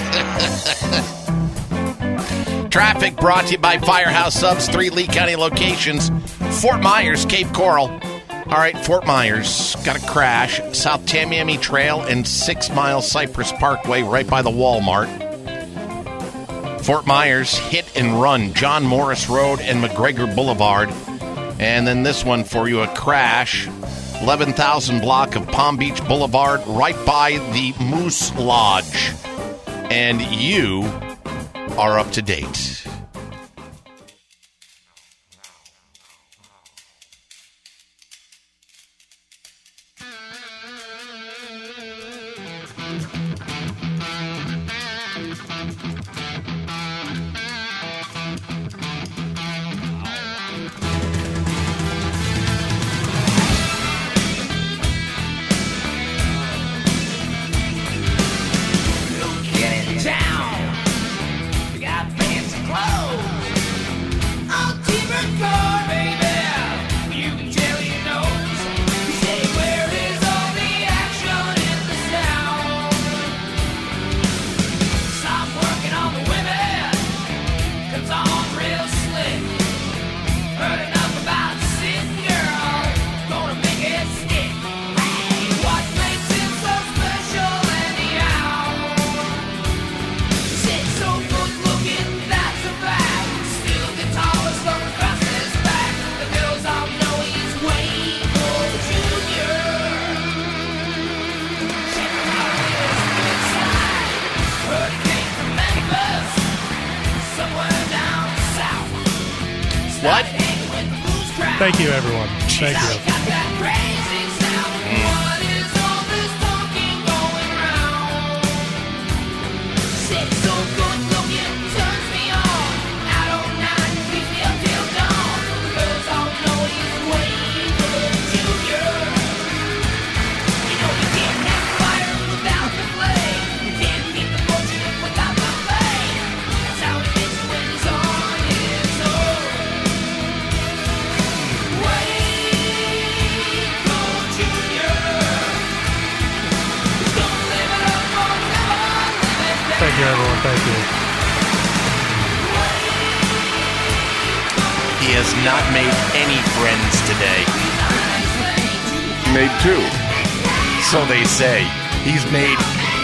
Traffic brought to you by Firehouse Subs, three Lee County locations. Fort Myers, Cape Coral. All right, Fort Myers got a crash. South Tamiami Trail and Six Mile Cypress Parkway right by the Walmart. Fort Myers, hit and run, John Morris Road and McGregor Boulevard. And then this one for you, a crash, eleven thousand block of Palm Beach Boulevard right by the Moose Lodge. And you are up to date. What? Thank you, everyone. Thank you. Thank you, everyone. Thank you. He has not made any friends today. Made two. So they say. He's made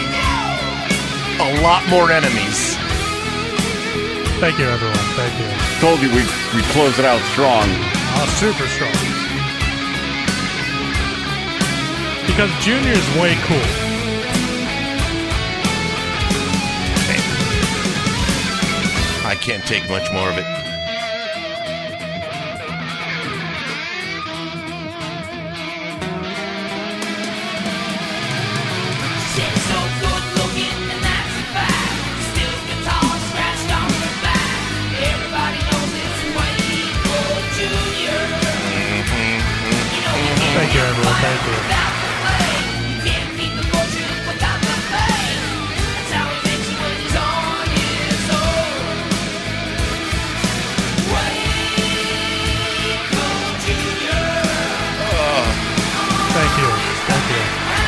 a lot more enemies. Thank you, everyone. Thank you. Told you we we close it out strong. Oh, super strong. Because Junior's way cool. I can't take much more of it. Thank you, everyone. Thank you. Thank you. Thank you.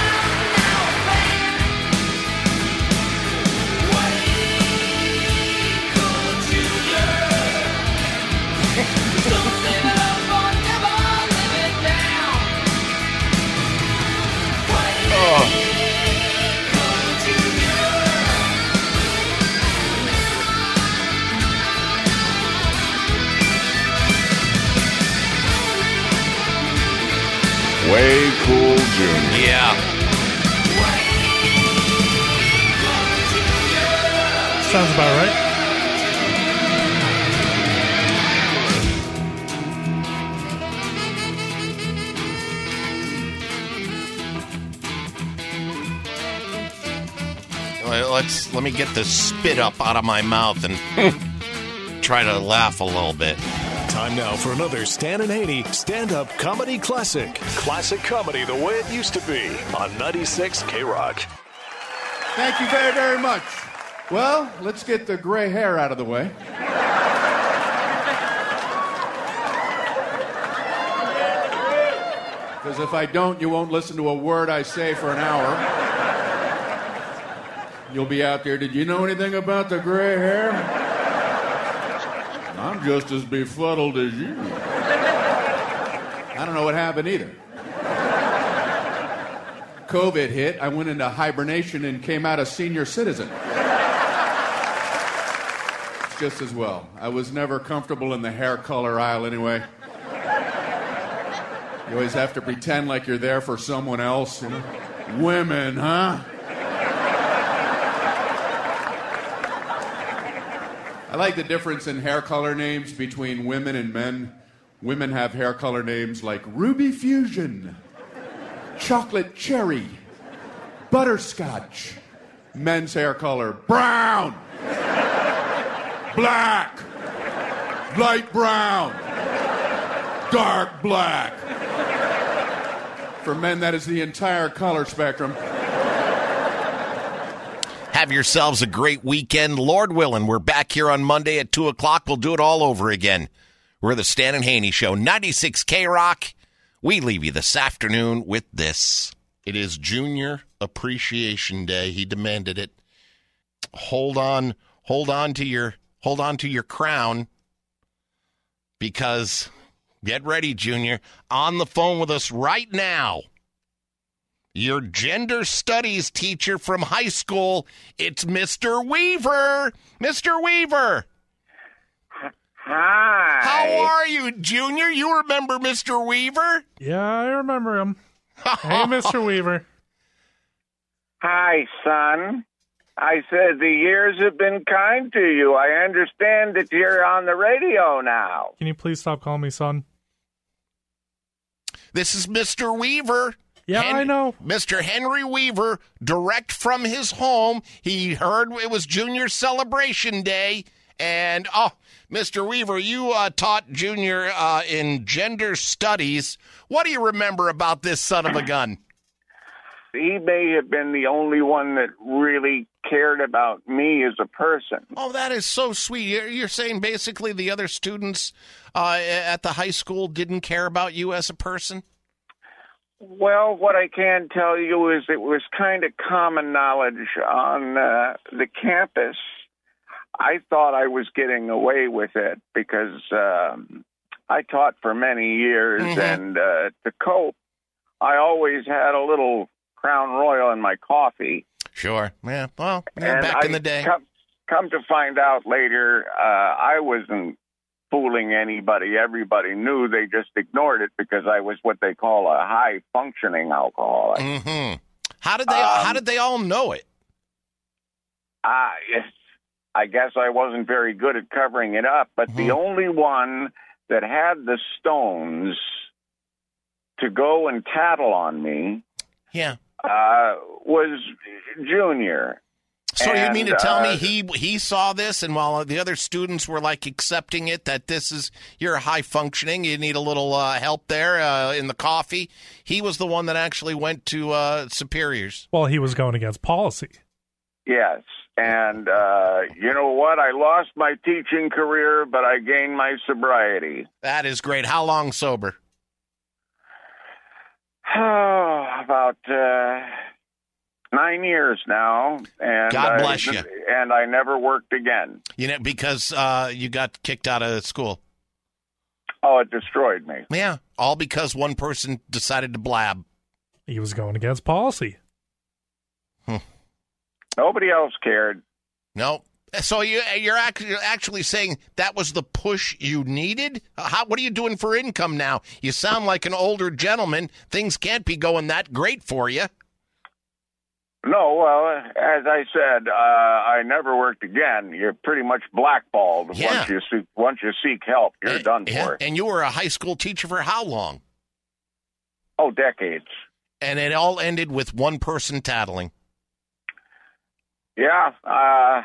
Way Cool Junior. Yeah. Sounds about right. Well, Let's let me get the spit up out of my mouth and try to laugh a little bit. Time now for another Stan and Haney stand-up comedy classic. Classic comedy the way it used to be on ninety-six K-Rock. Thank you very, very much. Well, let's get the gray hair out of the way. Because if I don't, you won't listen to a word I say for an hour. You'll be out there, did you know anything about the gray hair? I'm just as befuddled as you. I don't know what happened either. COVID hit, I went into hibernation and came out a senior citizen. It's just as well. I was never comfortable in the hair color aisle anyway. You always have to pretend like you're there for someone else, you know? Women, huh? I like the difference in hair color names between women and men. Women have hair color names like Ruby Fusion, Chocolate Cherry, Butterscotch. Men's hair color, brown, black, light brown, dark black. For men, that is the entire color spectrum. Have yourselves a great weekend. Lord willing, we're back here on Monday at two o'clock. We'll do it all over again. We're the Stan and Haney Show, ninety-six K-Rock. We leave you this afternoon with this. It is Junior Appreciation Day. He demanded it. Hold on, hold on to your, hold on to your crown, because get ready, Junior. On the phone with us right now, your gender studies teacher from high school, it's Mister Weaver. Mister Weaver. Hi. How are you, Junior? You remember Mister Weaver? Yeah, I remember him. Hey, Mister Weaver. Hi, son. I said the years have been kind to you. I understand that you're on the radio now. Can you please stop calling me son? This is Mister Weaver. Yeah, Hen- I know. Mister Henry Weaver, direct from his home. He heard it was Junior Celebration Day. And, oh, Mister Weaver, you uh, taught Junior uh, in gender studies. What do you remember about this son of a gun? He may have been the only one that really cared about me as a person. Oh, that is so sweet. You're, you're saying basically the other students uh, at the high school didn't care about you as a person? Well, what I can tell you is it was kind of common knowledge on uh, the campus. I thought I was getting away with it because um, I taught for many years, Mm-hmm. and uh, to cope, I always had a little Crown Royal in my coffee. Sure. Yeah, well, yeah, And back I in the day. Come, come to find out later, uh, I wasn't fooling anybody. Everybody knew. They just ignored it because I was what they call a high-functioning alcoholic. Mm-hmm. How did they? Um, how did they all know it? I, I guess I wasn't very good at covering it up, but the only one that had the stones to go and tattle on me Yeah. uh, was Junior. So you mean to And, tell uh, me he he saw this, and while the other students were like accepting it, that this is you're high functioning, you need a little uh, help there uh, in the coffee, he was the one that actually went to uh, superiors. Well, he was going against policy. Yes. And uh, you know what? I lost my teaching career, but I gained my sobriety. That is great. How long sober? Oh, about uh, nine years now. And God I- bless you. And I never worked again. You know, because uh, you got kicked out of school. Oh, it destroyed me. Yeah, all because one person decided to blab. He was going against policy. Nobody else cared. No. So you, you're actually, you're actually saying that was the push you needed? How, what are you doing for income now? You sound like an older gentleman. Things can't be going that great for you. No, well, as I said, uh, I never worked again. You're pretty much blackballed Yeah. once you seek once you seek help. You're done Yeah, for. and you were a high school teacher for how long? Oh, decades. And it all ended with one person tattling. Yeah, uh,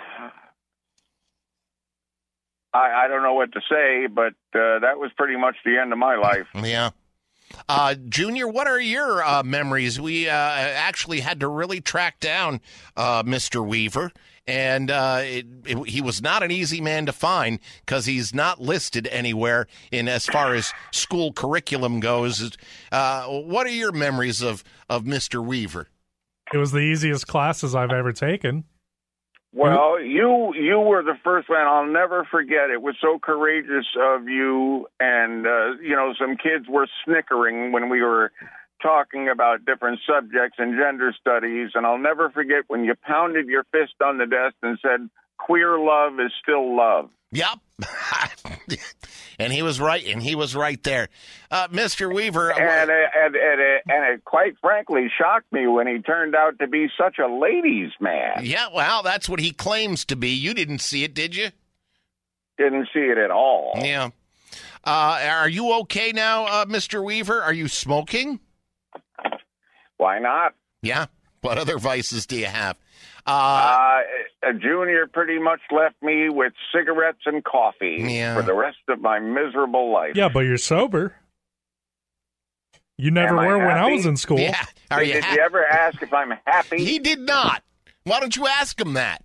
I I don't know what to say, but uh, that was pretty much the end of my life. Yeah. Uh, Junior, what are your uh, memories? We uh, actually had to really track down uh, Mister Weaver, and uh, it, it, he was not an easy man to find because he's not listed anywhere in as far as school curriculum goes. Uh, what are your memories of, of Mister Weaver? It was the easiest classes I've ever taken. Well, you you were the first one. I'll never forget. It was so courageous of you, and uh, you know, some kids were snickering when we were talking about different subjects in gender studies, and I'll never forget when you pounded your fist on the desk and said, "Queer love is still love." Yep. And he was right, and he was right there. Uh, Mister Weaver. And, it, and, and, it, and it quite frankly shocked me when he turned out to be such a ladies' man. Yeah, well, that's what he claims to be. You didn't see it, did you? Didn't see it at all. Yeah. Uh, are you okay now, uh, Mister Weaver? Are you smoking? Why not? Yeah. What other vices do you have? Uh, a Junior pretty much left me with cigarettes and coffee Yeah. for the rest of my miserable life. Yeah, but you're sober. You never Am I were when I happy? was in school. Yeah. Are you Did ha- you ever ask if I'm happy? He did not. Why don't you ask him that?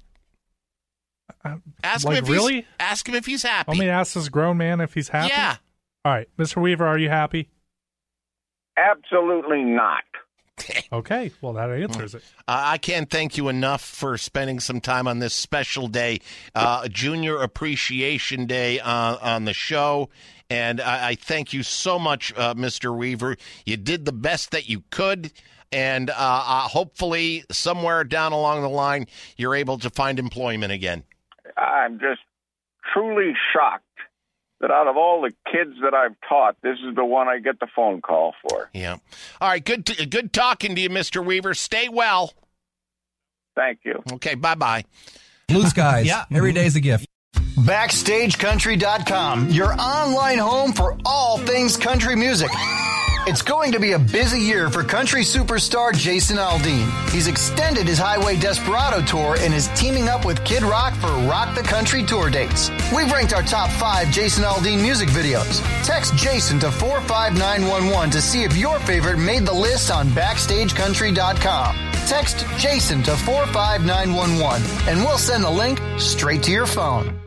Ask like, him if really? he's, ask him if he's happy. Want me to ask this grown man if he's happy? Yeah. All right, Mister Weaver, are you happy? Absolutely not. Okay, well, that answers it. Uh, I can't thank you enough for spending some time on this special day, uh, Junior Appreciation Day uh, on the show. And I, I thank you so much, uh, Mister Weaver. You did the best that you could. And uh, uh, hopefully somewhere down along the line, you're able to find employment again. I'm just truly shocked that out of all the kids that I've taught, this is the one I get the phone call for. Yeah. All right. Good. T- good talking to you, Mister Weaver. Stay well. Thank you. Okay, bye-bye. Blue skies. Yeah. Every day's a gift. Backstage Country dot com, your online home for all things country music. It's going to be a busy year for country superstar Jason Aldean. He's extended his Highway Desperado tour and is teaming up with Kid Rock for Rock the Country tour dates. We've ranked our top five Jason Aldean music videos. Text Jason to four five nine one one to see if your favorite made the list on Backstage Country dot com. Text Jason to four five nine one one and we'll send the link straight to your phone.